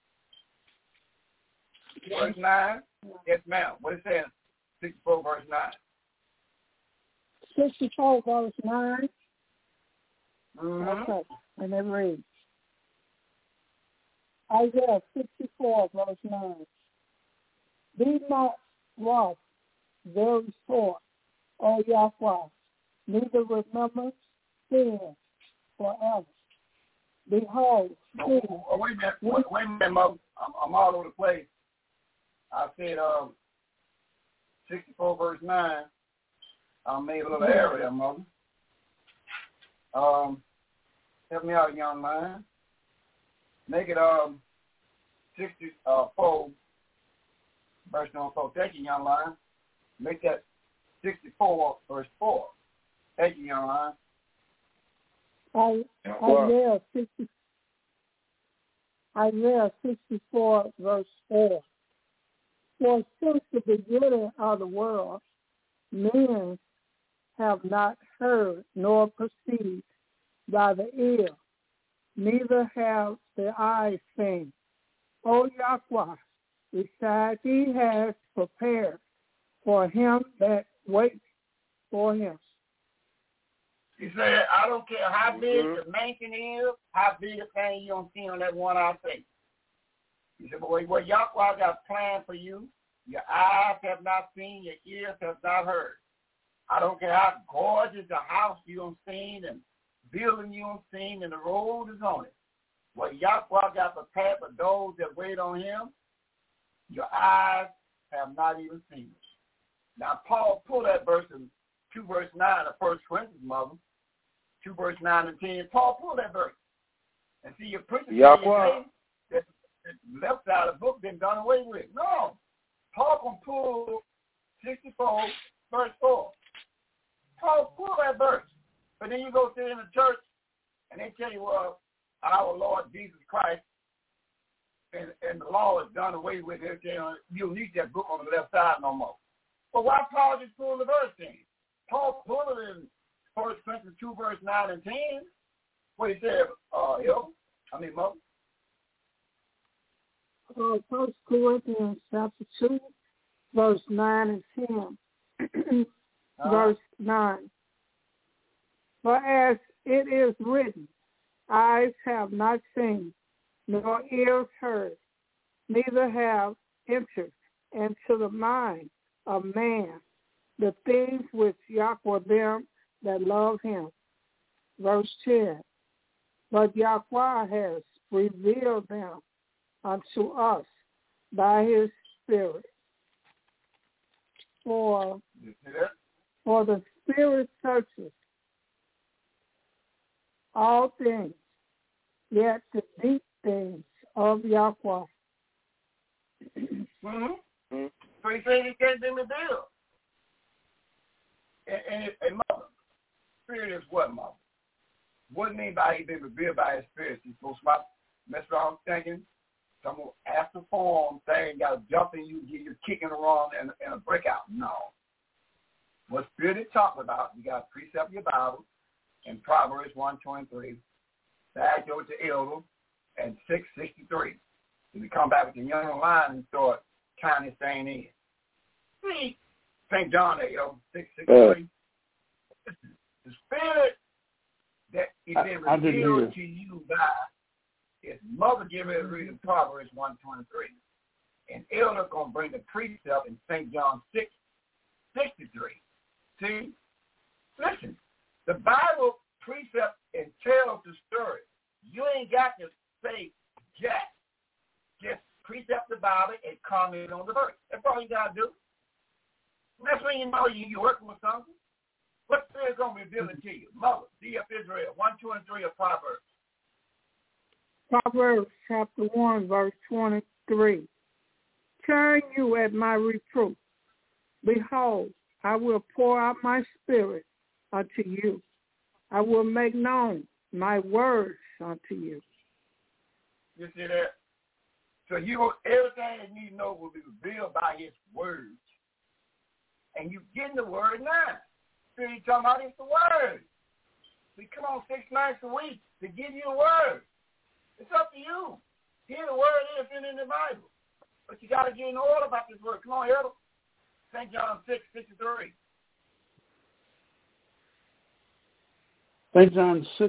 Verse nine? Yes, ma'am. What is it? sixty-four verse nine. sixty-four verse nine. Mm-hmm. Okay. And it reads, Isaiah sixty-four verse nine. Be not wroth very sore, O Yahweh, neither remember sin forever. Behold, sin. Oh, wait a minute, wait, wait a minute, Mother. I'm, I'm all over the place. I said um, sixty-four verse nine. I made a little error there, Mother. Um, help me out, young man. Make it um sixty-four verse number four. Thank you, young man. Make that sixty-four verse four. Thank you, young man. I, Isaiah sixty, Isaiah sixty-four verse four. For since the beginning of the world, men have not heard nor perceived by the ear, neither have the eyes seen. O Yahweh, besides he has prepared for him that waits for him. He said, I don't care how big mm-hmm. the mansion is, how big a thing you don't see on that one eye face. He said, but what Yahweh got planned for you, your eyes have not seen, your ears have not heard. I don't care how gorgeous the house you don't seen and building you don't seen and the road is on it. What Yahweh got prepared for those that wait on him, your eyes have not even seen it. Now, Paul pulled that verse in two verse nine of First Corinthians, Mother. two verse nine and ten. Paul pulled that verse. And see, your preacher Yahweh. that the left side of the book been done away with. No. Paul can pull sixty-four verse four. Paul pull that verse. But then you go sit in the church and they tell you, well, our Lord Jesus Christ and, and the law is done away with. They're saying you don't need that book on the left side no more. But why Paul just pull the verse in? Paul pulled it in First Corinthians two, verse nine and ten. What he said, uh, yo, I mean, Mo. Uh, First Corinthians chapter two, verse nine and ten. uh-huh. Verse nine. For as it is written, eyes have not seen, nor ears heard, neither have entered into the mind of man the things which Yahweh them that love him. Verse ten. But Yahweh has revealed them unto us by his Spirit. For, for the Spirit searches all things, yet the deep things of Yahweh. Mm-hmm. So he said he can't be revealed. And, and, and mother, Spirit is what, mother? What do you mean by he been revealed by his Spirit? He's supposed to mess around thinking, some after form thing, got to jump in you, get you kicking around and, and a breakout. No. What Spirit is talking about, you got to precept your Bible in Proverbs one twenty-three, back over to Elder and six sixty-three. And we come back with the young lion and start tying this thing in. See, Saint John, you know, six six three. Uh, the spirit that is been revealed to you by his mother. Give me a read in Proverbs one twenty three. And elder gonna bring the precept in Saint John six sixty three. See, listen, the Bible precept and tells the story. You ain't got to say jack. Just precept the Bible and comment on the verse. That's all you got to do. That's when you know you, you're working with something. What spirit's going to be revealing to you? Mother, D F Israel, one, two, and three of Proverbs. Proverbs chapter one, verse twenty-three. Turn you at my reproof. Behold, I will pour out my spirit unto you. I will make known my words unto you. You see that? So you everything that you know will be revealed by his words. And you getting the word now. So you talking about it's the word. We come on six nights a week to give you the word. It's up to you. Here the word is in, in the Bible. But you got to get in order about this word. Come on, Elder. Saint John six sixty-three. Saint John six.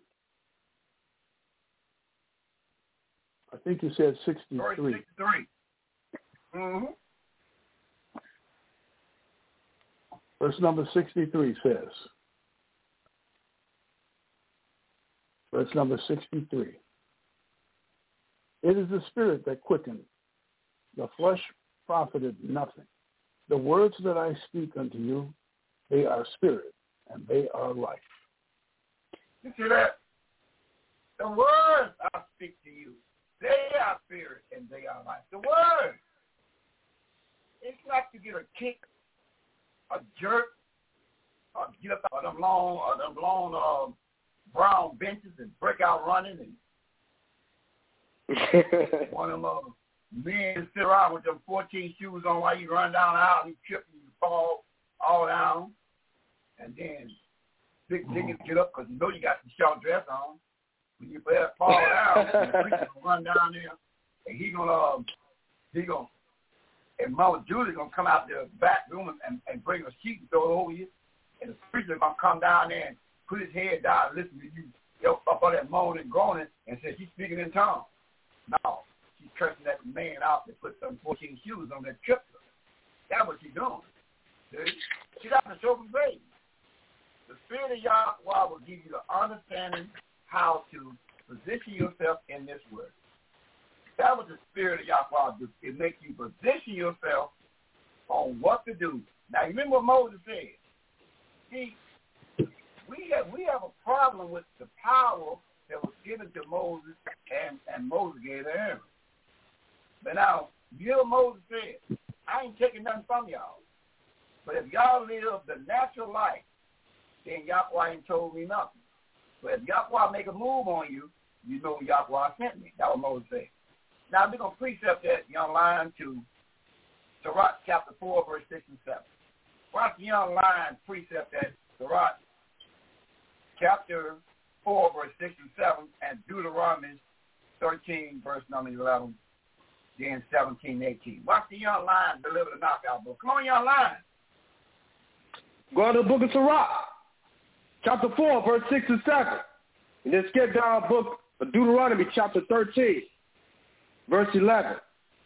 I think you said sixty-three. Verse sixty-three. Mm-hmm. Verse number sixty-three says, verse number sixty-three, it is the spirit that quickened, the flesh profited nothing. The words that I speak unto you, they are spirit, and they are life. You see that? The words I speak to you, they are spirit, and they are life. The word. It's not to get a kick, a jerk, or get up out of them long, or them long uh, brown benches and break out running, and one of them uh, men sit around with them fourteen shoes on while you run down the aisle, and you trip and you fall all down, and then big niggas get up because you know you got the short dress on. When you fall down, the preacher gonna run down there, and he gonna uh, he gonna and Mama Julie gonna come out the back room and, and bring a sheet and throw it over you, and the preacher gonna come down there and put his head down and listen to you, you know, up on that moaning and groaning and say she's speaking in tongues. No, she's cursing that man out that put some fourteen shoes on that trip. That's what she's doing. See? She got to show some faith. The Spirit of Yahweh will give you the understanding how to position yourself in this word. That was the Spirit of Yahweh do. It makes you position yourself on what to do. Now, you remember what Moses said? See, we have, we have a problem with the power that was given to Moses and, and Moses gave to Aaron. But now, you know what Moses said? I ain't taking nothing from y'all. But if y'all live the natural life, then Yahweh ain't told me nothing. But if Yahweh make a move on you, you know Yahweh sent me. That's what Moses said. Now we're going to precept that young lion to Sirach chapter four, verse six and seven. Watch the young lion precept that Sirach chapter four, verse six and seven, and Deuteronomy thirteen, verse number eleven, then seventeen, eighteen. Watch the young lion deliver the knockout book. Come on, young lion. Go to the book of Sirach, chapter four, verse six and seven. And then skip down the book of Deuteronomy, chapter thirteen, verse eleven,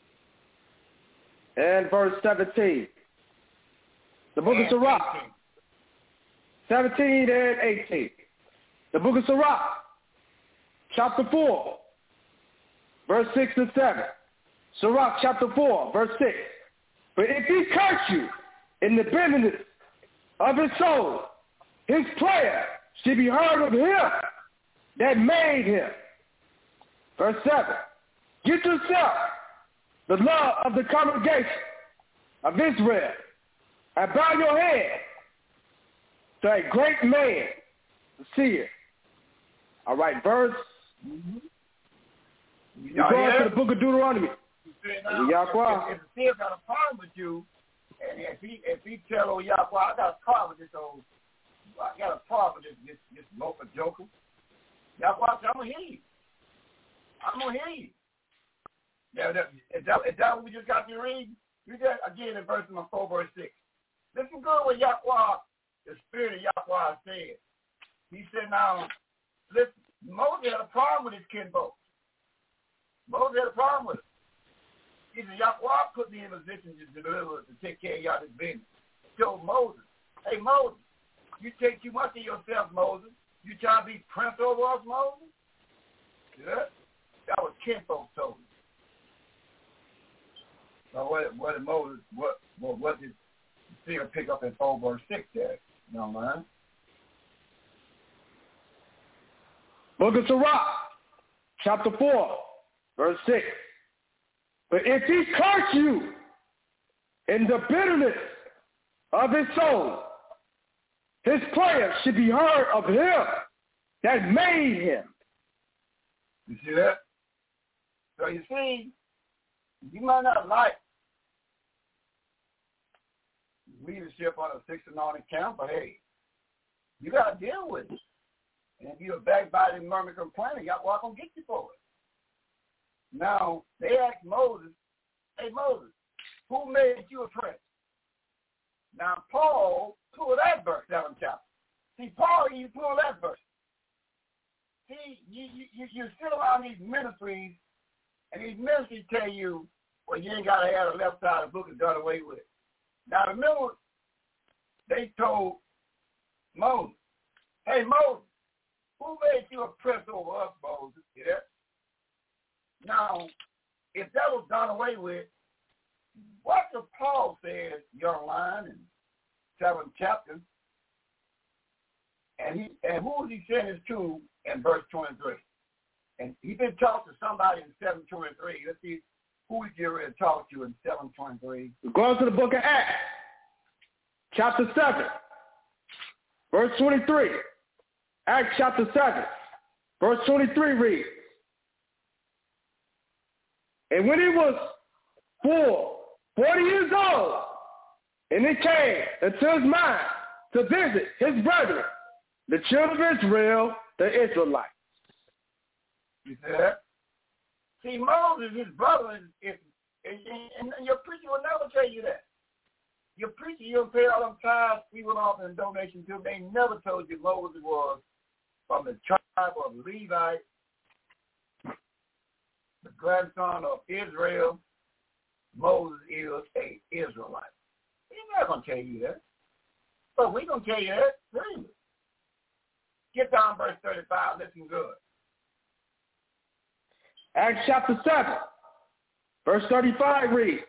and verse seventeen. The book of Sirach, seventeen and eighteen. The book of Sirach, chapter four, verse six and seven. Sirach, chapter four, verse six. But if he curse you in the bitterness of his soul, his prayer should be heard of him that made him. Verse seven. Get yourself the love of the congregation of Israel and bow your head to a great man, the seer. All right, verse. Mm-hmm. You go to the book of Deuteronomy. Now, if, if the seer got a problem with you, and if he if he tell old Yahweh, I got a problem with this old, I got a problem with this this, this local joker. Yahweh said, I'm gonna hear you. I'm gonna hear you. Yeah, that, is, that, is that what we just got to read? You just, again, in verse number four, verse six. Listen good what Yahweh, the spirit of Yahweh said. He said, now, listen, Moses had a problem with his kinfolk. Moses had a problem with it. He said, Yahweh put me in a position to deliver, to take care of y'all this business. He told Moses, hey, Moses, you take too much of yourself, Moses. You trying to be prince over us, Moses? Yeah? That was kinfolk told him. Now, what, what did Moses, what, what, what did Seer pick up in four verse six there? You know what I mean? Book of Sirach, chapter four, verse six. But if he curse you in the bitterness of his soul, his prayer should be heard of him that made him. You see that? So you see, you might not like leadership on a six and on account, but hey, you got to deal with it. And if you're a backbiting, murmur, complaining, y'all walk on get you for it. Now, they asked Moses, hey, Moses, who made you a prince? Now, Paul pulled that verse, seventh chapter. See, Paul, you pull that verse. See, you, you, you sit around these ministries, and these ministries tell you, well, you ain't got to have the left side of the book is done away with. Now, remember, they told Moses, hey, Moses, who made you a prince over us, Moses? See that? Now, if that was done away with, what does Paul say, young line, in seventh chapter, and he and who is he saying this to in verse twenty-three? And he been talking to somebody in seven twenty-three. Let's see who he get ready to talk to in seven twenty-three. We're going to the book of Acts, chapter seven, verse twenty-three. Acts chapter seven, verse twenty-three reads, and when he was full forty years old, and it came into his mind to visit his brethren, the children of Israel, the Israelites. You see that? See, Moses, his brother, is, is, is, and your preacher will never tell you that. Your preacher, you'll pay all them tithes, people off in donation to, they never told you Moses was from the tribe of Levi, the grandson of Israel. Moses is a Israelite. He's not going to tell you that. But we're going to tell you that. Really. Get down verse thirty-five. Listen good. Acts chapter seven, verse thirty-five reads,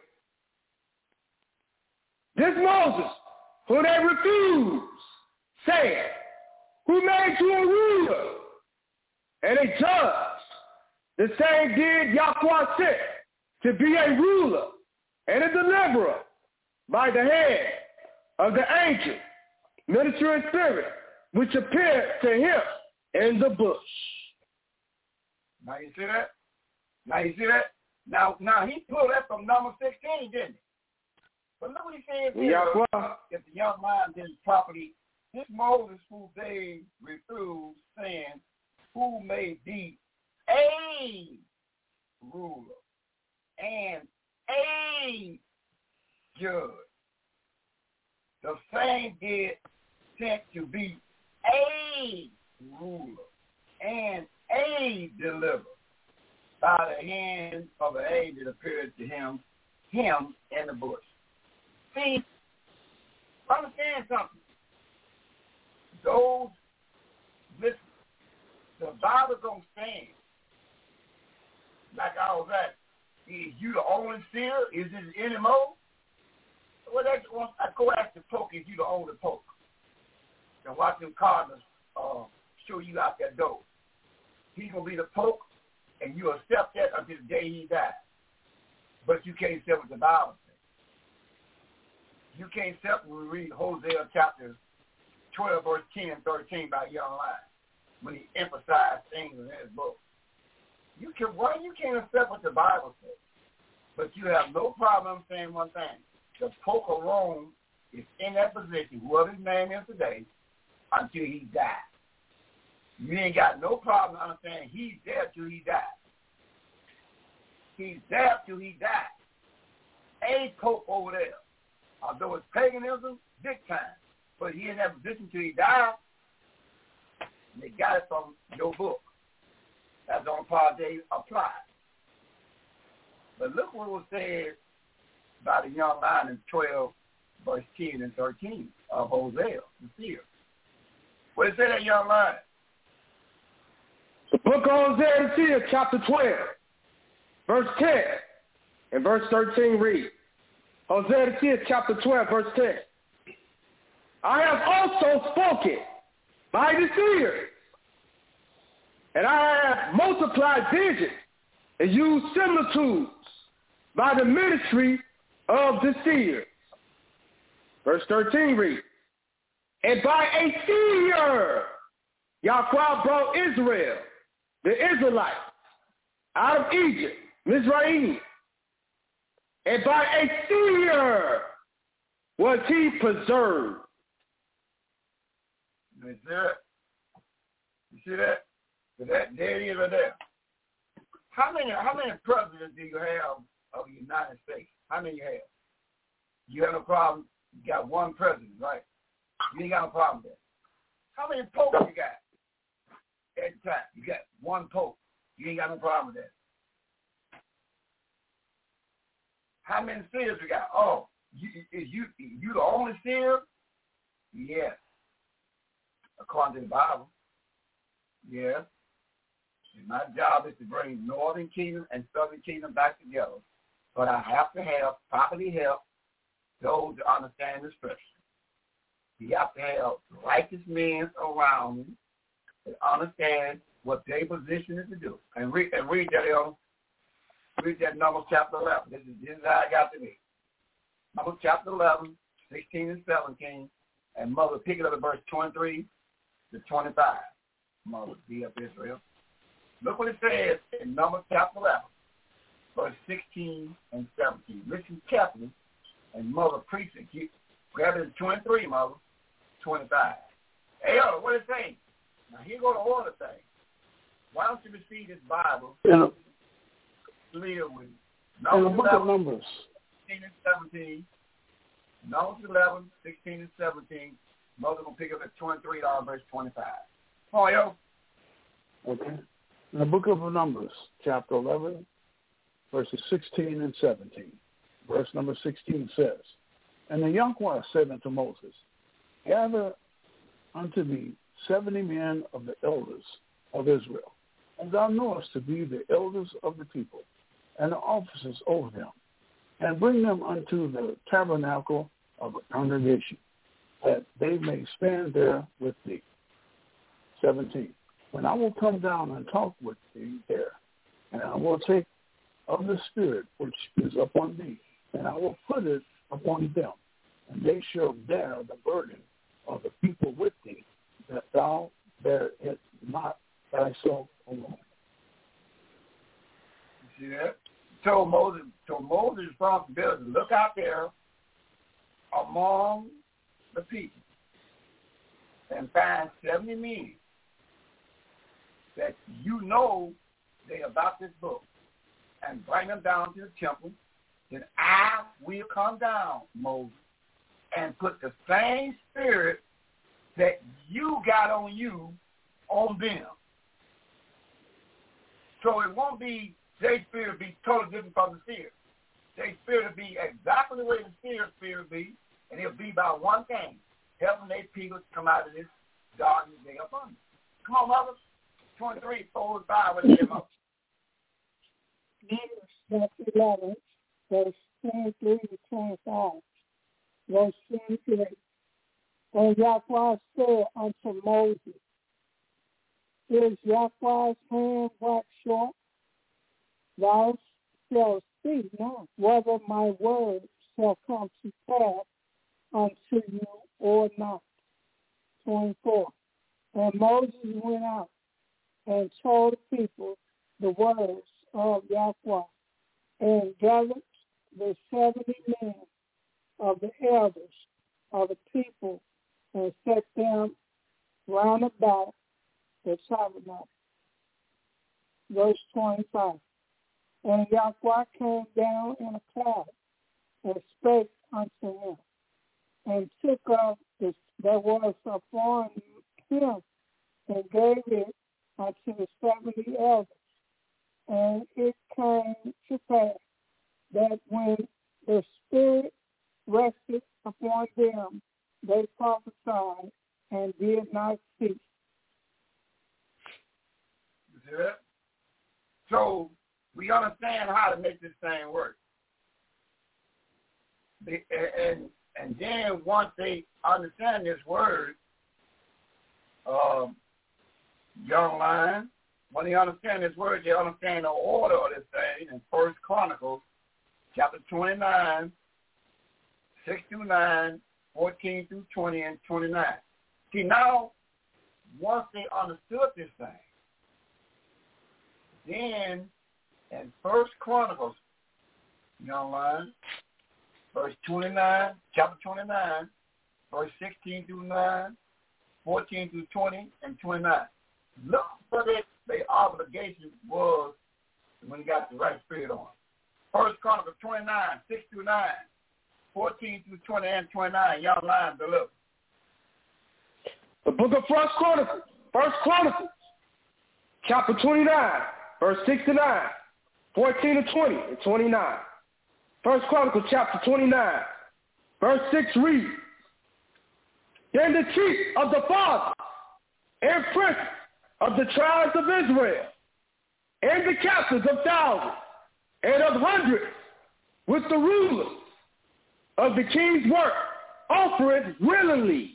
this Moses, who they refused, said, who made you a ruler and a judge? The same did Yahweh sent to be a ruler and a deliverer by the hand of the angel, ministering spirit, which appeared to him in the bush. Now you see that? Now you see that? Now, now he pulled that from number sixteen, didn't he? But look what he said here. Yahweh. If the young man did his property, this Moses who they refused, saying, who made thee a ruler and a judge. The same did sent to be a ruler and a deliverer by the hand of an angel that appeared to him, him in the bush. See, understand something. Those, listen, the Bible don't stand. Like I was at, is you the only seer? Is it any more? Well, that's, well, I go ask the Pope if you the only Pope. And watch them Cardinals uh, show you out that door. He's going to be the Pope, and you accept that until the day he dies. But you can't accept what the Bible says. You can't accept when we read Hosea chapter twelve, verse ten and thirteen by Young Lion, when he emphasized things in his book. You can, why you can't accept what the Bible says, but you have no problem saying one thing. The Pope of Rome is in that position, whoever his name is today, until he dies. You ain't got no problem understanding he's there till he dies. He's there till he died. A pope over there. Although it's paganism, big time. But he in that position till he died. And they got it from your book. That's the only part they applied. But look what was said by the young lion in twelve, verse ten and thirteen of Hosea, the seer. What did it say, that young lion? The book of Hosea the seer, chapter twelve, verse ten and verse thirteen reads. Hosea the seer, chapter twelve, verse ten. I have also spoken by the seers, and I have multiplied visions and used similitudes by the ministry of the seers. Verse thirteen reads, and by a seer Yahweh brought Israel, the Israelites, out of Egypt, Mizraim, and by a seer was he preserved. You see that? You see that? So that there it is right there. How many how many presidents do you have of the United States? How many you have? You have no problem. You got one president, right? You ain't got no problem with that. How many popes you got at the time? You got one pope. You ain't got no problem with that. How many seers we got? Oh, you, is you you the only seer? Yes. According to the Bible. Yes. And my job is to bring northern kingdom and southern kingdom back together. But I have to have properly help those to understand the scripture. You have to have righteous men around you that understand what their position is to do. And read and read that on read that Numbers chapter eleven. This is this is how I got to be. Numbers chapter eleven, sixteen and seventeen, and Mother pick it up at verse twenty-three to twenty-five. Mother, be up Israel. Look what it says in Numbers chapter eleven, verse sixteen and seventeen. Listen carefully, and Mother preach it. Keep grab it at twenty-three, Mother, twenty-five. Hey, yo, what it say? Now here go the order thing. Why don't you receive this Bible? In, a, Clear with in the book of Numbers, sixteen and seventeen. Numbers eleven, sixteen and seventeen. Mother gonna pick up at twenty-three, verse twenty-five. Come on, yo. Okay. In the book of Numbers, chapter eleven, verses sixteen and seventeen. Verse number sixteen says, and the Yahweh said unto Moses, gather unto thee seventy men of the elders of Israel, and thou knowest to be the elders of the people, and the officers over them, and bring them unto the tabernacle of the congregation, that they may stand there with thee. seventeen. When I will come down and talk with thee there, and I will take of the Spirit which is upon thee, and I will put it upon them, and they shall bear the burden of the people with thee, that thou bear it not thyself alone. You see that? Told Moses, told Moses' responsibility to look out there among the people and find seventy men that you know they about this book, and bring them down to the temple. Then I will come down, Moses, and put the same spirit that you got on you on them. So it won't be their spirit be totally different from the seer. Their spirit will be exactly the way the seer spirit will be, and it'll be about one thing, helping their people to come out of this darkness they up under. Come on, mother. twenty-three, four, and five, what is it, mother? Numbers chapter eleven, verse twenty-three to twenty-five. Verse twenty-three. And Yahweh said unto Moses, is Yahweh's hand waxed short? Thou shalt see now whether my word shall come to pass unto you or not. twenty-four. And Moses went out and told the people the words of Yahweh, and gathered the seventy men of the elders of the people, and set them round about the tabernacle. Verse twenty-five. And Yahweh came down in a cloud and spake unto him, and took up the, that was upon him, and gave it unto the seventy elders. And it came to pass that when the Spirit rested upon them, they prophesied and did not cease. You see that? So we understand how to make this thing work. They, and and then once they understand this word, um, young lion, when they understand this word, they understand the order of this thing in First Chronicles, chapter twenty-nine, six through nine, fourteen through twenty, and twenty-nine. See, now, once they understood this thing, then in First Chronicles, young lion, verse twenty-nine, chapter twenty-nine, verse sixteen through nine, fourteen through twenty, and twenty-nine. Look what their obligation was when he got the right spirit on. First Chronicles twenty-nine, six through nine, fourteen through twenty, and twenty-nine. Young lion, deliver. The book of First Chronicles, First Chronicles, chapter twenty-nine, verse six to nine, fourteen to twenty, and twenty-nine. First Chronicles chapter twenty-nine, verse six reads, Then the chief of the fathers and princes of the tribes of Israel, and the captains of thousands and of hundreds, with the rulers of the king's work, offered willingly.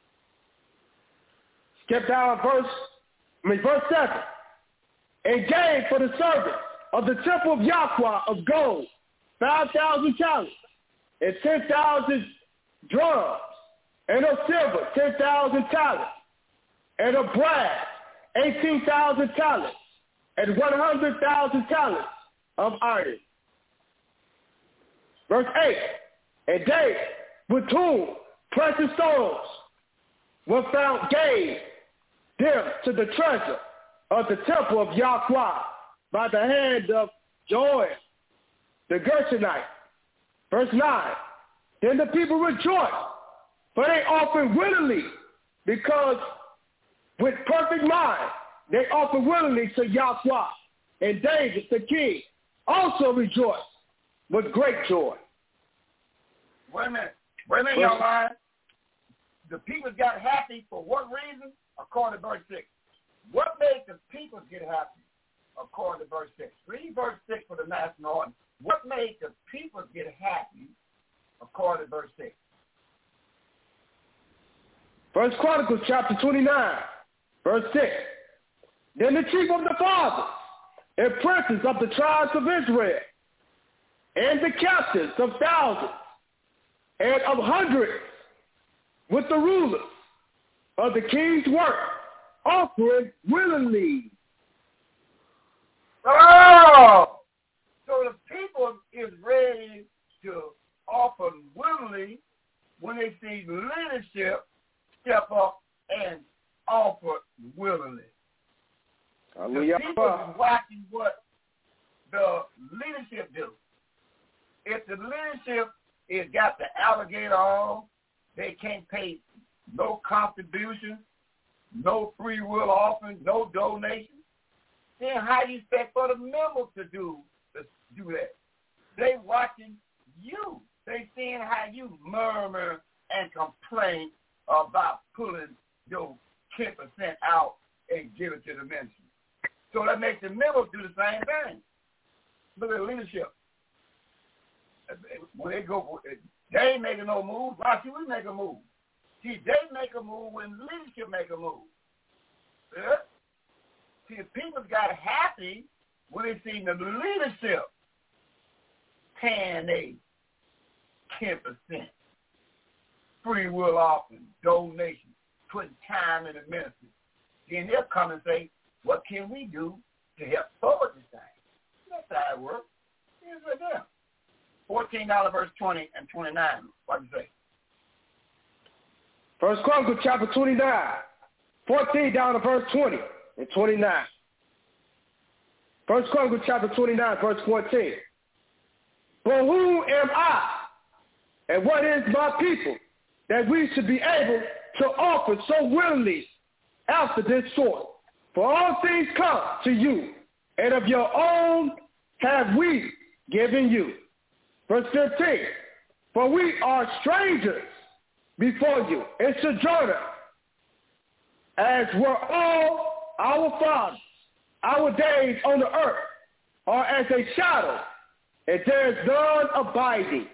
Skip down verse, I mean verse seven. And gave for the service of the temple of Yahweh of gold five thousand talents, and ten thousand drums, and of silver ten thousand talents, and of brass eighteen thousand talents, and one hundred thousand talents of iron. Verse eight, and they, with whom precious stones were found, gave them to the treasure of the temple of Yahweh by the hand of Joel the Gershonite. Verse nine, then the people rejoiced, for they offered willingly, because with perfect mind they offered willingly to Yahweh. And David the king also rejoiced with great joy. Wait a minute. Wait a minute, young lion. The people got happy for what reason? According to verse six. What made the people get happy? According to verse six. Read verse six for the national audience. What made the people get happy? According to verse six. First Chronicles chapter twenty-nine, verse six. Then the chief of the fathers and princes of the tribes of Israel, and the captains of thousands and of hundreds, with the rulers of the king's work, offered willingly. Oh! So the people is ready to offer willingly when they see leadership step up and offer willingly. Hallelujah. The people is watching what the leadership do. If the leadership is got the alligator on, they can't pay no contribution, no free will offering, no donation, then how do you expect for the members to do to do that? They watching you. They seeing how you murmur and complain about pulling your ten percent out and give it to the ministry. So that makes the members do the same thing. Look at the leadership. When they go, they ain't making no move. Why should we make a move? See, they make a move when leadership make a move. Yeah? See, the people got happy when they seen the leadership paying a ten percent free will offering, donation, putting time in the ministry. Then they'll come and say, what can we do to help forward this thing? That's how it works. Here's right there. fourteen dollars verse twenty and twenty-nine. What do you say? First Chronicles chapter twenty-nine, fourteen down to verse twenty and twenty-nine. First Chronicles chapter twenty-nine, verse fourteen. For who am I, and what is my people, that we should be able to offer so willingly after this sort? For all things come to you, and of your own have we given you. Verse fifteen. For we are strangers before you, and sojourners, as were all our fathers. Our days on the earth are as a shadow, and there is none abiding.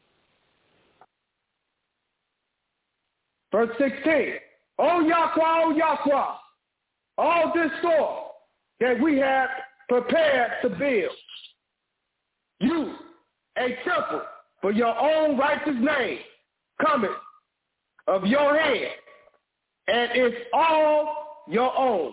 Verse sixteen. O Yahweh, O Yahweh, all this store that we have prepared to build, you a temple for your own righteous name cometh of your hand, and it's all your own.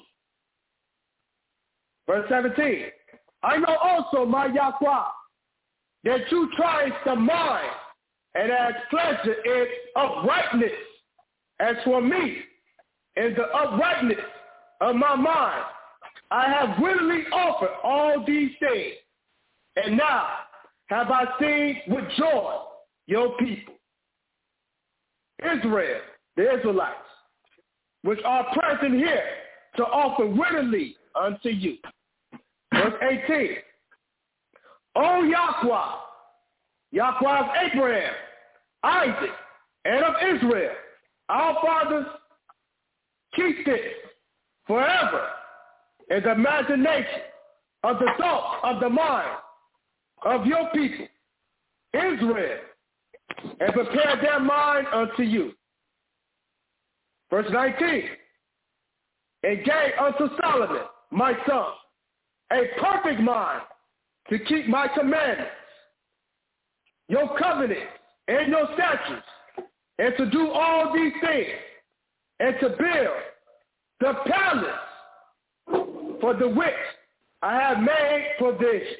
Verse seventeen. I know also, my Yahweh, that you try the mind and have pleasure in uprightness. As for me, in the uprightness of my mind, I have willingly offered all these things, and now have I seen with joy your people, Israel, the Israelites, which are present here to offer willingly unto you. Verse eighteen. O Yahweh, Yahweh of Abraham, Isaac, and of Israel, our fathers, keep this forever in the imagination of the thought of the mind of your people, Israel, and prepare their mind unto you. Verse nineteen. And gave unto Solomon, my son, a perfect mind to keep my commandments, your covenants, and your statutes, and to do all these things, and to build the palace for the which I have made provision.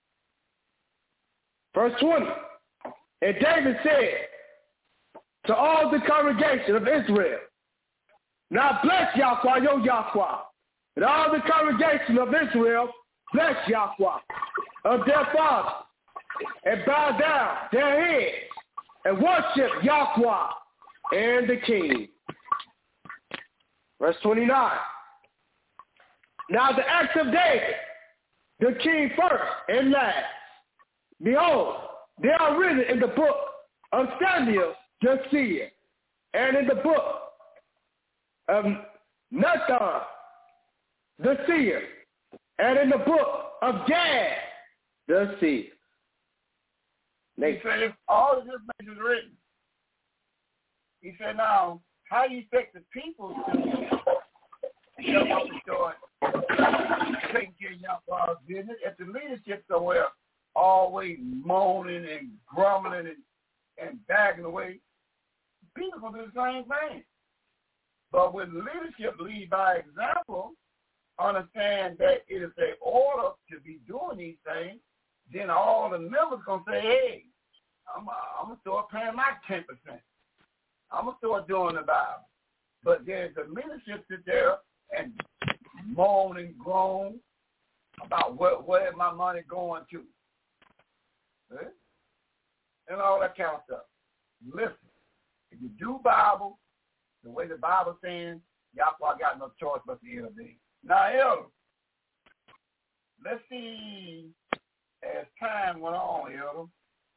Verse twenty. And David said to all the congregation of Israel, now bless Yahweh, your Yahweh, and all the congregation of Israel bless Yahweh of their fathers, and bow down their heads, and worship Yahweh and the King. Verse twenty-nine. Now the acts of David, the king first and last, behold, they are written in the book of Samuel the seer, and in the book of Nathan the seer, and in the book of Gad the seer. He said, if all of this is written, he said, now, how do you expect the people to shut up the door, taking care of Yahweh's business, if the leadership somewhere always moaning and grumbling and, and bagging away? People will do the same thing. But when leadership lead by example, understand that it is their order to be doing these things, then all the members going to say, hey, I'm, I'm going to start paying my ten percent. I'm going to start doing the Bible. But there's the leadership sit there and moan and groan about where, where my money going to. Okay? And all that kind of stuff. Listen, if you do Bible the way the Bible saying, Yahweh got no choice but to intervene. Now, Elder, let's see, as time went on, Elder,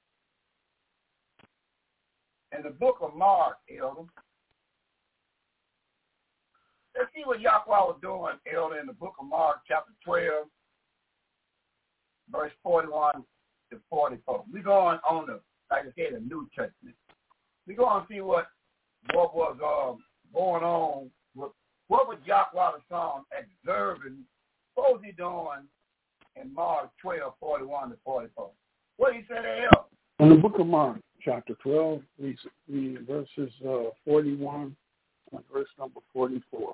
in the book of Mark, Elder, let's see what Yahweh was doing, Elder, in the book of Mark, chapter twelve, verse forty-one to forty-four. We're going on the, like I said, the New Testament. We're going to see what what was um, going on, with, what was Yahweh the Son observing, what was he doing in Mark twelve, forty-one to forty-four. What did he say there? In the book of Mark, chapter twelve, we read verses uh, forty-one and verse number forty-four.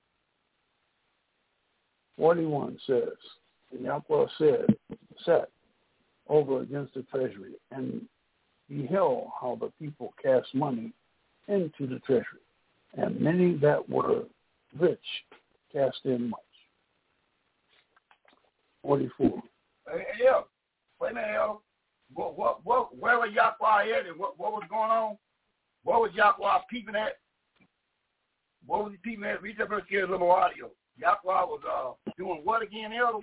forty-one says, and Yahweh said, sat over against the treasury, and beheld how the people cast money into the treasury, and many that were rich cast in much. forty-four. Hey, yeah. Wait a minute, Elder. What, what, what, where was Yahweh at and what, what was going on? What was Yahweh peeping at? What was he peeping at? Read that verse here, a little audio. Yahweh was uh, doing what again, Elder?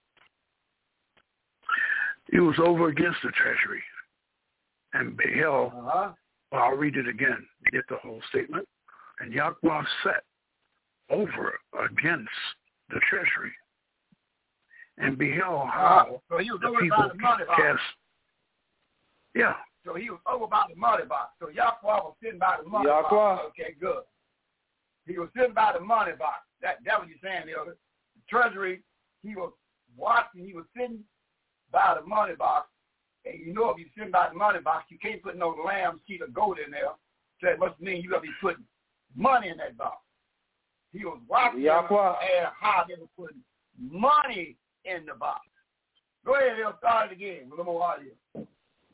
He was over against the treasury and beheld, uh-huh. well, I'll read it again, get the whole statement. And Yahweh sat over against the treasury and beheld how uh-huh. so he was the over people by the money box. cast. Yeah. So he was over by the money box. So Yahweh was sitting by the money Yahweh. box. Okay, good. He was sitting by the money box. That that what you're saying, Elder. The treasury, he was watching, he was sitting by the money box. And you know if you're sitting by the money box, you can't put no lamb, sheep, or goat in there. So that must mean you got to be putting money in that box. He was watching Yahweh. and how they were putting money in the box. Go ahead, they'll start it again with a little more audio.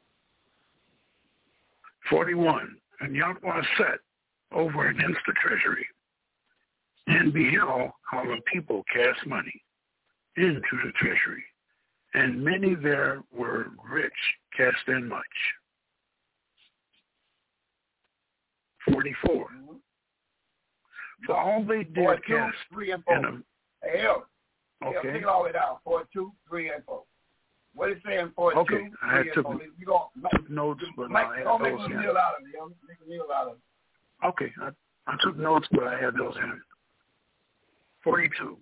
forty-one. And Yahweh sat over against the treasury and beheld how the people cast money into the treasury. And many there were rich, cast in much. forty-four. Mm-hmm. For all they did Four, two, cast three, and four. in a, Hey, Elder. okay. Yeah, take it all the way down. Four, two, three, and four. What is saying? Four, Okay, two, I three, and took, four. You gonna took notes, but make, I had don't make those a in. meal out of it. Elder. Make a meal out of it. Okay, I, I took notes, but I had those in. forty-two.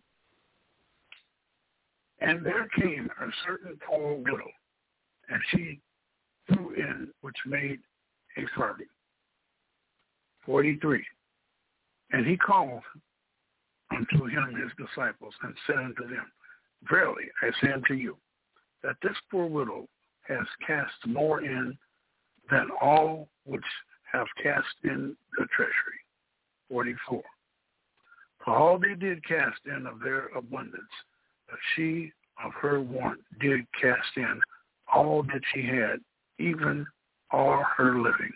And there came a certain poor widow, and she threw in, which made a farthing. forty-three. And he called unto him his disciples, and said unto them, Verily I say unto you, that this poor widow has cast more in than all which have cast in the treasury. forty-four. For all they did cast in of their abundance, but she of her want did cast in all that she had, even all her living.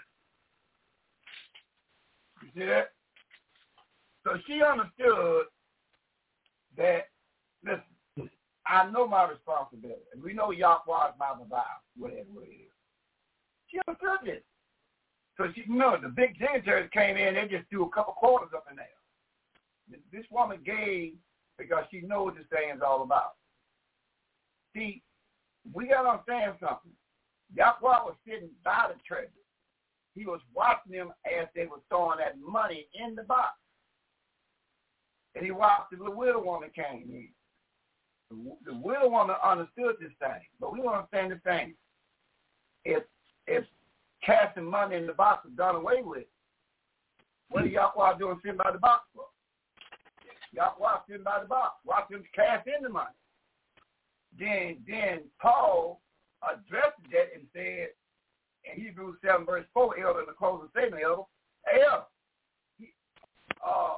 You see that? So she understood that, listen, I know my responsibility. And we know Yahweh is my provider, whatever it is. She understood this. So she, you know, the big dignitaries came in, they just threw a couple quarters up in there. This woman gave because she knows what this thing is all about. See, we got to understand something. Yahweh was sitting by the treasure. He was watching them as they were throwing that money in the box. And he watched the widow woman came in. The, the widow woman understood this thing. But we want to understand this thing. If, if casting money in the box is done away with, what are Yahweh doing sitting by the box for? Yahweh sitting by the box. Watch them cast in the money. Then, then Paul addressed that and said, in Hebrews seven, verse four, Elder, in the closing statement, Elder, hey, Elder, he, uh,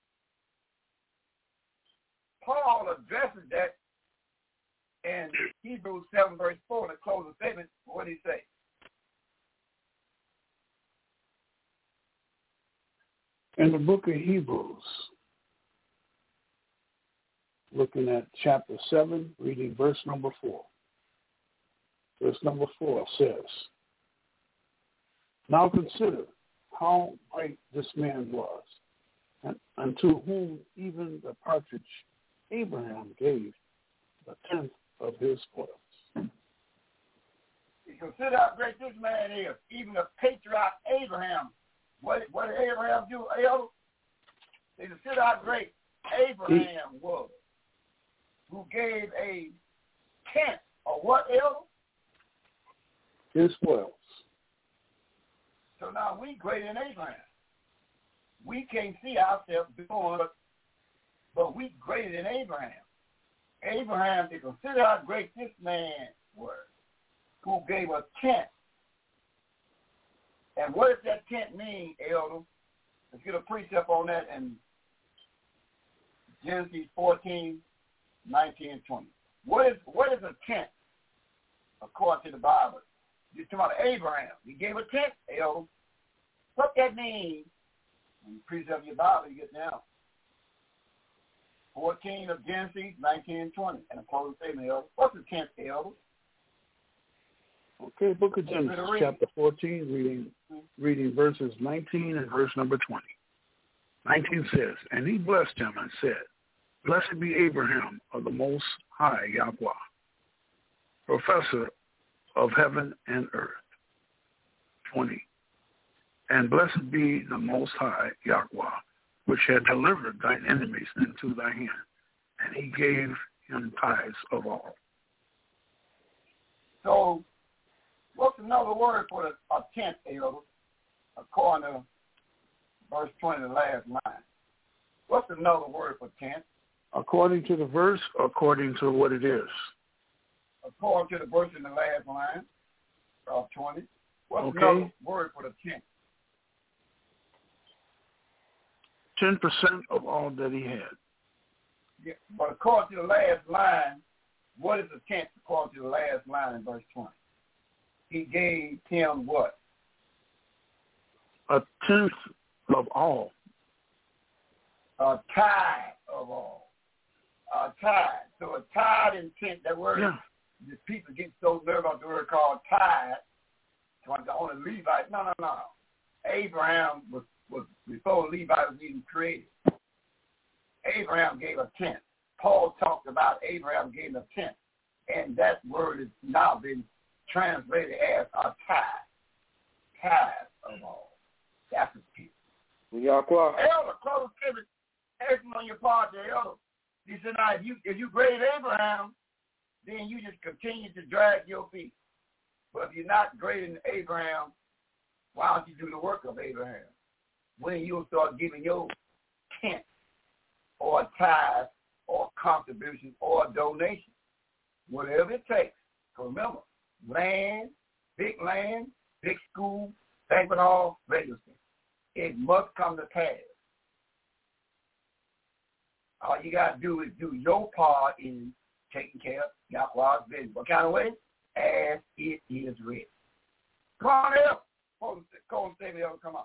Paul addresses that in Hebrews seven, verse four, in the closing statement. What did he say? In the book of Hebrews, looking at chapter seven, reading verse number four. Verse number four says, Now consider how great this man was, and unto whom even the partridge Abraham gave the tenth of his spoils. You consider how great this man is. Even the patriarch Abraham. What, what did Abraham do, Elder? They consider how great Abraham he, was, who gave a tenth of what, Elder? His spoils. So now we greater than Abraham. We can't see ourselves doing it, but we greater than Abraham. Abraham, to consider how great this man was, who gave a tenth. And what does that tenth mean, Elder? Let's get a precept on that in Genesis fourteen, nineteen, and twenty. What is what is a tenth, according to the Bible? You're talking about Abraham. He gave a tenth, Elder. What that means, when you precept your Bible, you get down. fourteen of Genesis, nineteen and twenty. And a closing statement, Elder. What's the tenth, Elder? Okay, Book of Genesis, chapter fourteen, reading reading verses nineteen and verse number twenty. nineteen says, and he blessed him and said, blessed be Abraham of the Most High Yahweh, professor of heaven and earth. twenty. And blessed be the Most High Yahweh, which had delivered thine enemies into thy hand, and he gave him tithes of all. So, what's another word for a, a tenth, Elder? According to verse twenty, the last line. What's another word for tenth? According to the verse, according to what it is. According to the verse in the last line of twenty. What's okay. another word for the tenth? Ten percent of all that he had. Yeah, but according to the last line, what is the tenth according to the last line in verse twenty? He gave him what? A tenth of all. A tithe of all. A tithe. So a tithe and tenth, that word, yeah. the people get so nervous about the word called tithe. On the Levite. No, no, no. Abraham was, was before Levi was even created. Abraham gave a tenth. Paul talked about Abraham gave a tenth. And that word has now been translated as a tithe. Tithe of all. That's the people. Yahweh. Elder, close every action on your part there, Elder. He said, now, if you, if you grade Abraham, then you just continue to drag your feet. But if you're not greater than Abraham, why don't you do the work of Abraham? When you'll start giving your tenth or a tithe or a contribution or a donation, whatever it takes. Because remember, land, big land, big school, banquet hall, register. It must come to pass. All you got to do is do your part in taking care of Yahweh's business. What kind of way? As it is written. Come on up. Colin David, come on.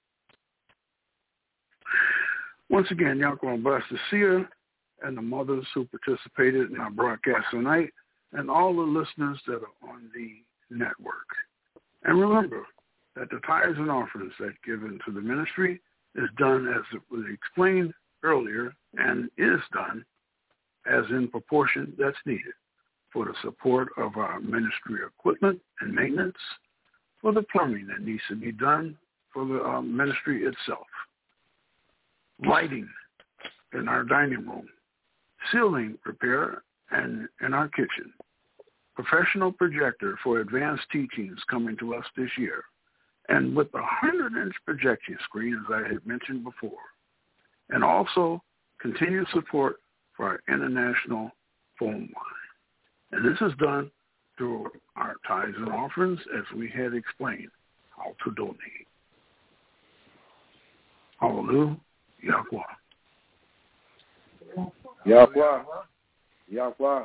Once again, Yahweh bless the seer and the mothers who participated in our broadcast tonight and all the listeners that are on the network. And remember that the tithes and offerings that given to the ministry is done as it was explained earlier and is done as in proportion that's needed for the support of our ministry equipment and maintenance, for the plumbing that needs to be done for the uh, ministry itself, lighting in our dining room, ceiling repair and in our kitchen, professional projector for advanced teachings coming to us this year, and with a one hundred inch projection screen, as I had mentioned before, and also continued support for our international phone line. And this is done through our tithes and offerings, as we had explained how to donate. Hallelujah. Yahweh. Yahweh. Yahweh.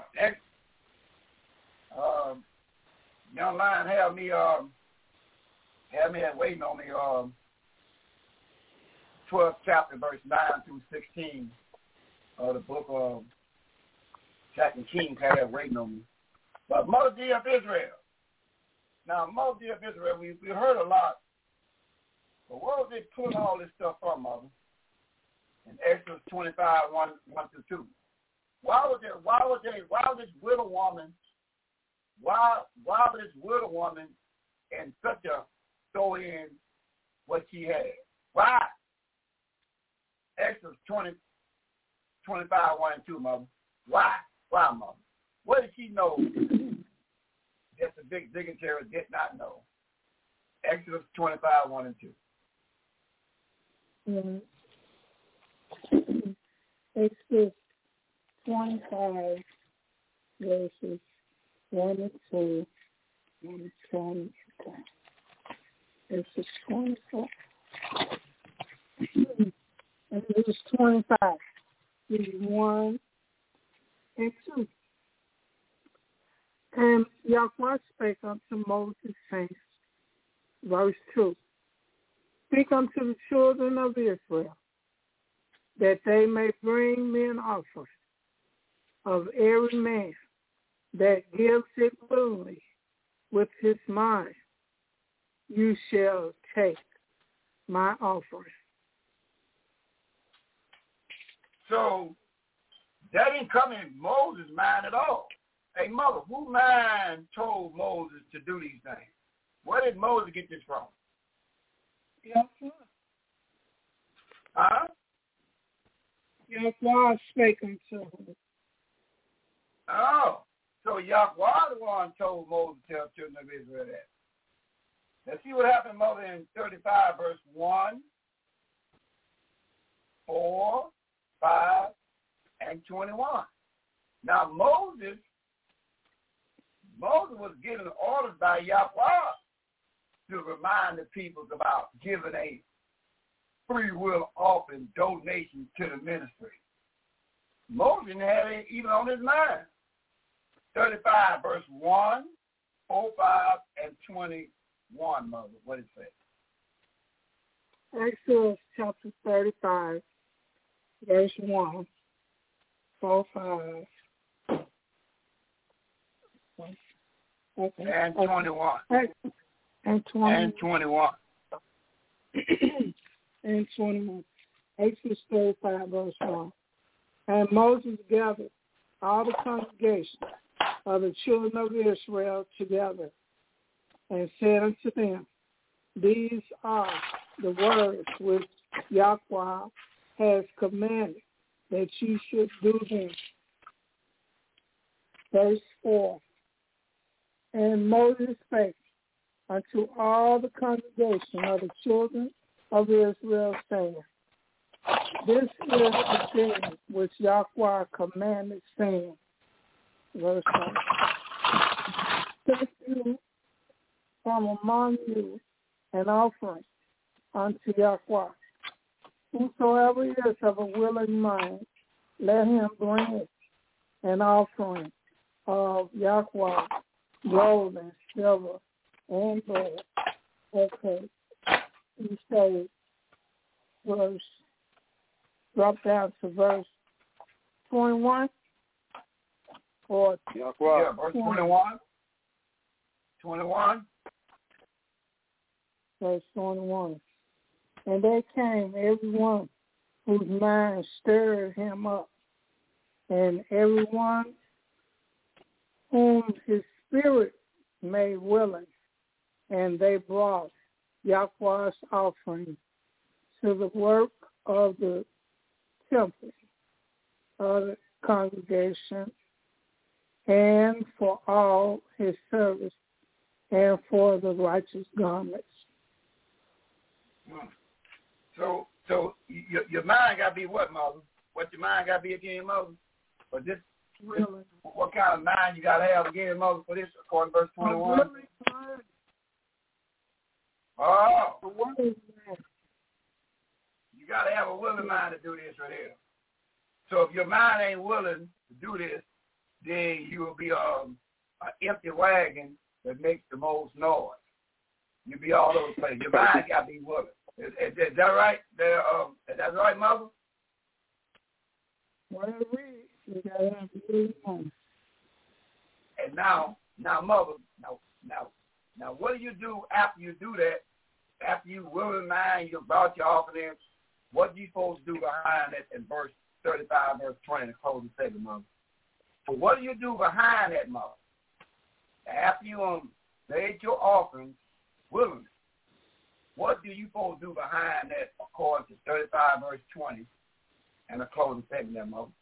Um, young lion have me um have me waiting on me um twelfth chapter verse nine through sixteen of the book of Second Kings had that waiting on me. But Mother dear of Israel. Now Mother dear of Israel, we we heard a lot. But where was they pulling all this stuff from, Mother? In Exodus twenty-five, one, one through two. Why was there why was they why was this widow woman why why was this widow woman in such a throw in what she had? Why? Exodus twenty, twenty-five, one and two, Mother. Why? Why, Mother? What did she know that the big dignitary did not know? Exodus twenty-five, one and two. Yeah. Exodus twenty-five, verses one and two, and twenty. Exodus twenty-four. And it was twenty-five. This is one and two. And Yahweh spake unto Moses, saying, verse two, speak unto the children of Israel, that they may bring me an offering. Of every man that gives it willingly with his mind, you shall take my offering. So that didn't come in Moses' mind at all. Hey, mother, who mind told Moses to do these things? Where did Moses get this from? Yes, sir. Huh? Yes, God spake unto him. Oh, so Yahweh the one told Moses to tell the children of Israel that. Let's see what happened, mother, in thirty-five, verse one, four, five, and twenty-one. Now, Moses, Moses was given orders by Yahweh to remind the people about giving a free will offering donation to the ministry. Moses had it even on his mind. thirty-five, verse one, four, five, and twenty-one, mother. What did it say? Exodus chapter thirty-five, verse one, four, five. Okay. And twenty-one. And twenty. And twenty-one. And twenty-one. Exodus thirty-five, verse one. And Moses gathered all the congregation of the children of Israel together and said unto them, these are the words which Yahweh has commanded that you should do them. Verse four. And Moses spake unto all the congregation of the children of Israel, saying, this is the thing which Yahweh commanded, saying, verse one, take you from among you an offering unto Yahweh. Whosoever is of a willing mind, let him bring an offering of Yahweh, gold and silver and bread. Okay. You say verse, drop down to verse twenty-one or yeah, verse twenty-one. twenty-one. Verse twenty-one. And they came, everyone whose mind stirred him up, and everyone whom his spirit made willing, and they brought Yahweh's offering to the work of the temple of the congregation, and for all his service, and for the righteous garments. So, so your, your mind got to be what, Mother? What your mind got to be again, Mother? But this, Really? what kind of mind you got to have again, Mother, for this, according to verse twenty-one? Really? Oh. What is that? You got to have a willing mind to do this right here. So if your mind ain't willing to do this, then you will be um, an empty wagon that makes the most noise. You'll be all over the place. Your mind got to be willing. Is, is, is that right? There, um, is that right, Mother? Well, we, we got to have a willing mind. And now, now, Mother, now, now, now, what do you do after you do that? After you willing mind, you brought your offering. What do you supposed to do behind it in verse thirty-five, verse twenty, the closing statement, Mother? So what do you do behind that, Mother? After you um, made your offerings willingly, what do you supposed to do behind that according to thirty-five, verse twenty, and the closing statement there, Mother?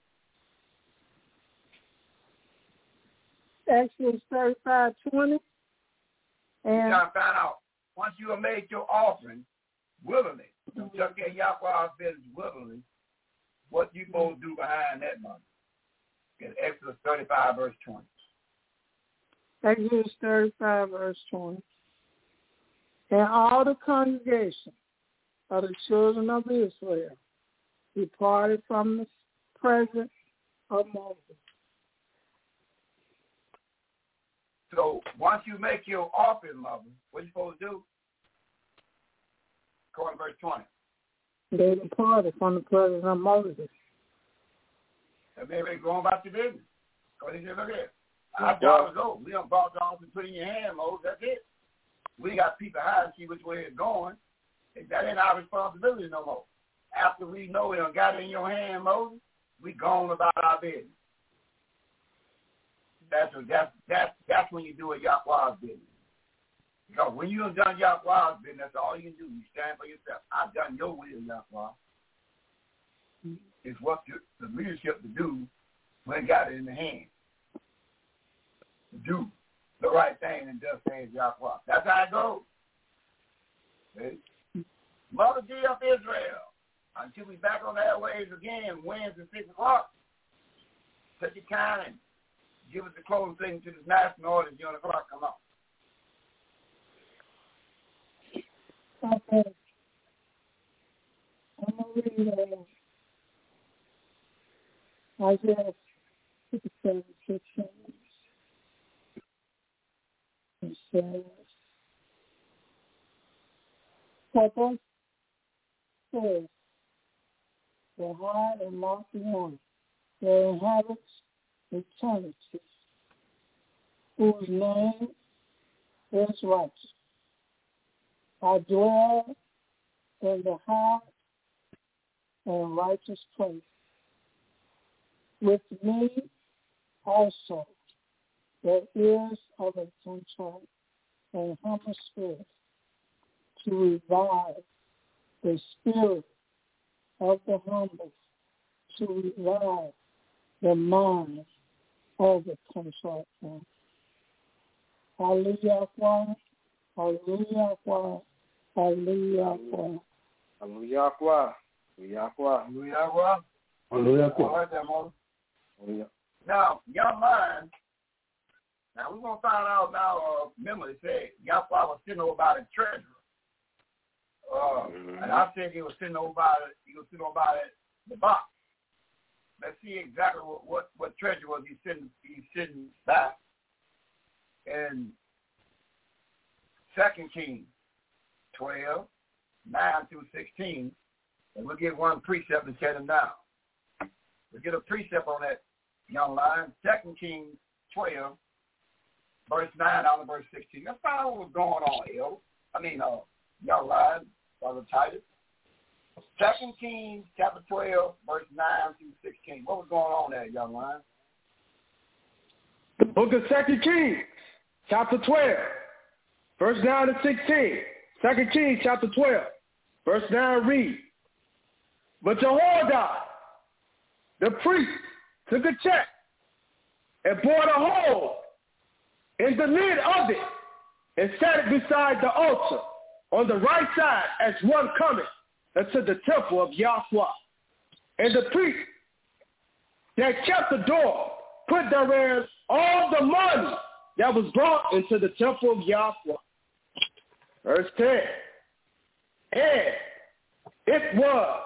Exodus thirty-five, twenty. And you got to find out, once you have made your offering willingly, you took care of Yahweh's business willingly, what you supposed to do behind that, Mother? In Exodus thirty-five, verse twenty. Exodus thirty-five, verse twenty. And all the congregation of the children of Israel departed from the presence of Moses. So once you make your offering, Mother, what are you supposed to do? According to verse twenty. They departed from the presence of Moses. And maybe they're going about your business. Because they said, look at it. Our job is over. We don't brought dogs and put in your hand, Moses. That's it. We got people high and see which way it's going. That ain't our responsibility no more. After we know it and got it in your hand, Moses, we gone about our business. That's a, that's that's that's when you do a Yahweh's business. Because when you have done Yahweh's business, that's all you can do. You stand for yourself. I've done your will, Yahweh. It's what the, the leadership to do when it got it in the hand. To do the right thing and just say Yahweh. That's how it goes. Okay? Mother G of Israel. Until we back on the airways again, Wednesday, six o'clock. Take your time and give us the closing thing to this national order. It's on the clock. Come on. Okay. I'm going to read uh, Isaiah fifty-seven, sixteen. It says, for thus says the high and lofty one, that inhabits eternity, whose name is righteous. I dwell in the high and righteous place. With me also there is of a contrite and humble spirit, to revive the spirit of the humble, to revive the mind of the contrite one. Hallelujah, hallelujah, hallelujah, hallelujah. Hallelujah. Hallelujah. Hallelujah. Now, young man, now we're going to find out now, uh, remember, it said Yahweh was sitting over by the treasurer. Uh, mm-hmm. And I said he was sitting over by the, he was sitting over by the, the box. Let's see exactly what, what, what treasure was he sitting, he sitting by. In Second Kings twelve, nine through sixteen, and we'll get one precept and set him down. We'll get a precept on that young line. Second Kings twelve, verse nine down to verse sixteen. Let's find out what's going on, yo. I mean, uh, young line, Brother Titus. Second Kings chapter twelve, verse nine through sixteen. What was going on there, young line? The book of Second Kings, chapter twelve, verse nine to sixteen. Second Kings, chapter twelve, verse nine reads, but Jehoiada, the priest, took a check and bored a hole in the lid of it and set it beside the altar on the right side as one cometh into the temple of Yahweh. And the priest that kept the door put therein all the money that was brought into the temple of Yahweh. Verse ten. And it was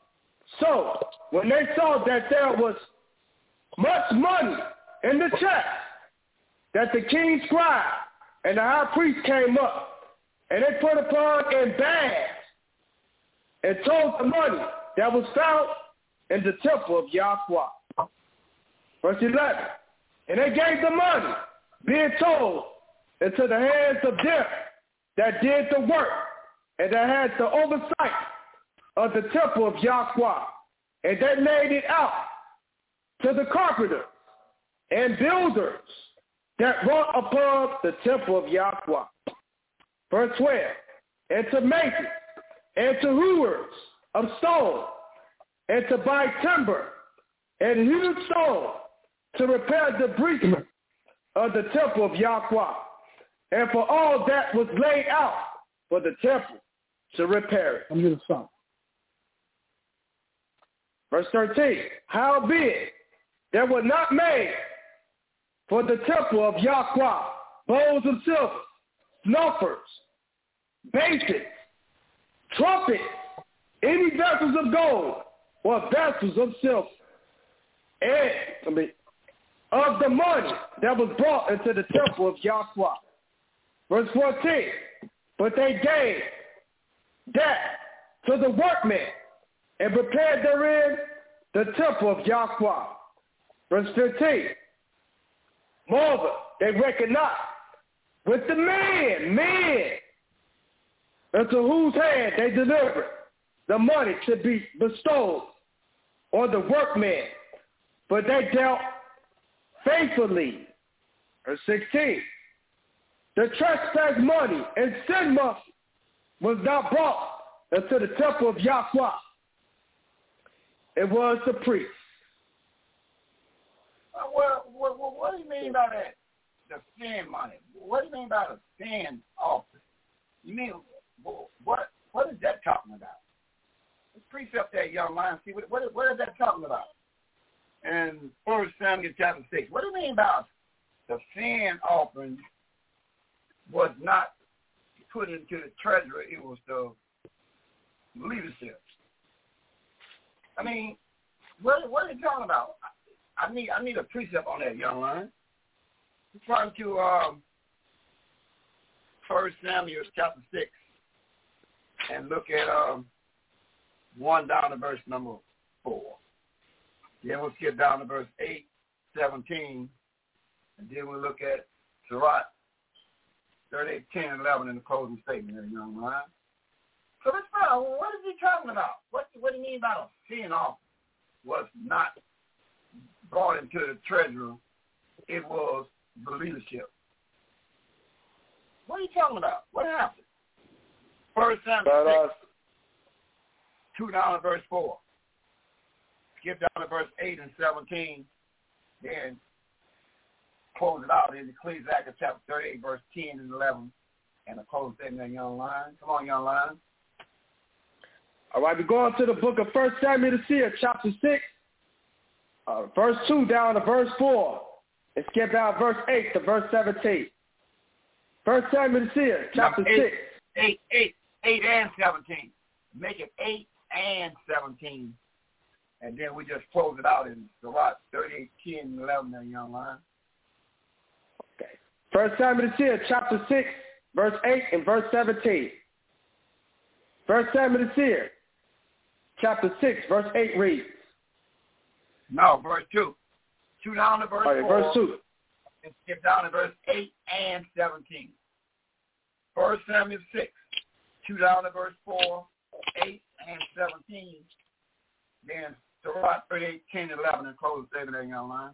so when they saw that there was much money in the chest, that the king's scribe and the high priest came up, and they put upon in bags and told the money that was found in the temple of Yahweh. Verse eleven. And they gave the money, being told, into the hands of them that did the work and that had the oversight of the temple of Yahweh. And they laid it out to the carpenters and builders that wrought upon the temple of Yahweh. Verse twelve. And to masons and to hewers of stone and to buy timber and huge stone to repair the breaching of the temple of Yahweh, and for all that was laid out for the temple to repair it. I'm going to stop. Verse thirteen. Howbeit there were not made for the temple of Yahweh bowls of silver, snuffers, basins, trumpets, any vessels of gold or vessels of silver, and I mean, of the money that was brought into the temple of Yahweh. Verse fourteen. But they gave that to the workmen and prepared therein the temple of Yahweh. Verse fifteen. Moreover, they reckon not with the man, man, into whose hand they delivered the money to be bestowed on the workman, but they dealt faithfully. Verse sixteen. The trespass money and sin money was not brought into the temple of Yahweh. It was the priest. Uh, well, what, what, what do you mean by that? The sin money. What do you mean by the sin offering? You mean what? What is that talking about? Let's precept that, young man. See what, what, what is that talking about? And First Samuel chapter six. What do you mean by the sin offering was not put into the treasury? It was the leadership. I mean, what what are you talking about? I need I need a precept on that, young man. Turn to um, First Samuel chapter six and look at um, one down to verse number four. Then we'll skip down to verse eight, seventeen, and then we'll look at Sirach thirty-eight, ten, and eleven in the closing statement there, young man. So let's find out, what is he talking about? What, what do you mean by a sin offering was not brought into the treasury? It was the leadership. What are you talking about? What happened? First Samuel six, two down to verse four. Skip down to verse eight and seventeen, then close it out in Ecclesiastes chapter thirty-eight, verse ten and eleven, and a close statement, young lion. Come on, young lion. All right, we're going to the book of First Samuel the Seer, chapter six, uh, verse two down to verse four, and skip down verse eight to verse seventeen. First Samuel the Seer, chapter eight, six. Eight, eight, eight and seventeen. Make it eight and seventeen. And then we just close it out in Sirach thirty-eight, ten, and eleven there, young lion. Okay. First Samuel the Seer, chapter six, verse eight and verse seventeen. First Samuel the Seer, chapter six, verse eight reads. No, verse two. two down to verse All right, four. verse two. And skip down to verse eight and seventeen. First Samuel six. two down to verse four, eight and seventeen. Then Sirach thirty-eight, ten, and eleven, and close the statement, young line.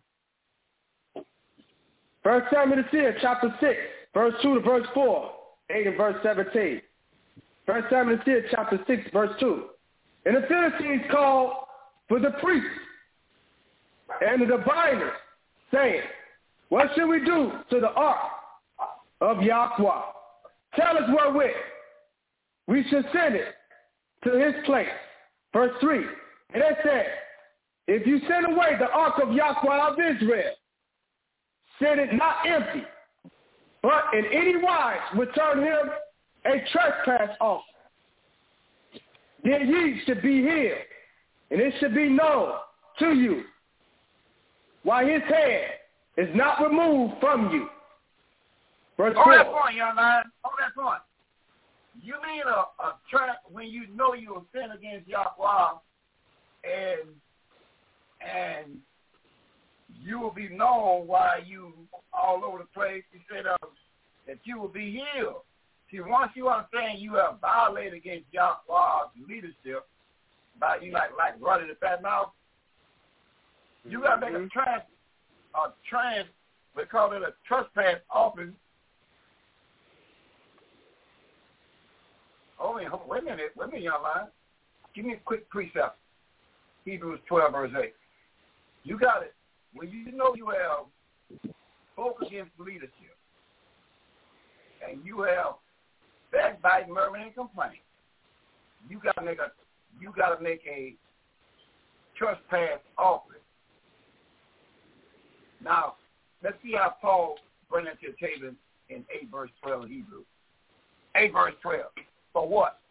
First Samuel the Seer, chapter six, verse two to verse four, eight and verse seventeen. First Samuel the Seer, chapter six, verse two. And the Philistines called for the priests and the diviners, saying, what should we do to the ark of Yahweh? Tell us wherewith we should send it to his place. Verse three. And they said, if you send away the ark of Yahweh of Israel, send it not empty, but in any wise return him a trespass offering. Then ye should be healed, and it should be known to you why his hand is not removed from you. Verse On four. that point, young man, on that point. You mean a, a trap when you know you will sin against Yahweh, and and you will be known why you all over the place. He said uh, that you will be healed. See, once you understand you have violated against Yahweh's leadership by you like like running the fat mouth, you got to make mm-hmm. a trans, a trans, we call it a trespass offering. Oh, wait, wait a minute, wait a minute, young man. Give me a quick precept. Hebrews twelve, verse eight. You got it. When you know you have spoke against leadership, and you have backbite, murmuring, and complaining, you got to make a you got to make a trespass offering. Now, let's see how Paul brings that to the table in eight verse twelve of Hebrews. eight verse twelve. For what?